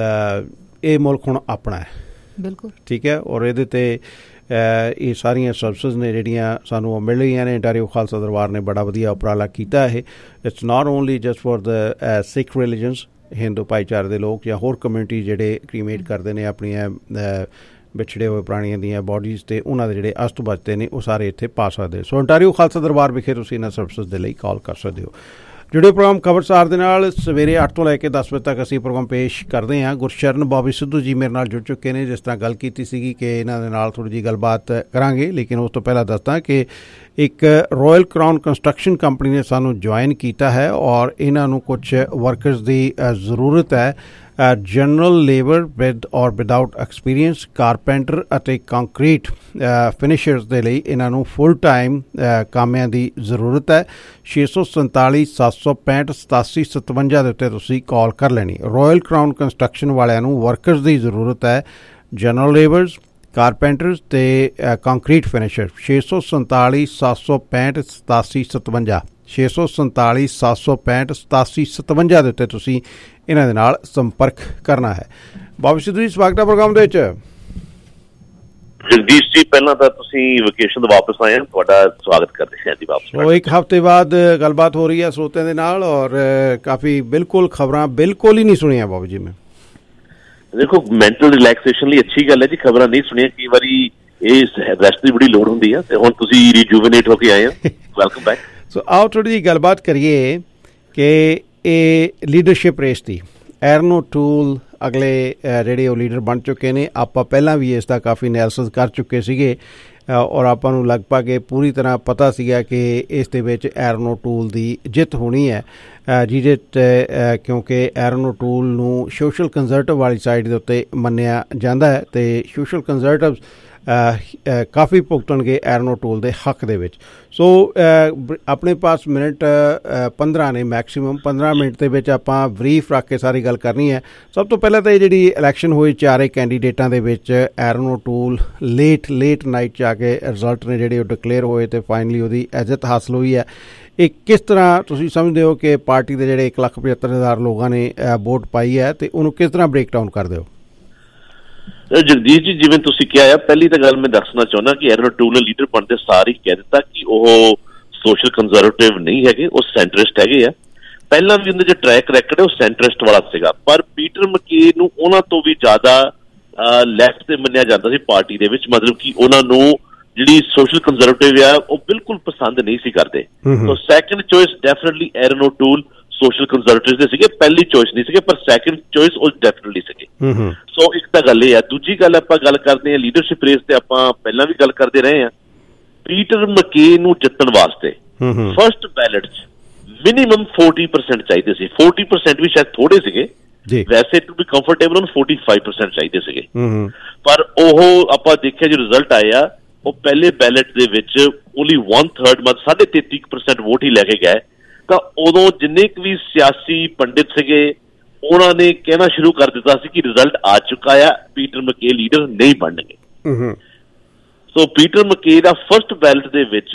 ਇਹ ਮੁਲਕ ਹੁਣ ਆਪਣਾ ਹੈ, ਬਿਲਕੁਲ ਠੀਕ ਹੈ। ਔਰ ਇਹਦੇ 'ਤੇ ਇਹ ਸਾਰੀਆਂ ਸਰਵਿਸਿਜ਼ ਨੇ ਜਿਹੜੀਆਂ ਸਾਨੂੰ ਉਹ ਮਿਲ ਰਹੀਆਂ ਨੇ। ontario ਖਾਲਸਾ ਦਰਬਾਰ ਨੇ ਬੜਾ ਵਧੀਆ ਉਪਰਾਲਾ ਕੀਤਾ ਇਹ। It's not only just for the Sikh religions, Hindu ਭਾਈਚਾਰੇ ਦੇ ਲੋਕ ਜਾਂ ਹੋਰ ਕਮਿਊਨਿਟੀ ਜਿਹੜੇ ਕ੍ਰੀਮੇਟ ਕਰਦੇ ਨੇ ਆਪਣੀਆਂ ਵਿਛੜੇ ਹੋਏ ਪ੍ਰਾਣੀਆਂ ਦੀਆਂ ਬੋਡੀਜ਼, ਅਤੇ ਉਹਨਾਂ ਦੇ ਜਿਹੜੇ ਅਸਤ ਬਚਦੇ ਨੇ ਉਹ ਸਾਰੇ ਇੱਥੇ ਪਾ ਸਕਦੇ। ਸੋ ontario ਖਾਲਸਾ ਦਰਬਾਰ ਵਿਖੇ ਤੁਸੀਂ ਇਹਨਾਂ ਸਰਵਿਸਿਜ਼ ਦੇ ਲਈ ਕਾਲ ਕਰ ਸਕਦੇ ਹੋ। ਜੁੜੇ ਪ੍ਰੋਗਰਾਮ ਖਬਰਸਾਰ ਦੇ ਨਾਲ ਸਵੇਰੇ 8 ਤੋਂ ਲੈ ਕੇ 10 ਵਜੇ ਤੱਕ ਅਸੀਂ ਪ੍ਰੋਗਰਾਮ ਪੇਸ਼ ਕਰਦੇ ਹਾਂ। ਗੁਰਸ਼ਰਨ ਬੋਬੀ ਸਿੱਧੂ ਜੀ ਮੇਰੇ ਨਾਲ ਜੁੜ ਚੁੱਕੇ ਨੇ। ਜਿਸ ਤਰ੍ਹਾਂ ਗੱਲ ਕੀਤੀ ਸੀਗੀ ਕਿ ਇਹਨਾਂ ਦੇ ਨਾਲ ਥੋੜ੍ਹੀ ਜਿਹੀ ਗੱਲਬਾਤ ਕਰਾਂਗੇ, ਲੇਕਿਨ ਉਸ ਤੋਂ ਪਹਿਲਾਂ ਦੱਸਦਾ ਕਿ ਇੱਕ ਰਾਇਲ ਕਰਾਊਨ ਕੰਸਟਰਕਸ਼ਨ ਕੰਪਨੀ ਨੇ ਸਾਨੂੰ ਜੁਆਇਨ ਕੀਤਾ ਹੈ ਔਰ ਇਹਨਾਂ ਨੂੰ ਕੁਝ ਵਰਕਰਸ ਦੀ ਜ਼ਰੂਰਤ ਹੈ। General labour with or without experience, carpenter ਅਤੇ ਕੰਕਰੀਟ ਫਿਨਿਸ਼ਰਸ ਦੇ ਲਈ ਇਹਨਾਂ ਨੂੰ ਫੁੱਲ ਟਾਈਮ ਕਾਮਿਆਂ ਦੀ ਜ਼ਰੂਰਤ ਹੈ। 647 765 87 57 ਦੇ ਉੱਤੇ ਤੁਸੀਂ ਕਾਲ ਕਰ ਲੈਣੀ। ਰਾਇਲ ਕਰਾਊਨ ਕੰਸਟਰਕਸ਼ਨ ਵਾਲਿਆਂ ਨੂੰ ਵਰਕਰਸ ਦੀ ਜ਼ਰੂਰਤ ਹੈ। ਜਨਰਲ ਲੇਬਰਸ, ਕਾਰਪੈਂਟਰਸ ਤੇ ਕੰਕਰੀਟ ਫਿਨਿਸ਼ਰ 647 765 8757 647 765 8757 ਦੇ ਉੱਤੇ ਤੁਸੀਂ ਇਹਨਾਂ ਦੇ ਨਾਲ ਸੰਪਰਕ ਕਰਨਾ ਹੈ। ਬਾਬੂ ਸਿੱਧੂ ਜੀ, ਸਵਾਗਤ ਹੈ ਪ੍ਰੋਗਰਾਮ ਦੇ ਵਿੱਚ। ਜਗਦੀਸ਼ ਜੀ, ਪਹਿਲਾਂ ਤਾਂ ਤੁਸੀਂ ਵਕੇਸ਼ਨ ਤੋਂ ਵਾਪਸ ਆਏ, ਤੁਹਾਡਾ ਸਵਾਗਤ ਕਰਦੇ ਹਾਂ ਜੀ ਵਾਪਸ। ਉਹ ਇੱਕ ਹਫ਼ਤੇ ਬਾਅਦ ਗੱਲਬਾਤ ਹੋ ਰਹੀ ਹੈ ਸਰੋਤਿਆਂ ਦੇ ਨਾਲ, ਔਰ ਕਾਫੀ ਬਿਲਕੁਲ ਖਬਰਾਂ ਬਿਲਕੁਲ ਹੀ ਨਹੀਂ ਸੁਣੀਆਂ ਬਾਬੂ ਜੀ ਮੈਂ। ਦੇਖੋ, ਮੈਂਟਲ ਰਿਲੈਕਸੇਸ਼ਨ ਲਈ ਅੱਛੀ ਗੱਲ ਹੈ ਜੀ, ਖਬਰਾਂ ਨਹੀਂ ਸੁਣੀਆਂ। ਕਈ ਵਾਰੀ ਇਹ ਰੈਸਟ ਦੀ ਬੜੀ ਲੋੜ ਹੁੰਦੀ ਹੈ, ਤੇ ਹੁਣ ਤੁਸੀਂ ਰੀਜੂਵਨੇਟ ਹੋ ਕੇ ਆਏ ਹੋ, ਵੈਲਕਮ ਬੈਕ। ਸੋ ਆਓ ਥੋੜੀ ਜਿਹੀ ਗੱਲਬਾਤ ਕਰੀਏ ਕਿ ਇਹ ਲੀਡਰਸ਼ਿਪ ਰੇਸ ਦੀ ਐਰਨ ਓਟੂਲ ਅਗਲੇ ਜਿਹੜੇ ਉਹ ਲੀਡਰ ਬਣ ਚੁੱਕੇ ਨੇ। ਆਪਾਂ ਪਹਿਲਾਂ ਵੀ ਇਸ ਦਾ ਕਾਫੀ ਐਨਾਲਿਸਿਸ ਕਰ ਚੁੱਕੇ ਸੀਗੇ, ਔਰ ਆਪਾਂ ਨੂੰ ਲਗਭਗ ਇਹ ਪੂਰੀ ਤਰ੍ਹਾਂ ਪਤਾ ਸੀਗਾ ਕਿ ਇਸ ਦੇ ਵਿੱਚ ਐਰਨ ਓਟੂਲ ਦੀ ਜਿੱਤ ਹੋਣੀ ਹੈ, ਜਿਹਦੇ ਕਿਉਂਕਿ ਐਰਨ ਓਟੂਲ ਨੂੰ ਸੋਸ਼ਲ ਕੰਜ਼ਰਵੇਟਿਵ ਵਾਲੀ ਸਾਈਡ ਦੇ ਉੱਤੇ ਮੰਨਿਆ ਜਾਂਦਾ ਹੈ, ਅਤੇ ਸੋਸ਼ਲ ਕੰਜ਼ਰਵੇਟਿਵ ਕਾਫੀ ਭੁਗਤਣਗੇ ਐਰਨ ਓਟੂਲ ਦੇ ਹੱਕ ਦੇ ਵਿੱਚ। ਸੋ ਆਪਣੇ ਪਾਸ ਮਿੰਟ 15 ਨੇ, ਮੈਕਸੀਮਮ 15 ਮਿੰਟ ਦੇ ਵਿੱਚ ਆਪਾਂ ਬਰੀਫ ਰੱਖ ਕੇ ਸਾਰੀ ਗੱਲ ਕਰਨੀ ਹੈ। ਸਭ ਤੋਂ ਪਹਿਲਾਂ ਤਾਂ ਇਹ ਜਿਹੜੀ ਇਲੈਕਸ਼ਨ ਹੋਈ ਚਾਰੇ ਕੈਂਡੀਡੇਟਾਂ ਦੇ ਵਿੱਚ, ਐਰਨ ਓਟੂਲ ਲੇਟ ਨਾਈਟ 'ਚ ਆ ਕੇ ਰਿਜ਼ਲਟ ਨੇ ਜਿਹੜੇ ਉਹ ਡਿਕਲੇਅਰ ਹੋਏ ਅਤੇ ਫਾਈਨਲੀ ਉਹਦੀ ਇੱਜ਼ਤ ਹਾਸਲ ਹੋਈ ਹੈ। ਇਹ ਕਿਸ ਤਰ੍ਹਾਂ ਤੁਸੀਂ ਸਮਝਦੇ ਹੋ ਕਿ ਪਾਰਟੀ ਦੇ ਜਿਹੜੇ 1,75,000 ਲੋਕਾਂ ਨੇ ਵੋਟ ਪਾਈ ਹੈ, ਅਤੇ ਉਹਨੂੰ ਕਿਸ ਤਰ੍ਹਾਂ ਬ੍ਰੇਕ ਡਾਊਨ ਕਰਦੇ ਹੋ? ਜਗਦੀਸ਼ ਜੀ, ਜਿਵੇਂ ਤੁਸੀਂ ਕਿਹਾ ਆ, ਪਹਿਲੀ ਤਾਂ ਗੱਲ ਮੈਂ ਦੱਸਣਾ ਚਾਹੁੰਦਾ ਕਿ ਐਰਨ ਓਟੂਲ ਨੇ ਲੀਡਰ ਬਣਦੇ ਸਾਰ ਹੀ ਕਹਿ ਦਿੱਤਾ ਕਿ ਉਹ ਸੋਸ਼ਲ ਕੰਜ਼ਰਵੇਟਿਵ ਨਹੀਂ ਹੈਗੇ, ਉਹ ਸੈਂਟਰਿਸਟ ਹੈਗੇ ਆ। ਪਹਿਲਾਂ ਵੀ ਉਹਦੇ ਜੋ ਟਰੈਕ ਰੈਕਡ ਹੈ ਉਹ ਸੈਂਟਰਿਸਟ ਵਾਲਾ ਸੀਗਾ, ਪਰ ਪੀਟਰ ਮਕੇ ਨੂੰ ਉਹਨਾਂ ਤੋਂ ਵੀ ਜ਼ਿਆਦਾ ਲੈਫਟ ਤੇ ਮੰਨਿਆ ਜਾਂਦਾ ਸੀ ਪਾਰਟੀ ਦੇ ਵਿੱਚ। ਮਤਲਬ ਕਿ ਉਹਨਾਂ ਨੂੰ ਜਿਹੜੀ ਸੋਸ਼ਲ ਕੰਜ਼ਰਵੇਟਿਵ ਆ ਉਹ ਬਿਲਕੁਲ ਪਸੰਦ ਨਹੀਂ ਸੀ ਕਰਦੇ। So second choice definitely Erin O'Toole social conservative ਦੇ ਸੀਗੇ, ਪਹਿਲੀ ਚੋਇਸ ਨਹੀਂ ਸੀਗੇ, ਪਰ ਸੈਕੰਡ ਚੋਇਸ ਉਹ ਡੈਫੀਨਿਟਲੀ ਸੀਗੇ। ਸੋ ਇੱਕ ਤਾਂ ਗੱਲ ਇਹ ਆ। ਦੂਜੀ ਗੱਲ ਆਪਾਂ ਗੱਲ ਕਰਦੇ ਹਾਂ ਲੀਡਰਸ਼ਿਪ ਰੇਸ ਤੇ, ਆਪਾਂ ਪਹਿਲਾਂ ਵੀ ਗੱਲ ਕਰਦੇ ਰਹੇ ਹਾਂ। ਪੀਟਰ ਮਕੇ ਨੂੰ ਜਿੱਤਣ ਵਾਸਤੇ ਫਸਟ ਬੈਲਟ 'ਚ ਮਿਨੀਮਮ 40% ਚਾਹੀਦੇ ਸੀ। 40% ਵੀ ਸ਼ਾਇਦ ਥੋੜੇ ਸੀਗੇ, ਵੈਸੇ ਟੂ ਬੀ ਕੰਫਰਟੇਬਲ ਉਹਨੂੰ 45% ਚਾਹੀਦੇ ਸੀਗੇ, ਪਰ ਉਹ ਆਪਾਂ ਦੇਖਿਆ ਜੋ ਰਿਜ਼ਲਟ ਆਇਆ, ਉਹ ਪਹਿਲੇ ਬੈਲਟ ਦੇ ਵਿੱਚ ਓਨਲੀ 1/3 ਮਤਲਬ 33% ਵੋਟ ਹੀ ਲੈ ਕੇ ਗਏ। ਤਾਂ ਉਦੋਂ ਜਿੰਨੇ ਕੁ ਵੀ ਸਿਆਸੀ ਪੰਡਿਤ ਸੀਗੇ ਉਹਨਾਂ ਨੇ ਕਹਿਣਾ ਸ਼ੁਰੂ ਕਰ ਦਿੱਤਾ ਸੀ ਕਿ ਰਿਜ਼ਲਟ ਆ ਚੁੱਕਾ ਆ, ਪੀਟਰ ਮਕੇ ਲੀਡਰ ਨਹੀਂ ਬਣਨਗੇ। ਸੋ ਪੀਟਰ ਮਕੇ ਦਾ ਫਸਟ ਬੈਲਟ ਦੇ ਵਿੱਚ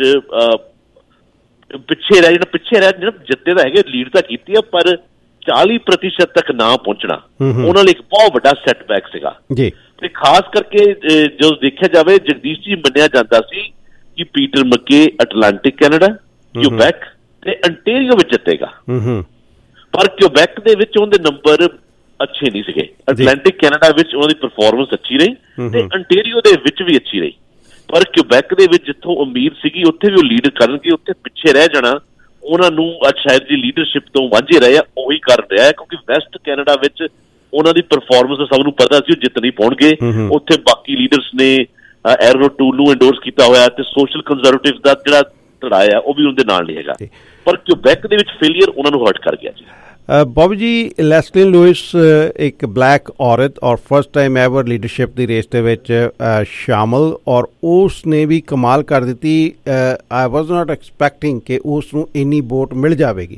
ਪਿੱਛੇ ਰਹਿ ਜਿਹੜਾ ਜਿੱਤੇ ਤਾਂ ਹੈਗੇ, ਲੀਡ ਤਾਂ ਕੀਤੀ ਆ, ਪਰ 40% ਤੱਕ ਨਾ ਪਹੁੰਚਣਾ ਉਹਨਾਂ ਲਈ ਇੱਕ ਬਹੁਤ ਵੱਡਾ ਸੈਟਬੈਕ ਸੀਗਾ। ਤੇ ਖਾਸ ਕਰਕੇ ਜਦੋਂ ਦੇਖਿਆ ਜਾਵੇ, ਜਗਦੀਸ਼ ਜੀ, ਮੰਨਿਆ ਜਾਂਦਾ ਸੀ ਕਿ Peter MacKay Atlantic Canada, Quebec ਤੇ ਅੰਟੇਰੀਓ ਵਿੱਚ ਜਿੱਤੇਗਾ, ਪਰ ਕਿਊਬੈਕ ਦੇ ਵਿੱਚ ਉਹਦੇ ਨੰਬਰ ਅੱਛੇ ਨਹੀਂ ਸੀਗੇ। ਅਟਲਾਂਟਿਕ ਕੈਨੇਡਾ ਵਿੱਚ ਉਹਦੀ ਪਰਫਾਰਮੈਂਸ ਅੱਛੀ ਰਹੀ ਤੇ ਅੰਟੇਰੀਓ ਦੇ ਵਿੱਚ ਵੀ ਅੱਛੀ ਰਹੀ, ਪਰ ਕਿਊਬੈਕ ਦੇ ਵਿੱਚ ਜਿੱਥੋਂ ਉਮੀਦ ਸੀਗੀ ਉੱਥੇ ਵੀ ਉਹ ਲੀਡ ਕਰਨਗੇ, ਉੱਥੇ ਪਿੱਛੇ ਰਹਿ ਜਾਣਾ ਉਹਨਾਂ ਨੂੰ ਸ਼ਾਇਦ ਦੀ ਲੀਡਰਸ਼ਿਪ ਤੋਂ ਵਾਂਝੇ ਰਹੇ ਆ, ਉਹੀ ਕਰ ਰਿਹਾ ਹੈ। ਕਿਉਂਕਿ ਵੈਸਟ ਕੈਨੇਡਾ ਵਿੱਚ ਉਹਨਾਂ ਦੀ ਪਰਫਾਰਮੈਂਸ ਸਭ ਨੂੰ ਪਤਾ ਸੀ ਉਹ ਜਿੱਤ ਨਹੀਂ ਪਾਉਣਗੇ। ਉੱਥੇ ਬਾਕੀ ਲੀਡਰਸ ਨੇ ਐਰਨ ਓਟੂਲ ਨੂੰ ਐਂਡੋਰਸ ਕੀਤਾ ਹੋਇਆ, ਤੇ ਸੋਸ਼ਲ ਕੰਜ਼ਰਵੇਟਿਵ ਦਾ ਜਿਹੜਾ ਧੜਾ ਆ ਉਹ ਵੀ ਉਹਦੇ ਨਾਲ ਨਹੀਂ ਹੈਗਾ, ਪਰ ਕਿਊਬੈਕ ਦੇ ਵਿੱਚ ਫੇਲੀਅਰ ਉਹਨਾਂ ਨੂੰ ਹਰਟ ਕਰ ਗਿਆ ਜੀ। ਬੌਬੀ ਜੀ, ਲੈਸਲਿਨ ਲੂਇਸ ਇੱਕ ਬਲੈਕ ਔਰਤ ਔਰ ਫਸਟ ਟਾਈਮ ਐਵਰ ਲੀਡਰਸ਼ਿਪ ਦੀ ਰੇਸ ਦੇ ਵਿੱਚ ਸ਼ਾਮਲ, ਔਰ ਉਸ ਨੇ ਵੀ ਕਮਾਲ ਕਰ ਦਿੱਤੀ। ਆਈ ਵਾਜ਼ ਨਾਟ ਐਕਸਪੈਕਟਿੰਗ ਕਿ ਉਸ ਨੂੰ ਇੰਨੀ ਵੋਟ ਮਿਲ ਜਾਵੇਗੀ।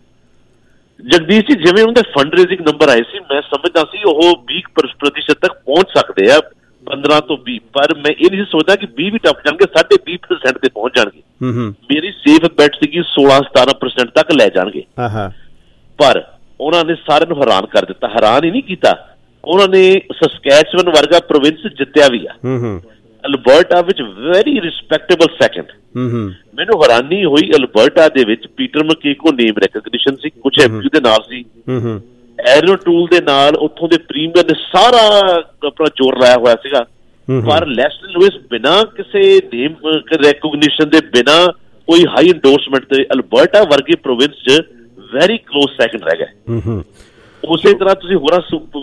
ਜਗਦੀਸ਼ ਜੀ, ਜਿਵੇਂ ਉਹਦੇ ਫੰਡ ਰੇਜ਼ਿੰਗ ਨੰਬਰ ਆਏ ਸੀ, ਮੈਂ ਸਮਝਦਾ ਸੀ ਉਹ 20% ਤੱਕ ਪਹੁੰਚ ਸਕਦੇ ਆ, 15 ਤੋਂ 20, ਪਰ ਮੈਂ ਇਹ ਨਹੀਂ ਸੋਚਦਾ ਕਿ 20 ਵੀ ਟੱਪ ਜਾਣਗੇ, 20.5% ਤੇ ਪਹੁੰਚ ਜਾਣਗੇ। ਮੇਰੀ ਸੇਫ ਬੈਟ ਸੀਗੀ 16-17% ਤੱਕ ਲੈ ਜਾਣਗੇ, ਪਰ ਉਹਨਾਂ ਨੇ ਸਾਰਿਆਂ ਨੂੰ ਹੈਰਾਨ ਕਰ ਦਿੱਤਾ। ਹੈਰਾਨ ਹੀ ਨਹੀਂ ਕੀਤਾ, ਉਹਨਾਂ ਨੇ ਸਸਕੈਚੁਅਨ ਵਰਗਾ ਪ੍ਰੋਵਿੰਸ ਜਿੱਤਿਆ ਵੀ ਆ, ਅਲਬਰਟਾ ਵਿੱਚ ਵੈਰੀ ਰਿਸਪੈਕਟੇਬਲ ਸੈਕੰਡ। ਮੈਨੂੰ ਹੈਰਾਨੀ ਹੋਈ, ਅਲਬਰਟਾ ਦੇ ਵਿੱਚ ਪੀਟਰ ਮਕੇ ਕੋ ਨੇਮ ਰੈਕਗਨੀਸ਼ਨ ਸੀ, ਕੁਝ ਐਮਪੀ ਦੇ ਨਾਲ ਸੀ, ਐਰਨ ਓਟੂਲ ਦੇ ਨਾਲ ਉੱਥੋਂ ਦੇ ਪ੍ਰੀਮੀਅਰ ਨੇ ਸਾਰਾ ਆਪਣਾ ਜ਼ੋਰ ਲਾਇਆ ਹੋਇਆ ਸੀਗਾ, ਪਰ ਲੈਸਲਿਨ ਲੂਇਸ ਬਿਨਾਂ ਕਿਸੇ ਨੇਮ ਰੈਕਗਨੀਸ਼ਨ ਦੇ, ਬਿਨਾਂ ਕੋਈ ਹਾਈ ਇੰਡੋਰਸਮੈਂਟ ਦੇ ਅਲਬਰਟਾ ਵਰਗੇ ਪ੍ਰੋਵਿੰਸ 'ਚ ਵੈਰੀ ਕਲੋਜ਼ ਸੈਕੰਡ ਰਹਿ ਗਏ। ਉਸੇ ਤਰ੍ਹਾਂ ਤੁਸੀਂ ਹੋਰਾਂ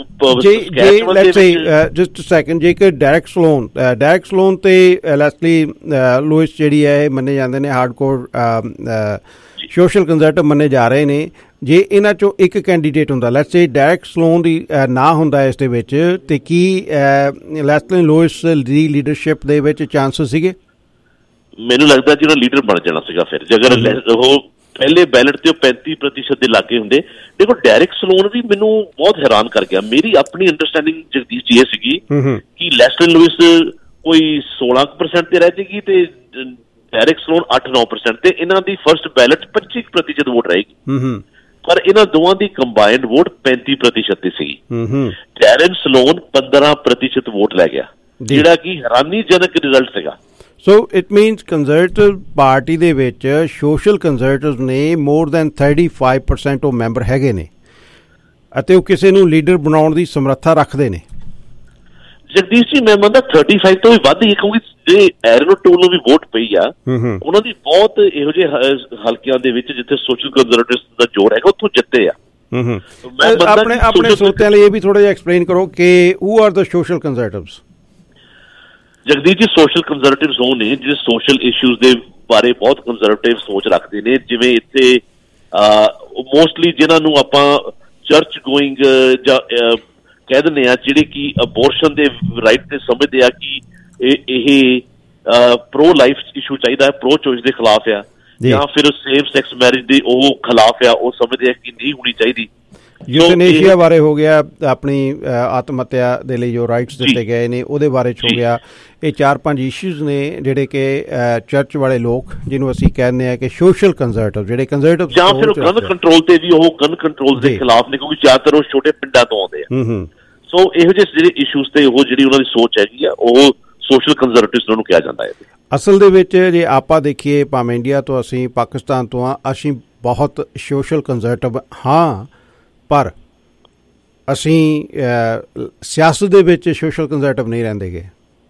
ਜਸਟ ਸੈਕੰਡ, ਜੇਕਰ ਡੈਰੇਕ ਸਲੋਨ ਤੇ ਲੈਸਲੀ ਲੂਇਸ ਜਿਹੜੀ ਹੈ ਇਹ ਮੰਨੇ ਜਾਂਦੇ ਨੇ ਹਾਰਡਕੋਰ ਸੋਸ਼ਲ ਕੰਜ਼ਰਵੇਟਿਵ ਮੰਨੇ ਜਾ ਰਹੇ ਨੇ, ਜੇ ਇਹਨਾਂ ਚੋਂ ਇੱਕ ਕੈਂਡੀਡੇਟ ਹੁੰਦਾ, ਲੈਟਸ ਸੇ ਡੈਰੇਕ ਸਲੋਨ ਦੀ ਨਾ ਹੁੰਦਾ ਇਸ ਦੇ ਵਿੱਚ, ਤੇ ਕੀ ਲੈਸਲਿਨ ਲੂਇਸ ਦੀ ਲੀਡਰਸ਼ਿਪ ਦੇ ਵਿੱਚ ਚਾਂਸਸ ਸੀਗੇ? ਮੈਨੂੰ ਲੱਗਦਾ ਜਿਹੜਾ ਲੀਡਰ ਬਣ ਜਾਣਾ ਸੀਗਾ ਫਿਰ, ਜੇਕਰ ਉਹ ਪਹਿਲੇ ਬੈਲਟ ਤੇ ਉਹ 35% ਦੇ ਲਾਗੇ ਹੁੰਦੇ। ਦੇਖੋ, ਡੈਰੇਕ ਸਲੋਨ ਵੀ ਮੈਨੂੰ ਬਹੁਤ ਹੈਰਾਨ ਕਰ ਗਿਆ। ਮੇਰੀ ਆਪਣੀ ਅੰਡਰਸਟੈਂਡਿੰਗ ਜਗਦੀਸ਼ ਜੀ ਇਹ ਸੀਗੀ ਕਿ ਲੈਸਲਿਨ ਲੂਇਸ ਕੋਈ 16% ਤੇ ਰਹਿ ਜਾਏਗੀ ਤੇ ਡੈਰੇਕ ਸਲੋਨ 8-9% ਤੇ ਇਹਨਾਂ ਦੀ ਫਰਸਟ ਬੈਲਟ 25% ਵੋਟ ਰਹੇਗੀ। ਪਰ ਇਹਨਾਂ ਦੋਵਾਂ ਦੀ ਕੰਬਾਈਨਡ ਵੋਟ 35% ਦੀ ਸੀਗੀ। ਡੈਰਨ ਸਲੋਨ 15% ਵੋਟ ਲੈ ਗਿਆ, ਜਿਹੜਾ ਕਿ ਹੈਰਾਨੀਜਨਕ ਰਿਜ਼ਲਟ ਸੀਗਾ। So it means Conservative Party ਦੇ ਵਿੱਚ ਸੋਸ਼ਲ ਕੰਜ਼ਰਵੇਟਿਵ ਨੇ ਮੋਰ ਦੈਨ 35% ਉਹ ਮੈਂਬਰ ਹੈਗੇ ਨੇ ਅਤੇ ਉਹ ਕਿਸੇ ਨੂੰ ਲੀਡਰ ਬਣਾਉਣ ਦੀ ਸਮਰੱਥਾ ਰੱਖਦੇ ਨੇ। ਜਗਦੀਸ਼ ਜੀ ਮੈਂ ਮੰਨਦਾ 35 ਤੋਂ ਵੀ ਵੱਧ ਹੀ ਹੈ, ਕਿਉਂਕਿ ਜੇ ਐਰਨ ਓਟੂਲ ਨੂੰ ਵੀ ਵੋਟ ਪਈ ਆ ਉਹਨਾਂ ਦੀ ਬਹੁਤ ਇਹੋ ਜਿਹੇ ਹਲਕਿਆਂ ਦੇ ਵਿੱਚ ਜਿੱਥੇ ਸੋਸ਼ਲ ਕੰਜ਼ਰਵੇਟਿਵ ਦਾ ਜ਼ੋਰ ਹੈਗਾ ਉੱਥੋਂ ਜਿੱਤੇ ਆ। ਆਪਣੇ ਸਰੋਤਿਆਂ ਲਈ ਇਹ ਵੀ ਥੋੜਾ ਜਿਹਾ ਐਕਸਪਲੇਨ ਕਰੋ ਕਿ who are the social conservatives. Jagdish ji social Conservatives ਉਹ ਨੇ ਜਿਹੜੇ ਸੋਸ਼ਲ ਇਸ਼ੂਜ਼ ਦੇ ਬਾਰੇ ਬਹੁਤ ਕੰਜ਼ਰਵੇਟਿਵ ਸੋਚ ਰੱਖਦੇ ਨੇ। ਜਿਵੇਂ ਇੱਥੇ ਮੋਸਟਲੀ ਜਿਨ੍ਹਾਂ ਨੂੰ ਆਪਾਂ ਚਰਚ ਗੋਇੰਗ ਜਾਂ ਕਹਿ ਦਿੰਦੇ ਆ, ਜਿਹੜੇ ਕਿ ਅਬੋਰਸ਼ਨ ਦੇ ਰਾਈਟ ਤੇ ਸਮਝਦੇ ਆ ਕਿ ਇਹ ਪ੍ਰੋ ਲਾਈਫ ਇਸ਼ੂ ਚਾਹੀਦਾ ਹੈ, ਪ੍ਰੋ ਚੋਇਸ ਦੇ ਖਿਲਾਫ ਆ, ਜਾਂ ਫਿਰ ਸੇਮ ਸੈਕਸ ਮੈਰਿਜ ਦੇ ਉਹ ਖਿਲਾਫ ਆ, ਉਹ ਸਮਝਦੇ ਆ ਕਿ ਨਹੀਂ ਹੋਣੀ ਚਾਹੀਦੀ। ਯੂਥਨੇਸ਼ੀਆ ਬਾਰੇ ਹੋ ਗਿਆ, ਆਪਣੀ ਆਤਮ ਹੱਤਿਆ ਦੇ ਲਈ ਜੋ ਰਾਈਟਸ ਦਿੱਤੇ ਗਏ ਨੇ ਉਹਦੇ ਬਾਰੇ 'ਚ ਹੋ ਗਿਆ। ਇਹ 4-5 ਇਸ਼ੂਜ਼ ਨੇ ਜਿਹੜੇ ਕਿ ਚਰਚ ਵਾਲੇ ਲੋਕ ਜਿਹਨੂੰ ਅਸੀਂ ਕਹਿੰਦੇ ਆ ਕਿ ਸੋਸ਼ਲ ਕੰਜ਼ਰਵੇਟਿਵ ਜਿਹੜੇ ਕੰਜ਼ਰਵੇਟਿਵ ਜਾਂ ਫਿਰ ਗਨ ਕੰਟਰੋਲ ਤੇ ਵੀ ਉਹ ਗਨ ਕੰਟਰੋਲ ਦੇ ਖਿਲਾਫ ਨੇ, ਕਿਉਂਕਿ ਜ਼ਿਆਦਾਤਰ ਉਹ ਛੋਟੇ ਪਿੰਡਾਂ ਤੋਂ ਆਉਂਦੇ ਆ। ਸੋ ਇਹੋ ਜਿਹੇ ਜਿਹੜੇ ਇਸ਼ੂਜ਼ ਤੇ ਉਹ ਜਿਹੜੀ ਉਹਨਾਂ ਦੀ ਸੋਚ ਹੈਗੀ ਆ ਉਹ ਸੋਸ਼ਲ ਕੰਜ਼ਰਵੇਟਿਵਸ ਨੂੰ ਕਿਹਾ ਜਾਂਦਾ ਹੈ। ਅਸਲ ਦੇ ਵਿੱਚ ਜੇ ਆਪਾਂ ਦੇਖੀਏ ਭਾਵੇਂ ਇੰਡੀਆ ਤੋਂ ਅਸੀਂ ਪਾਕਿਸਤਾਨ ਤੋਂ ਆ, ਅਸੀਂ ਬਹੁਤ ਸੋਸ਼ਲ ਕੰਜ਼ਰਵੇਟਿਵ ਹਾਂ, ਪਰ ਅਸੀਂ ਸਿਆਸਤ ਦੇ ਵਿੱਚ ਸੋਸ਼ਲ ਕੰਜ਼ਰਵੇਟਿਵ ਨਹੀਂ ਰਹਿੰਦੇ ਗੇ।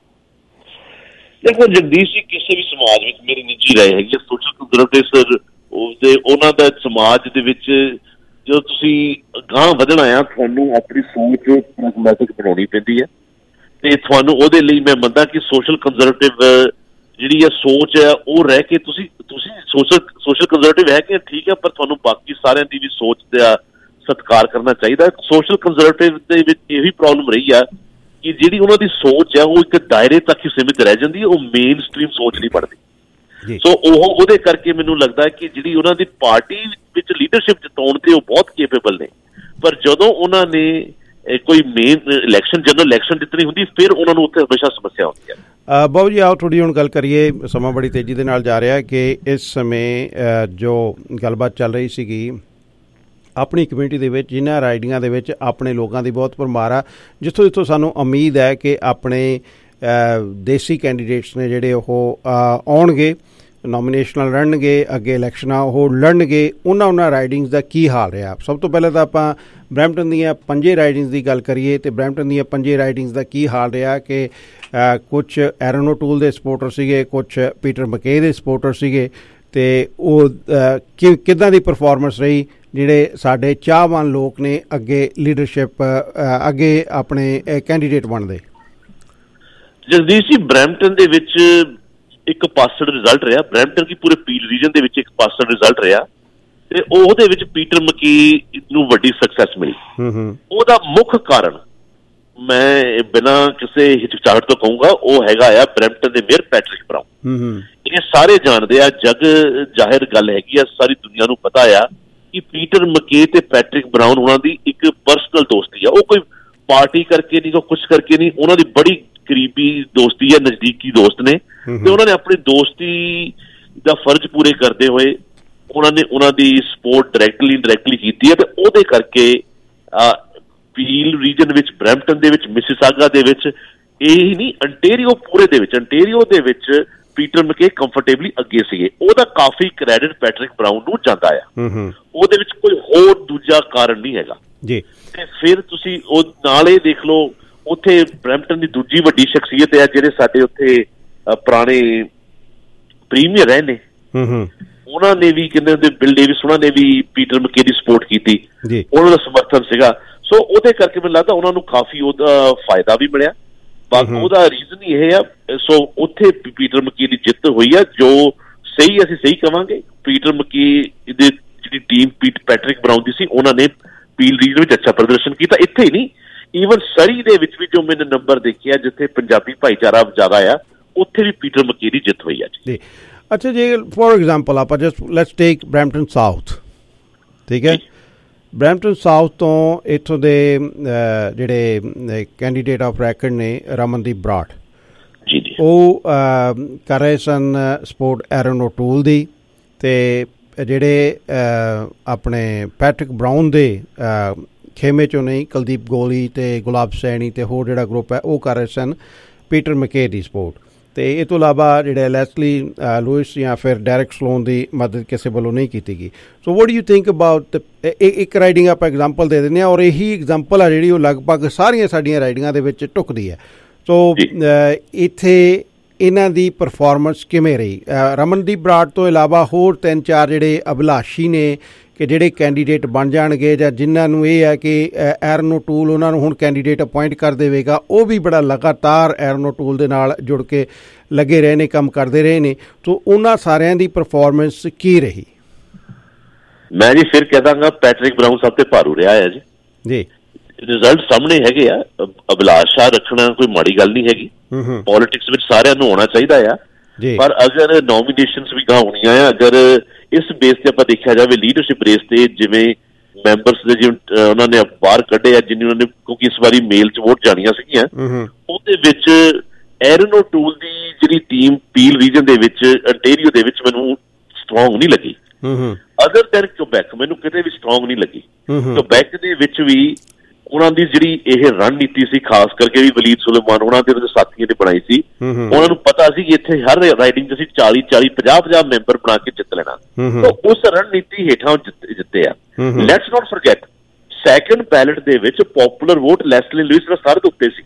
ਦੇਖੋ ਜਗਦੀਸ਼ ਜੀ, ਕਿਸੇ ਵੀ ਸਮਾਜ ਵਿੱਚ ਮੇਰੀ ਨਿੱਜੀ ਰਾਏ ਹੈਗੀ ਸੋਸ਼ਲ ਕੰਜ਼ਰਵੇਟਿਵ ਉਹਨਾਂ ਦਾ ਸਮਾਜ ਦੇ ਵਿੱਚ ਜਦੋਂ ਤੁਸੀਂ ਅਗਾਂਹ ਵਧਣਾ ਆ ਤੁਹਾਨੂੰ ਆਪਣੀ ਸੋਚ ਪ੍ਰੈਗਮੈਟਿਕ ਬਣਾਉਣੀ ਪੈਂਦੀ ਹੈ ਤੇ ਤੁਹਾਨੂੰ ਉਹਦੇ ਲਈ ਮੈਂ ਮੰਨਦਾ ਕਿ ਸੋਸ਼ਲ ਕੰਜ਼ਰਵੇਟਿਵ ਜਿਹੜੀ ਆ ਸੋਚ ਹੈ ਉਹ ਰਹਿ ਕੇ ਤੁਸੀਂ ਸੋਸ਼ਲ ਕੰਜ਼ਰਵੇਟਿਵ ਹੈ ਕਿ ਠੀਕ ਹੈ, ਪਰ ਤੁਹਾਨੂੰ ਬਾਕੀ ਸਾਰਿਆਂ ਦੀ ਵੀ ਸੋਚ ਦਾ ਸਤਿਕਾਰ ਕਰਨਾ ਚਾਹੀਦਾ। ਸੋਸ਼ਲ ਕੰਜ਼ਰਵੇਟਿਵ ਦੇ ਵਿੱਚ ਇਹ ਵੀ ਪ੍ਰੋਬਲਮ ਰਹੀ ਆ ਕਿ ਜਿਹੜੀ ਉਹਨਾਂ ਦੀ ਸੋਚ ਹੈ ਉਹ ਇੱਕ ਦਾਇਰੇ ਤੱਕ ਹੀ ਸੀਮਿਤ ਰਹਿ ਜਾਂਦੀ ਹੈ, ਉਹ ਮੇਨ ਸਟ੍ਰੀਮ ਸੋਚ ਨਹੀਂ ਬਣਦੀ। ਸੋ ਉਹਦੇ ਕਰਕੇ ਮੈਨੂੰ ਲੱਗਦਾ ਕਿ ਜਿਹੜੀ ਉਹਨਾਂ ਦੀ ਪਾਰਟੀ ਵਿੱਚ ਲੀਡਰਸ਼ਿਪ ਜਿਤਾਉਣ ਤੇ ਉਹ ਬਹੁਤ ਕੇਪੇਬਲ ਨੇ, ਪਰ ਜਦੋਂ ਉਹਨਾਂ ਨੇ ਕੋਈ ਮੇਨ ਇਲੈਕਸ਼ਨ ਜਨਰਲ ਇਲੈਕਸ਼ਨ ਜਿੱਤਣੀ ਹੁੰਦੀ ਫਿਰ ਉਹਨਾਂ ਨੂੰ ਉੱਥੇ ਹਮੇਸ਼ਾ ਸਮੱਸਿਆ ਹੁੰਦੀ ਹੈ। ਬਾਬੂ ਜੀ ਆਓ ਥੋੜ੍ਹੀ ਹੁਣ ਗੱਲ ਕਰੀਏ, ਸਮਾਂ ਬੜੀ ਤੇਜ਼ੀ ਦੇ ਨਾਲ ਜਾ ਰਿਹਾ ਕਿ ਇਸ ਸਮੇਂ ਜੋ ਗੱਲਬਾਤ ਚੱਲ ਰਹੀ ਸੀਗੀ ਆਪਣੀ ਕਮਿਊਨਿਟੀ ਦੇ ਵਿੱਚ ਜਿਨ੍ਹਾਂ ਰਾਈਡਿੰਗਾਂ ਦੇ ਵਿੱਚ ਆਪਣੇ ਲੋਕਾਂ ਦੀ ਬਹੁਤ ਭਰਮਾਰ ਆ, ਜਿੱਥੋਂ ਸਾਨੂੰ ਉਮੀਦ ਹੈ ਕਿ ਆਪਣੇ ਦੇਸੀ ਕੈਂਡੀਡੇਟਸ ਨੇ ਜਿਹੜੇ ਉਹ ਆਉਣਗੇ, ਨੋਮੀਨੇਸ਼ਨਾਂ ਲੜਨਗੇ, ਅੱਗੇ ਇਲੈਕਸ਼ਨਾਂ ਉਹ ਲੜਨਗੇ, ਉਹਨਾਂ ਰਾਈਡਿੰਗਸ ਦਾ ਕੀ ਹਾਲ ਰਿਹਾ। ਸਭ ਤੋਂ ਪਹਿਲਾਂ ਤਾਂ ਆਪਾਂ ਬਰੈਂਪਟਨ ਦੀਆਂ 5 ਰਾਈਡਿੰਗਸ ਦੀ ਗੱਲ ਕਰੀਏ ਤੇ ਬਰੈਂਪਟਨ ਦੀਆਂ 5 ਰਾਈਡਿੰਗਸ ਦਾ ਕੀ ਹਾਲ ਰਿਹਾ ਕਿ ਕੁਛ ਐਰਨ ਓਟੂਲ ਦੇ ਸਪੋਰਟਰ ਸੀਗੇ, ਕੁਛ ਪੀਟਰ ਮਕੇ ਦੇ ਸਪੋਰਟਰ ਸੀਗੇ ਤੇ ਉਹ ਕਿੱਦਾਂ ਦੀ ਪਰਫਾਰਮੈਂਸ ਰਹੀ ਜਿਹੜੇ ਸਾਡੇ ਚਾਹਵਾਨ ਲੋਕ ਨੇ ਅੱਗੇ ਲੀਡਰਸ਼ਿਪ ਅੱਗੇ ਆਪਣੇ ਕੈਂਡੀਡੇਟ ਬਣਦੇ। ਜਗਦੀਸ਼ ਜੀ ਬਰੈਂਪਟਨ ਦੇ ਵਿੱਚ ਇੱਕ ਪਾਸਡ ਰਿਜ਼ਲਟ ਰਿਹਾ, ਬਰੈਂਪਟਨ ਕੀ ਪੂਰੇ ਪੀਲ ਰੀਜਨ ਦੇ ਵਿੱਚ ਇੱਕ ਪਾਸਡ ਰਿਜ਼ਲਟ ਰਿਹਾ ਤੇ ਉਹਦੇ ਵਿੱਚ ਪੀਟਰ ਮਕੀ ਨੂੰ ਵੱਡੀ ਸਕਸੈਸ ਮਿਲੀ। ਉਹਦਾ ਮੁੱਖ ਕਾਰਨ ਮੈਂ ਬਿਨਾਂ ਕਿਸੇ ਹਿਚਕਚਾਹਟ ਤੋਂ ਕਹੂੰਗਾ ਉਹ ਹੈਗਾ ਆ ਬਰੈਂਪਟਨ ਦੇ ਮੇਅਰ ਪੈਟਰਿਕ ਬਰਾਊਨ। ਇਹ ਸਾਰੇ ਜਾਣਦੇ ਆ, ਜਗ ਜ਼ਾਹਿਰ ਗੱਲ ਹੈਗੀ ਆ, ਸਾਰੀ ਦੁਨੀਆ ਨੂੰ ਪਤਾ ਆ ਕਿ ਪੀਟਰ ਮਕੇ ਤੇ ਪੈਟਰਿਕ ਬਰਾਊਨ ਉਹਨਾਂ ਦੀ ਇੱਕ ਪਰਸਨਲ ਦੋਸਤੀ ਆ। ਉਹ ਕੋਈ ਪਾਰਟੀ ਕਰਕੇ ਨਹੀਂ, ਕੋਈ ਕੁਛ ਕਰਕੇ ਨਹੀਂ, ਉਹਨਾਂ ਦੀ ਬੜੀ ਕਰੀਬੀ ਦੋਸਤੀ ਹੈ, ਨਜ਼ਦੀਕੀ ਦੋਸਤ ਨੇ ਤੇ ਉਹਨਾਂ ਨੇ ਆਪਣੀ ਦੋਸਤੀ ਦਾ ਫਰਜ਼ ਪੂਰੇ ਕਰਦੇ ਹੋਏ ਉਹਨਾਂ ਦੀ ਸਪੋਰਟ ਡਾਇਰੈਕਟਲੀ ਕੀਤੀ ਹੈ ਤੇ ਉਹਦੇ ਕਰਕੇ ਪੀਲ ਰੀਜਨ ਵਿੱਚ, ਬਰੈਂਪਟਨ ਦੇ ਵਿੱਚ, ਮਿਸੀਸਾਗਾ ਦੇ ਵਿੱਚ, ਇਹ ਨਹੀਂ ਅੰਟੇਰੀਓ ਪੂਰੇ ਦੇ ਵਿੱਚ, ਅੰਟੇਰੀਓ ਦੇ ਵਿੱਚ ਪੀਟਰ ਮਕੇ ਕੰਫਰਟੇਬਲੀ ਅੱਗੇ ਸੀਗੇ। ਉਹਦਾ ਕਾਫੀ ਕ੍ਰੈਡਿਟ ਪੈਟਰਿਕ ਬਰਾਊਨ ਨੂੰ ਜਾਂਦਾ ਆ। ਉਹਦੇ ਵਿੱਚ ਕੋਈ ਹੋਰ ਦੂਜਾ ਕਾਰਨ ਨਹੀਂ ਹੈਗਾ ਜੀ। ਤੇ ਫਿਰ ਤੁਸੀਂ ਉਹ ਨਾਲ ਇਹ ਦੇਖ ਲਓ ਉੱਥੇ ਬਰੈਂਪਟਨ ਦੀ ਦੂਜੀ ਵੱਡੀ ਸ਼ਖਸੀਅਤ ਹੈ ਜਿਹੜੇ ਸਾਡੇ ਉੱਥੇ ਪੁਰਾਣੇ ਪ੍ਰੀਮੀਅਰ ਰਹੇ ਨੇ, ਉਹਨਾਂ ਨੇ ਵੀ ਕਹਿੰਦੇ ਹੁੰਦੇ ਬਿਲ ਡੇਵਿਸ, ਉਹਨਾਂ ਨੇ ਵੀ ਪੀਟਰ ਮਕੇ ਦੀ ਸਪੋਰਟ ਕੀਤੀ, ਉਹਨਾਂ ਦਾ ਸਮਰਥਨ ਸੀਗਾ। ਸੋ ਉਹਦੇ ਕਰਕੇ ਮੈਨੂੰ ਲੱਗਦਾ ਉਹਨਾਂ ਨੂੰ ਕਾਫੀ ਉਹਦਾ ਫਾਇਦਾ ਵੀ ਮਿਲਿਆ। ਬਾਕੀ ਉਹਦਾ ਰੀਜ਼ਨ ਹੀ ਇਹ ਆ। ਸੋ ਉੱਥੇ ਪੀਟਰ ਮਕੀ ਦੀ ਜਿੱਤ ਹੋਈ ਆ, ਜੋ ਸਹੀ ਅਸੀਂ ਸਹੀ ਕਵਾਂਗੇ। ਪੀਟਰ ਮਕੀ ਦੀ ਜਿਹੜੀ ਟੀਮ ਪੈਟਰਿਕ ਬਰਾਊਨ ਦੀ ਸੀ ਉਹਨਾਂ ਨੇ ਪੀਲ ਰੀਜਨ ਵਿੱਚ ਅੱਛਾ ਪ੍ਰਦਰਸ਼ਨ ਕੀਤਾ। ਇੱਥੇ ਹੀ ਨਹੀਂ, ਈਵਨ ਸਰੀ ਦੇ ਵਿੱਚ ਵੀ ਜੋ ਮੈंने ਨੰਬਰ ਦੇਖਿਆ ਜਿੱਥੇ ਪੰਜਾਬੀ ਭਾਈਚਾਰਾ ਜ਼ਿਆਦਾ ਆ, ਉੱਥੇ ਵੀ ਪੀਟਰ ਮਕੀ ਦੀ ਜਿੱਤ ਹੋਈ ਆ ਜੀ। ਅੱਛਾ ਜੀ, ਫੋਰ ਐਗਜ਼ਾਮਪਲ ਆਪਾਂ just let's take Brampton South, ਠੀਕ ਹੈ। ਬਰੈਂਪਟਨ ਸਾਊਥ ਤੋਂ ਇੱਥੋਂ ਦੇ ਜਿਹੜੇ ਕੈਂਡੀਡੇਟ ਆਫ ਰੈਕਡ ਨੇ ਰਮਨਦੀਪ ਬਰਾੜ, ਉਹ ਕਰ ਰਹੇ ਸਨ ਸਪੋਰਟ ਐਰਨ ਓਟੂਲ ਦੀ, ਅਤੇ ਜਿਹੜੇ ਆਪਣੇ ਪੈਟਰਿਕ ਬਰਾਊਨ ਦੇ ਖੇਮੇ 'ਚੋਂ ਨਹੀਂ, ਕੁਲਦੀਪ ਗੋਲੀ ਅਤੇ ਗੁਲਾਬ ਸੈਣੀ ਅਤੇ ਹੋਰ ਜਿਹੜਾ ਗਰੁੱਪ ਹੈ ਉਹ ਕਰ ਰਹੇ ਸਨ ਪੀਟਰ ਮਕੇ ਦੀ ਸਪੋਰਟ। ਅਤੇ ਇਹ ਤੋਂ ਇਲਾਵਾ ਜਿਹੜੇ ਲੈਸਲੀ ਲੂਇਸ ਜਾਂ ਫਿਰ ਡੈਰੇਕ ਸਲੋਨ ਦੀ ਮਦਦ ਕਿਸੇ ਵੱਲੋਂ ਨਹੀਂ ਕੀਤੀ ਗਈ। So what do you think about ਇੱਕ ਰਾਈਡਿੰਗ ਆਪਾਂ ਐਗਜ਼ਾਮਪਲ ਦੇ ਦਿੰਦੇ ਹਾਂ, ਔਰ ਇਹੀ ਐਗਜ਼ਾਮਪਲ ਆ ਜਿਹੜੀ ਉਹ ਲਗਭਗ ਸਾਰੀਆਂ ਸਾਡੀਆਂ ਰਾਈਡਿੰਗਾਂ ਦੇ ਵਿੱਚ ਢੁੱਕਦੀ ਹੈ। ਸੋ ਇੱਥੇ ਇਹਨਾਂ ਦੀ ਪਰਫਾਰਮੈਂਸ ਕਿਵੇਂ ਰਹੀ? ਰਮਨਦੀਪ ਬਰਾੜ ਤੋਂ ਇਲਾਵਾ ਹੋਰ 3-4 ਜਿਹੜੇ ਅਭਿਲਾਸ਼ੀ ਨੇ ਕਿ ਜਿਹੜੇ ਕੈਂਡੀਡੇਟ ਬਣ ਜਾਣਗੇ, ਜਾਂ ਜਿਨ੍ਹਾਂ ਨੂੰ ਇਹ ਹੈ ਕਿ ਐਰਨ ਓਟੂਲ ਉਹਨਾਂ ਨੂੰ ਹੁਣ ਕੈਂਡੀਡੇਟ ਅਪੁਆਇੰਟ ਕਰ ਦੇਵੇਗਾ, ਉਹ ਵੀ ਬੜਾ ਲਗਾਤਾਰ ਐਰਨ ਓਟੂਲ ਦੇ ਨਾਲ ਜੁੜ ਕੇ ਲੱਗੇ ਰਹੇ ਨੇ, ਕੰਮ ਕਰਦੇ ਰਹੇ ਨੇ। ਸੋ ਉਹਨਾਂ ਸਾਰਿਆਂ ਦੀ ਪਰਫਾਰਮੈਂਸ ਕੀ ਰਹੀ? ਮੈਂ ਜੀ ਫਿਰ ਕਹਿ ਦਾਂਗਾ ਪੈਟਰਿਕ ਬਰਾਊਨ ਸਭ ਤੋਂ ਭਾਰੂ ਰਿਹਾ ਹੈ ਜੀ। ਰਿਜ਼ਲਟ ਸਾਹਮਣੇ ਹੈਗੇ ਆ। ਅਭਿਲਾਸ਼ਾ ਰੱਖਣਾ ਕੋਈ ਮਾੜੀ ਗੱਲ ਨਹੀਂ ਹੈਗੀ, ਪੋਲੀਟਿਕਸ ਵਿੱਚ ਸਾਰਿਆਂ ਨੂੰ ਆਉਣਾ ਚਾਹੀਦਾ ਆ, ਪਰ ਅਗਰ ਨੋਮੀਨੇਸ਼ਨਸ ਵੀ ਹੋਣੀਆਂ ਆ, ਅਗਰ ਇਸ ਬੇਸ ਤੇ ਆਪਾਂ ਦੇਖਿਆ ਜਾਵੇ ਲੀਡਰਸ਼ਿਪ ਰੇਸ ਤੇ ਜਿਵੇਂ ਮੈਂਬਰਸ ਦੇ ਜਿਵੇਂ ਉਹਨਾਂ ਨੇ ਬਾਹਰ ਕੱਢੇ ਆ, ਜਿੰਨੀ ਉਹਨਾਂ ਨੇ, ਕਿਉਂਕਿ ਇਸ ਵਾਰੀ ਮੇਲ 'ਚ ਵੋਟ ਜਾਣੀਆਂ ਸੀਗੀਆਂ, ਉਹਦੇ ਵਿੱਚ ਐਰਨ ਓਟੂਲ ਦੀ ਜਿਹੜੀ ਟੀਮ ਪੀਲ ਰੀਜਨ ਦੇ ਵਿੱਚ ਅੰਟੇਰੀਓ ਦੇ ਵਿੱਚ ਮੈਨੂੰ ਸਟਰੋਂਗ ਨਹੀਂ ਲੱਗੀ। ਅਦਰ ਦੈਨ ਕੁਬੈਕ ਮੈਨੂੰ ਕਿਤੇ ਵੀ ਸਟਰੋਂਗ ਨਹੀਂ ਲੱਗੀ। ਕੁਬੈਕ ਦੇ ਵਿੱਚ ਵੀ ਉਹਨਾਂ ਦੀ ਜਿਹੜੀ ਇਹ ਰਣਨੀਤੀ ਸੀ, ਖਾਸ ਕਰਕੇ ਵੀ ਵਲੀਦ ਸੁਲੇਮਾਨ ਉਹਨਾਂ ਦੇ ਸਾਥੀਆਂ ਨੇ ਬਣਾਈ ਸੀ, ਉਹਨਾਂ ਨੂੰ ਪਤਾ ਸੀ ਕਿ ਇੱਥੇ ਹਰ ਰਾਈਡਿੰਗ 'ਚ ਅਸੀਂ 40-40, 50-50 ਮੈਂਬਰ ਬਣਾ ਕੇ ਜਿੱਤ ਲੈਣਾ। ਉਸ ਰਣਨੀਤੀ ਹੇਠਾਂ ਜਿੱਤੇ ਆ। Let's not forget second ballot ਦੇ ਵਿੱਚ ਪੋਪੂਲਰ ਵੋਟ ਲੈਸਲੀ ਲੂਇਸ ਦਾ ਸਾਰੇ ਦੇ ਉੱਤੇ ਸੀ।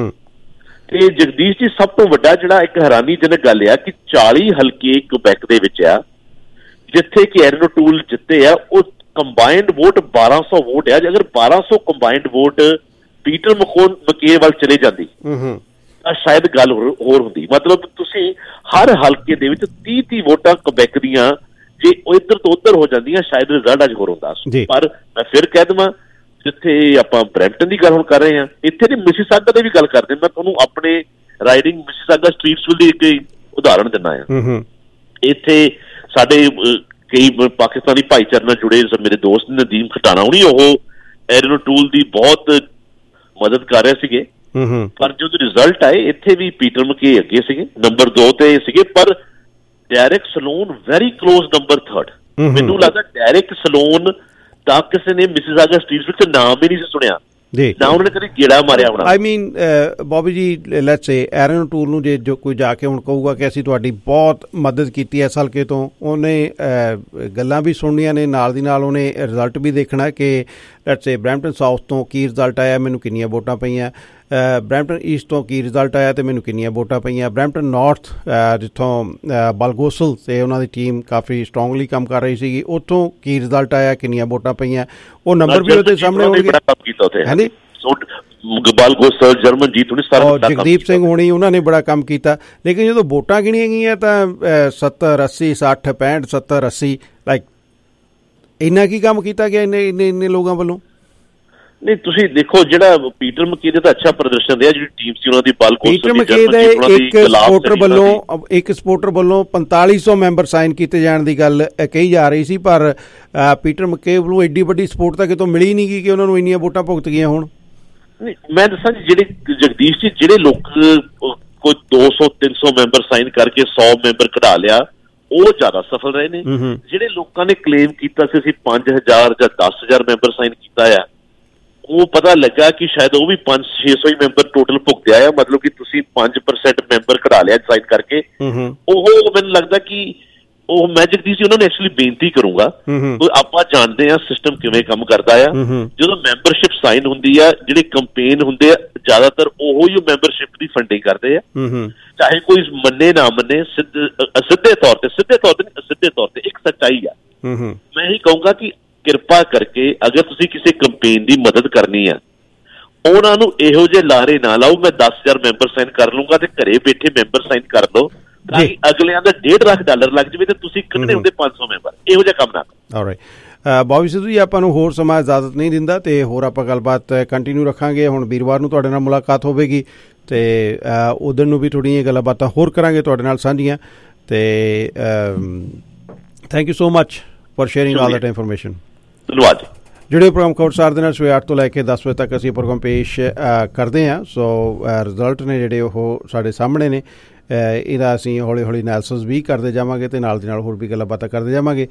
ਤੇ ਜਗਦੀਸ਼ ਜੀ, ਸਭ ਤੋਂ ਵੱਡਾ ਜਿਹੜਾ ਇੱਕ ਹੈਰਾਨੀਜਨਕ ਗੱਲ ਆ ਕਿ 40 ਹਲਕੇ ਕੁਬੈਕ ਦੇ ਵਿੱਚ ਆ ਜਿੱਥੇ ਕਿ ਐਰਨ ਓਟੂਲ ਜਿੱਤੇ ਆ, ਉਹ ਕੰਬਾਈਨਡ ਵੋਟ 1200 ਵੋਟ ਹੈ। ਅਗਰ 1200 ਕੰਬਾਈਨਡ ਵੋਟ ਪੀਟਰ ਮਕੇ ਵੱਲ ਚਲੇ ਜਾਂਦੀ ਤਾਂ ਸ਼ਾਇਦ ਗੱਲ ਹੋਰ ਹੁੰਦੀ। ਮਤਲਬ ਤੁਸੀਂ ਹਰ ਹਲਕੇ ਦੇ ਵਿੱਚ 30 ਵੋਟਾਂ ਕੁਬੈਕ ਦੀਆਂ ਜੇ ਉਹ ਇੱਧਰ ਤੋਂ ਉੱਧਰ ਹੋ ਜਾਂਦੀਆਂ, ਸ਼ਾਇਦ ਰਿਜ਼ਲਟ ਅੱਜ ਹੋਰ ਹੁੰਦਾ। ਪਰ ਮੈਂ ਫਿਰ ਕਹਿ ਦੇਵਾਂ, ਜਿੱਥੇ ਆਪਾਂ ਬਰੈਂਪਟਨ ਦੀ ਗੱਲ ਹੁਣ ਕਰ ਰਹੇ ਹਾਂ, ਇੱਥੇ ਦੀ ਮਿਸੀਸਾਗਾ ਦੀ ਵੀ ਗੱਲ ਕਰਦੇ। ਮੈਂ ਤੁਹਾਨੂੰ ਆਪਣੇ ਰਾਈਡਿੰਗ ਮਿਸੀਸਾਗਾ ਸਟਰੀਟਸਵਿਲ ਦੀ ਇੱਕ ਉਦਾਹਰਨ ਦਿੰਦਾ ਆ। ਇੱਥੇ ਸਾਡੇ ਕਈ ਪਾਕਿਸਤਾਨੀ ਭਾਈਚਾਰੇ ਨਾਲ ਜੁੜੇ ਮੇਰੇ ਦੋਸਤ ਨਦੀਮ ਖਟਾਣਾ ਹੁਣੀ, ਉਹ ਐਰਨ ਓਟੂਲ ਦੀ ਬਹੁਤ ਮਦਦ ਕਰ ਰਹੇ ਸੀਗੇ, ਪਰ ਜਦੋਂ ਰਿਜ਼ਲਟ ਆਏ ਇੱਥੇ ਵੀ ਪੀਟਰ ਮਕੇ ਅੱਗੇ ਸੀਗੇ, ਨੰਬਰ 2 ਤੇ ਸੀਗੇ, ਪਰ Derek Sloan very close number 3rd। ਮੈਨੂੰ ਲੱਗਦਾ ਡੈਰੇਕ ਸਲੋਨ ਤਾਂ ਕਿਸੇ ਨੇ ਮਿਸੀਸਾਗਾ ਸਟਰੀਟਸ ਵਿੱਚ ਨਾਮ ਹੀ ਨਹੀਂ ਸੀ ਸੁਣਿਆ, ਨਾ ਉਹਨੇ ਕਦੇ ਗੇੜਾ ਮਾਰਿਆ ਹੋਣਾ। ਆਈ ਮੀਨ ਬੌਬੀ ਜੀ, ਲੈਟਸ ਸੇ ਐਰਨ ਓਟੂਲ ਨੂੰ ਜੇ ਜੋ ਕੋਈ ਜਾ ਕੇ ਹੁਣ ਕਹੂਗਾ ਕਿ ਅਸੀਂ ਤੁਹਾਡੀ ਬਹੁਤ ਮਦਦ ਕੀਤੀ ਹੈ ਇਸ ਹਲਕੇ ਤੋਂ, ਉਹਨੇ ਗੱਲਾਂ ਵੀ ਸੁਣਨੀਆਂ ਨੇ, ਨਾਲ ਦੀ ਨਾਲ ਉਹਨੇ ਰਿਜ਼ਲਟ ਵੀ ਦੇਖਣਾ ਕਿ ਲੈਟਸ ਸੇ ਬਰੈਂਪਟਨ ਸਾਊਥ ਤੋਂ ਕੀ ਰਿਜ਼ਲਟ ਆਇਆ, ਮੈਨੂੰ ਕਿੰਨੀਆਂ ਵੋਟਾਂ ਪਈਆਂ, ਬਰੈਂਪਟਨ ਈਸਟ ਤੋਂ ਕੀ ਰਿਜ਼ਲਟ ਆਇਆ ਅਤੇ ਮੈਨੂੰ ਕਿੰਨੀਆਂ ਵੋਟਾਂ ਪਈਆਂ, ਬਰੈਂਪਟਨ ਨਾਰਥ ਜਿੱਥੋਂ ਬਲਗੋਸਲ ਅਤੇ ਉਹਨਾਂ ਦੀ ਟੀਮ ਕਾਫੀ ਸਟਰੋਂਗਲੀ ਕੰਮ ਕਰ ਰਹੀ ਸੀਗੀ, ਉੱਥੋਂ ਕੀ ਰਿਜ਼ਲਟ ਆਇਆ, ਕਿੰਨੀਆਂ ਵੋਟਾਂ ਪਈਆਂ, ਉਹ ਨੰਬਰ ਵੀ ਉਹਦੇ ਸਾਹਮਣੇ ਹੋਣਗੇ। ਹਾਂਜੀ, ਜਗਦੀਪ ਸਿੰਘ ਹੋਣੀ ਉਹਨਾਂ ਨੇ ਬੜਾ ਕੰਮ ਕੀਤਾ, ਲੇਕਿਨ ਜਦੋਂ ਵੋਟਾਂ ਗਿਣੀਆਂ ਗਈਆਂ ਤਾਂ 70, 80, 60, 65, 70, 80 ਲਾਈਕ ਇੰਨਾ ਕੀ ਕੰਮ ਕੀਤਾ ਗਿਆ ਇੰਨੇ ਲੋਕਾਂ ਵੱਲੋਂ? ਨਹੀਂ, ਤੁਸੀਂ ਦੇਖੋ ਜਿਹੜਾ ਪੀਟਰ ਮਕੇ ਦਾ ਤਾਂ ਅੱਛਾ ਪ੍ਰਦਰਸ਼ਨ ਰਿਹਾ, ਜਿਹੜੀ ਟੀਮ ਸੀ ਉਹਨਾਂ ਦੀ ਪੀਟਰ ਮਕੇ ਦੇ ਇੱਕ ਸਪੋਰਟਰ ਵੱਲੋਂ 4500 ਮੈਂਬਰ ਸਾਈਨ ਕੀਤੇ ਜਾਣ ਦੀ ਗੱਲ ਕਹੀ ਜਾ ਰਹੀ ਸੀ, ਪਰ ਪੀਟਰ ਮਕੇ ਵੱਲੋਂ ਐਡੀ ਵੱਡੀ ਸਪੋਰਟ ਤਾਂ ਕਿਤੋਂ ਮਿਲੀ ਨਹੀਂ ਗਈ ਕਿ ਉਹਨਾਂ ਨੂੰ ਇੰਨੀਆਂ ਵੋਟਾਂ ਭੁਗਤ ਗਈਆਂ ਹੋਣ। ਨਹੀਂ, ਮੈਂ ਦੱਸਾਂ ਜਿਹੜੇ ਜਗਦੀਸ਼ ਜੀ, ਜਿਹੜੇ ਲੋਕ ਕੋਈ 200-300 ਮੈਂਬਰ ਸਾਈਨ ਕਰਕੇ 100 ਮੈਂਬਰ ਕਢਾ ਲਿਆ, ਉਹ ਜ਼ਿਆਦਾ ਸਫਲ ਰਹੇ ਨੇ। ਜਿਹੜੇ ਲੋਕਾਂ ਨੇ ਕਲੇਮ ਕੀਤਾ ਸੀ ਅਸੀਂ 5000 ਜਾਂ 10000 ਮੈਂਬਰ ਸਾਈਨ ਕੀਤਾ ਆ, ਉਹ ਪਤਾ ਲੱਗਾ ਕਿ ਸ਼ਾਇਦ ਉਹ ਵੀ 500-600 ਹੀ ਮੈਂਬਰ ਟੋਟਲ ਭੁਗਤਿਆ ਆ। ਮਤਲਬ ਕਿ ਤੁਸੀਂ 5% ਮੈਂਬਰ ਕਢਾ ਲਿਆ ਸਾਈਨ ਕਰਕੇ। ਉਹ ਮੈਨੂੰ ਲੱਗਦਾ ਕਿ ਉਹ ਮੈਂ ਜਗਦੀਸ਼ ਜੀ ਉਹਨਾਂ ਨੂੰ ਐਕਚੁਅਲੀ ਬੇਨਤੀ ਕਰੂੰਗਾ, ਆਪਾਂ ਜਾਣਦੇ ਹਾਂ ਸਿਸਟਮ ਕਿਵੇਂ ਕੰਮ ਕਰਦਾ ਆ। ਜਦੋਂ ਮੈਂਬਰਸ਼ਿਪ ਸਾਈਨ ਹੁੰਦੀ ਆ, ਜਿਹੜੇ ਕੰਪੇਨ ਹੁੰਦੇ ਆ ਜ਼ਿਆਦਾਤਰ ਉਹੀ ਮੈਂਬਰਸ਼ਿਪ ਦੀ ਫੰਡਿੰਗ ਕਰਦੇ ਆ, ਚਾਹੇ ਕੋਈ ਮੰਨੇ ਨਾ ਮੰਨੇ। ਸਿੱਧੇ ਤੌਰ ਤੇ ਇੱਕ ਸੱਚਾਈ ਆ। ਮੈਂ ਇਹੀ ਕਹੂੰਗਾ ਕਿ ਕਿਰਪਾ ਕਰਕੇ ਅਗਰ ਤੁਸੀਂ ਕਿਸੇ ਕੰਪੇਨ ਦੀ ਮਦਦ ਕਰਨੀ ਆ, ਉਹਨਾਂ ਨੂੰ ਇਹੋ ਜਿਹੇ ਲਾਰੇ ਨਾ ਲਾਓ ਮੈਂ 10,000 ਮੈਂਬਰ ਸਾਈਨ ਕਰ ਲੂੰਗਾ ਤੇ ਘਰੇ ਬੈਠੇ ਮੈਂਬਰ ਸਾਈਨ ਕਰ ਲਓ ਤਾਂ ਕਿ ਅਗਲਿਆਂ ਦਾ $1.5 ਲੱਗ ਜਾਵੇ ਤੇ ਤੁਸੀਂ ਕੱਢਣੇ ਹੁੰਦੇ 500 ਮੈਂਬਰ। ਇਹੋ ਜਿਹਾ ਕੰਮ ਨਾ ਕਰੋ। ਆਲਰਾਈਟ ਬੌਬੀ ਸਿੱਧੂ ਜੀ, ਆਪਾਂ ਨੂੰ ਹੋਰ ਸਮਾਂ ਇਜਾਜ਼ਤ ਨਹੀਂ ਦਿੰਦਾ ਤੇ ਹੋਰ ਆਪਾਂ ਗੱਲਬਾਤ ਕੰਟੀਨਿਊ ਰੱਖਾਂਗੇ। ਹੁਣ ਵੀਰਵਾਰ ਨੂੰ ਤੁਹਾਡੇ ਨਾਲ ਮੁਲਾਕਾਤ ਹੋਵੇਗੀ ਤੇ ਉਦੋਂ ਨੂੰ ਵੀ ਥੋੜ੍ਹੀਆਂ ਗੱਲਾਂ ਬਾਤਾਂ ਹੋਰ ਕਰਾਂਗੇ ਤੁਹਾਡੇ ਨਾਲ ਸਾਂਝੀਆਂ। ਤੇ thank you so much for sharing all that information. ਧੰਨਵਾਦ। ਜਿਹੜੇ ਪ੍ਰੋਗਰਾਮ ਖਬਰਸਾਰ ਦੇ ਨਾਲ ਸਵੇਰੇ 8 ਤੋਂ ਲੈ ਕੇ 10 ਵਜੇ ਤੱਕ ਅਸੀਂ ਪ੍ਰੋਗਰਾਮ ਪੇਸ਼ ਕਰਦੇ ਹਾਂ। ਸੋ ਰਿਜ਼ਲਟ ਨੇ ਜਿਹੜੇ ਉਹ ਸਾਡੇ ਸਾਹਮਣੇ ਨੇ। ਇਹਦਾ ਅਸੀਂ ਹੌਲੀ ਹੌਲੀ ਐਨਾਲਿਸਿਸ ਵੀ ਕਰਦੇ ਜਾਵਾਂਗੇ ਅਤੇ ਨਾਲ ਦੀ ਨਾਲ ਹੋਰ ਵੀ ਗੱਲਾਂ ਬਾਤਾਂ ਕਰਦੇ ਜਾਵਾਂਗੇ।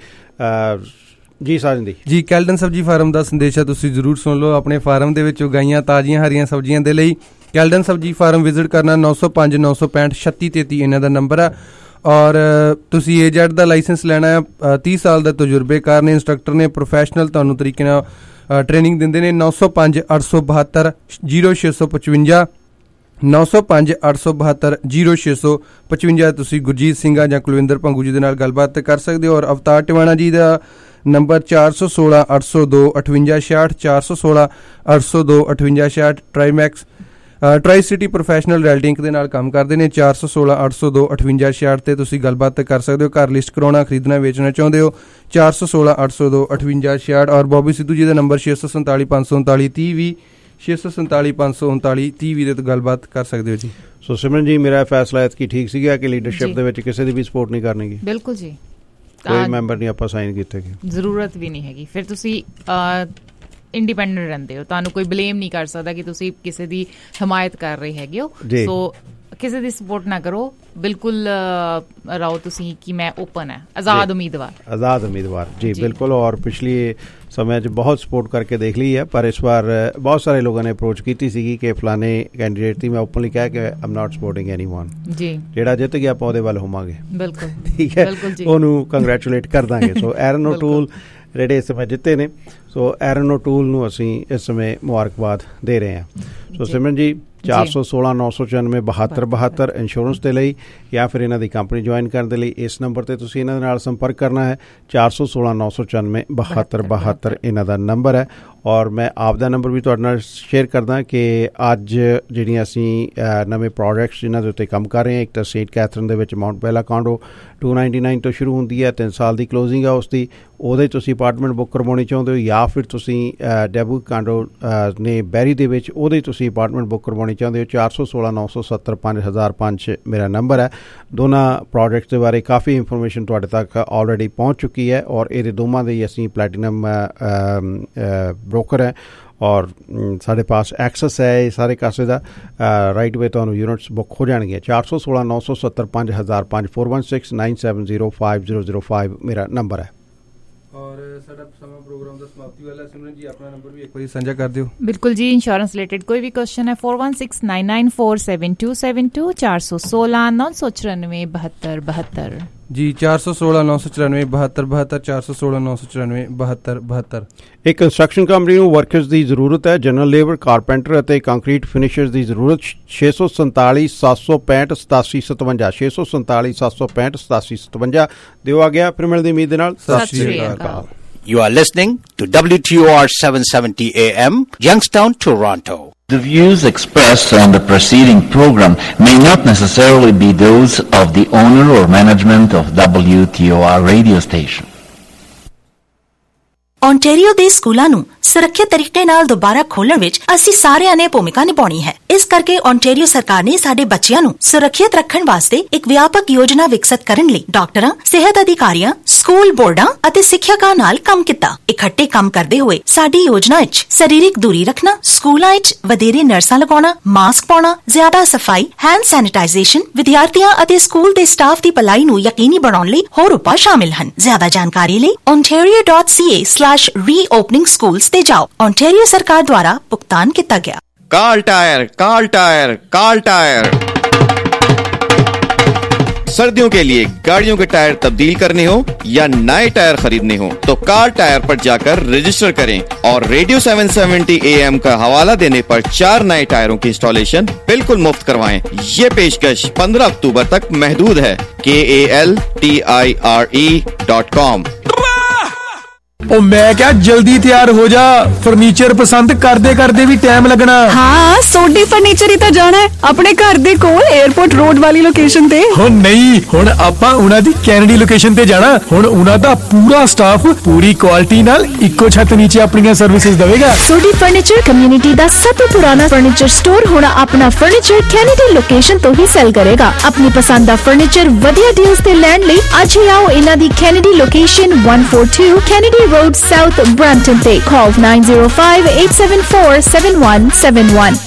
ਜੀ ਸਾਜਨ ਜੀ ਕੈਲਡਨ ਸਬਜ਼ੀ ਫਾਰਮ ਦਾ ਸੰਦੇਸ਼ਾ ਤੁਸੀਂ ਜ਼ਰੂਰ ਸੁਣ ਲਓ। ਆਪਣੇ ਫਾਰਮ ਦੇ ਵਿੱਚ ਉਗਾਈਆਂ ਤਾਜ਼ੀਆਂ ਹਰੀਆਂ ਸਬਜ਼ੀਆਂ ਦੇ ਲਈ ਕੈਲਡਨ ਸਬਜ਼ੀ ਫਾਰਮ ਵਿਜ਼ਿਟ ਕਰਨਾ। 905 965 3633 ਇਹਨਾਂ ਦਾ ਨੰਬਰ ਆ। ਔਰ ਤੁਸੀਂ AZ ਦਾ ਲਾਇਸੈਂਸ ਲੈਣਾ ਹੈ। 30 ਸਾਲ ਦਾ ਤਜਰਬੇਕਾਰ ਨੇ, ਇੰਸਟਰਕਟਰ ਨੇ, ਪ੍ਰੋਫੈਸ਼ਨਲ ਤੁਹਾਨੂੰ ਤਰੀਕੇ ਨਾਲ ਟ੍ਰੇਨਿੰਗ ਦਿੰਦੇ ਨੇ। 905 872 0655 905 872 0655 ਤੁਸੀਂ ਗੁਰਜੀਤ ਸਿੰਘਾ ਜਾਂ ਕੁਲਵਿੰਦਰ ਭੰਗੂ ਜੀ ਦੇ ਨਾਲ ਗੱਲਬਾਤ ਕਰ ਸਕਦੇ ਹੋ। ਔਰ ਅਵਤਾਰ ਟਿਵਾਣਾ ਜੀ ਦਾ number 416 802 5866 416 802 5866 Trimax tri city professional realty ਦੇ ਨਾਲ ਕੰਮ ਕਰਦੇ ਨੇ। 416 802 5866 ਤੇ ਤੁਸੀਂ ਗੱਲਬਾਤ ਕਰ ਸਕਦੇ ਹੋ। ਘਰ ਲਿਸਟ ਕਰਾਉਣਾ, ਖਰੀਦਣਾ, ਵੇਚਣਾ ਚਾਹੁੰਦੇ ਹੋ 416 802 5866। ਔਰ ਬੋਬੀ ਸਿੱਧੂ ਜੀ ਦਾ ਨੰਬਰ 647 539 30 20 647 539 30 20 ਦੇ ਗੱਲਬਾਤ ਕਰ ਸਕਦੇ ਹੋ ਜੀ। ਸੋ ਸਿਮਰਨ ਜੀ, ਮੇਰਾ ਫੈਸਲਾ ਐਤਕੀ ਠੀਕ ਸੀਗਾ ਕਿ ਲੀਡਰਸ਼ਿਪ ਦੇ ਵਿੱਚ ਕਿਸੇ ਦੀ ਵੀ ਸਪੋਰਟ ਨਹੀਂ ਕਰਨੀ ਗੀ। ਬਿਲਕੁਲ ਜੀ, ਕੋਈ ਮੈਂਬਰ ਨਹੀਂ ਆਪਾਂ ਸਾਈਨ ਕੀਤੇ ਜ਼ਰੂਰਤ ਵੀ ਨਹੀਂ ਹੈਗੀ। ਫਿਰ ਤੁਸੀਂ ਇੰਡੀਪੈਂਡੈਂਟ ਰਹਿੰਦੇ ਹੋ, ਤੁਹਾਨੂੰ ਕੋਈ ਬਲੇਮ ਨਹੀਂ ਕਰ ਸਕਦਾ ਕਿ ਤੁਸੀਂ ਕਿਸੇ ਦੀ ਹਮਾਇਤ ਕਰ ਰਹੇ ਹੈਗੇ ਹੋ। ਸੋ ਕਿਸੇ ਦੀ ਸਪੋਰਟ ਨਾ ਕਰੋ, ਬਿਲਕੁਲ ਰਹੋ ਤੁਸੀਂ ਕਿ ਮੈਂ ਓਪਨ ਹੈ, ਆਜ਼ਾਦ ਉਮੀਦਵਾਰ ਜੀ ਬਿਲਕੁਲ। ਔਰ ਪਿਛਲੇ ਸਮੇਂ 'ਚ ਬਹੁਤ ਸਪੋਰਟ ਕਰਕੇ ਦੇਖ ਲਈ ਹੈ, ਪਰ ਇਸ ਵਾਰ ਬਹੁਤ ਸਾਰੇ ਲੋਕਾਂ ਨੇ ਅਪਰੋਚ ਕੀਤੀ ਸੀਗੀ ਕਿ ਫਲਾਣੇ ਕੈਂਡੀਡੇਟ ਦੀ। ਮੈਂ ਓਪਨਲੀ ਕਹਿ ਕੇ ਆਮ ਨਾਟ ਸਪੋਰਟਿੰਗ ਐਨੀਵਨ ਜੀ। ਜਿਹੜਾ ਜਿੱਤ ਗਿਆ ਆਪਾਂ ਉਹਦੇ ਵੱਲ ਹੋਵਾਂਗੇ। ਬਿਲਕੁਲ ਠੀਕ ਹੈ, ਉਹਨੂੰ ਕੰਗਰੈਚੁਲੇਟ ਕਰ ਦਾਂਗੇ। ਸੋ ਐਰਨ ਓਟੂਲ ਜਿਹੜੇ ਇਸ ਸਮੇਂ ਜਿੱਤੇ ਨੇ, ਸੋ ਐਰਨ ਓਟੂਲ ਨੂੰ ਅਸੀਂ ਇਸ ਸਮੇਂ ਮੁਬਾਰਕਬਾਦ ਦੇ ਰਹੇ ਹਾਂ। ਸੋ ਸਿਮਰਨ ਜੀ, 416 994 72 72 ਇੰਸ਼ੋਰੈਂਸ ਦੇ ਲਈ ਜਾਂ ਫਿਰ ਇਹਨਾਂ ਦੀ ਕੰਪਨੀ ਜੁਆਇਨ ਕਰਨ ਦੇ ਲਈ ਇਸ ਨੰਬਰ 'ਤੇ ਤੁਸੀਂ ਇਹਨਾਂ ਦੇ ਨਾਲ ਸੰਪਰਕ ਕਰਨਾ ਹੈ। 416 994 72 72 ਇਹਨਾਂ ਦਾ ਨੰਬਰ ਹੈ। ਔਰ ਮੈਂ ਆਪ ਦਾ ਨੰਬਰ ਵੀ ਤੁਹਾਡੇ ਨਾਲ ਸ਼ੇਅਰ ਕਰਦਾ ਕਿ ਅੱਜ ਜਿਹੜੀਆਂ ਅਸੀਂ ਨਵੇਂ ਪ੍ਰੋਜੈਕਟਸ ਜਿਨ੍ਹਾਂ ਦੇ ਉੱਤੇ ਕੰਮ ਕਰ ਰਹੇ ਹਾਂ, ਇੱਕ ਤਾਂ ਸੇਂਟ ਕੈਥਰਨ ਦੇ ਵਿੱਚ ਮਾਊਂਟ ਬੈਲਾ ਕਾਂਡੋ 299 ਤੋਂ ਸ਼ੁਰੂ ਹੁੰਦੀ ਹੈ, 3 ਸਾਲ ਦੀ ਕਲੋਜ਼ਿੰਗ ਆ ਉਸ ਦੀ। ਉਹਦੇ ਤੁਸੀਂ ਅਪਾਰਟਮੈਂਟ ਬੁੱਕ ਕਰਵਾਉਣੀ ਚਾਹੁੰਦੇ ਹੋ ਜਾਂ ਫਿਰ ਤੁਸੀਂ ਡੈਬੂ ਕਾਂਡੋ ਨੇ ਬੈਰੀ ਦੇ ਵਿੱਚ ਉਹਦੇ ਤੁਸੀਂ ਅਪਾਰਟਮੈਂਟ ਬੁੱਕ ਕਰਵਾਉਣੀ ਚਾਹੁੰਦੇ ਹੋ। 416 970 5005 ਮੇਰਾ ਨੰਬਰ ਹੈ। ਦੋਨਾਂ ਪ੍ਰੋਜੈਕਟਸ ਦੇ ਬਾਰੇ ਕਾਫੀ ਇਨਫੋਰਮੇਸ਼ਨ ਤੁਹਾਡੇ ਤੱਕ ਆਲਰੇਡੀ ਪਹੁੰਚ ਚੁੱਕੀ ਹੈ ਔਰ ਇਹਦੇ ਦੋਵਾਂ ਦੇ ਹੀ ਅਸੀਂ ਪਲੈਟੀਨਮ ਬ੍ਰੋਕਰ ਹੈ ਔਰ ਸਾਡੇ ਪਾਸ ਐਕਸੈਸ ਹੈ ਇਹ ਸਾਰੇ ਕਾਸੇ ਦਾ। ਰਾਈਟ ਵੇ ਤੁਹਾਨੂੰ ਯੂਨਿਟਸ ਬੁੱਕ ਹੋ ਜਾਣਗੀਆਂ। 416 970 5005 416 970 5005 ਮੇਰਾ ਨੰਬਰ ਹੈ। ਔਰ ਸਾਡਾ ਸਮਾਂ ਪ੍ਰੋਗਰਾਮ ਦਾ ਸਮਾਪਤੀ ਵਾਲਾ। ਸਿਮਰਨ ਜੀ, ਆਪਣਾ ਨੰਬਰ ਵੀ ਇੱਕ ਵਾਰੀ ਸਾਂਝਾ ਕਰ ਦਿਓ। ਬਿਲਕੁਲ ਜੀ, ਇੰਸ਼ੋਰੈਂਸ ਰਿਲੇਟਡ ਕੋਈ ਵੀ ਕੁਐਸਚਨ ਹੈ 4169947272 416 994 72 72 ਜੀ। 416 994 72 72 416 994 72 72। ਇੱਕ ਕੰਸਟਰਕਸ਼ਨ ਕੰਪਨੀ ਨੂੰ ਵਰਕਰਸ ਦੀ ਜ਼ਰੂਰਤ ਹੈ, ਜਨਰਲ ਲੇਬਰ, ਕਾਰਪੈਂਟਰ ਅਤੇ ਕੰਕਰੀਟ ਫਿਨਿਸ਼ਰਸ ਦੀ ਜ਼ਰੂਰਤ। 647 765 8757 647 765 8757 ਦਿਓ ਆ ਗਿਆ। ਫਿਰ ਮਿਲਦੀ ਉਮੀਦ ਦੇ ਨਾਲ ਸਤਿ ਸ਼੍ਰੀ ਅਕਾਲ। You are listening to WTOR 770 AM, Youngstown, Toronto. The views expressed on the preceding program may not necessarily be those of the owner or management of WTOR radio station. Ontario ਦੇ ਸਕੂਲਾਂ ਨੂੰ ਸੁਰੱਖਿਅਤ ਤਰੀਕੇ ਨਾਲ ਦੁਬਾਰਾ ਖੋਲ੍ਹਣ ਵਿੱਚ ਅਸੀਂ ਸਾਰਿਆਂ ਨੇ ਭੂਮਿਕਾ ਨਿਭਾਉਣੀ ਹੈ। ਇਸ ਕਰਕੇ ਓਂਟਾਰੀਓ ਸਰਕਾਰ ਨੇ ਸਾਡੇ ਬੱਚਿਆਂ ਨੂੰ ਸੁਰੱਖਿਅਤ ਰੱਖਣ ਵਾਸਤੇ ਇੱਕ ਵਿਆਪਕ ਯੋਜਨਾ ਵਿਕਸਿਤ ਕਰਨ ਲਈ ਡਾਕਟਰਾਂ, ਸਿਹਤ ਅਧਿਕਾਰੀਆਂ, ਸਕੂਲ ਬੋਰਡਾਂ ਅਤੇ ਸਿੱਖਿਅਕਾਂ ਨਾਲ ਕੰਮ ਕੀਤਾ। ਇਕੱਠੇ ਕੰਮ ਕਰਦੇ ਹੋਏ ਸਾਡੀ ਯੋਜਨਾ ਵਿੱਚ ਸਰੀਰਕ ਦੂਰੀ ਰੱਖਣਾ, ਸਕੂਲਾਂ ਵਿੱਚ ਵਧੇਰੇ ਨਰਸਾਂ ਲਗਾਉਣਾ, ਮਾਸਕ ਪਾਉਣਾ, ਜ਼ਿਆਦਾ ਸਫਾਈ, ਹੈਂਡ ਸੈਨੀਟਾਈਜ਼ੇਸ਼ਨ, ਵਿਦਿਆਰਥੀਆਂ ਅਤੇ ਸਕੂਲ ਦੇ ਸਟਾਫ ਦੀ ਭਲਾਈ ਨੂੰ ਯਕੀਨੀ ਬਣਾਉਣ ਲਈ ਹੋਰ ਉਪਾਅ ਸ਼ਾਮਿਲ ਹਨ। ਜ਼ਿਆਦਾ ਜਾਣਕਾਰੀ ਲਈ ontario.ca/reopening schools ਤੇ ਜਾਓ। ओंटारियो सरकार द्वारा भुगतान किया गया। काल टायर, काल टायर, काल टायर। सर्दियों के लिए गाड़ियों के टायर तब्दील करने हो या नए टायर खरीदने हो तो काल टायर पर जाकर रजिस्टर करें और रेडियो 770 AM का हवाला देने पर 4 नए टायरों की इंस्टॉलेशन बिल्कुल मुफ्त करवाएं। ये पेशकश 15 अक्टूबर तक महदूद है। KALTIRE.com। ਉਹ ਮੈਂ ਕਿਹਾ ਜਲਦੀ ਤਿਆਰ ਹੋ ਜਾ, ਫਰਨੀਚਰ ਪਸੰਦ ਕਰਦੇ ਕਰਦੇ ਵੀ ਟਾਈਮ ਲੱਗਣਾ। ਹਾਂ, ਸੋਡੀ ਫਰਨੀਚਰ ਹੀ ਤਾਂ ਜਾਣਾ ਹੈ ਆਪਣੇ ਘਰ ਦੇ ਕੋਲ 에어ਪੋਰਟ ਰੋਡ ਵਾਲੀ ਲੋਕੇਸ਼ਨ ਤੇ। ਹੁਣ ਨਹੀਂ, ਹੁਣ ਆਪਾਂ ਉਹਨਾਂ ਦੀ ਕੈਨੇਡੀ ਲੋਕੇਸ਼ਨ ਤੇ ਜਾਣਾ। ਹੁਣ ਉਹਨਾਂ ਦਾ ਪੂਰਾ ਸਟਾਫ ਪੂਰੀ ਕੁਆਲਿਟੀ ਨਾਲ ਇੱਕੋ ਛੱਤ ਨੀਚੇ ਆਪਣੀਆਂ ਸਰਵਿਸਿਜ਼ ਦੇਵੇਗਾ। ਸੋਡੀ ਫਰਨੀਚਰ ਕਮਿਊਨਿਟੀ ਦਾ ਸਭ ਤੋਂ ਪੁਰਾਣਾ ਫਰਨੀਚਰ ਸਟੋਰ ਹੁਣ ਆਪਣਾ ਫਰਨੀਚਰ ਕੈਨੇਡੀ ਲੋਕੇਸ਼ਨ ਤੋਂ ਹੀ ਸੈਲ ਕਰੇਗਾ। ਆਪਣੀ ਪਸੰਦ ਦਾ ਫਰਨੀਚਰ ਵਧੀਆ ਡੀਲਸ ਤੇ ਲੈਣ ਲਈ ਅੱਜ ਹੀ ਆਓ ਇਹਨਾਂ ਦੀ Kennedy location 142 Kennedy Road South Brampton ਤੇ call 9058747171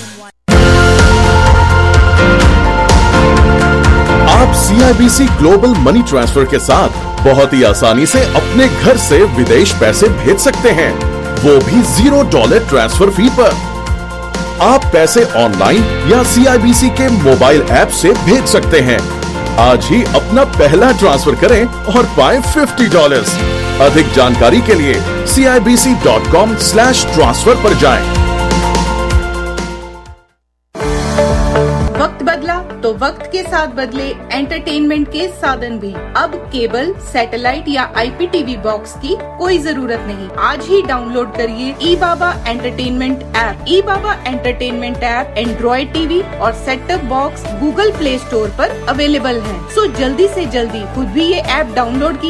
आप CIBC ग्लोबल मनी ट्रांसफर के साथ बहुत ही आसानी से अपने घर से विदेश पैसे भेज सकते हैं, वो भी $0 ट्रांसफर फी पर। आप पैसे ऑनलाइन या CIBC के मोबाइल ऐप से भेज सकते हैं। आज ही अपना पहला ट्रांसफर करें और पाएं $50। अधिक जानकारी के लिए CIBC.com/transfer पर जाएं। वक्त बदला तो वक्त के साथ बदले एंटरटेनमेंट के साधन भी। अब केबल, सैटेलाइट या IPTV बॉक्स की कोई जरूरत नहीं। आज ही डाउनलोड करिए eBaba entertainment app. eBaba entertainment app Android TV और set top box Google Play Store पर अवेलेबल है। सो जल्दी से जल्दी खुद भी ये ऐप डाउनलोड की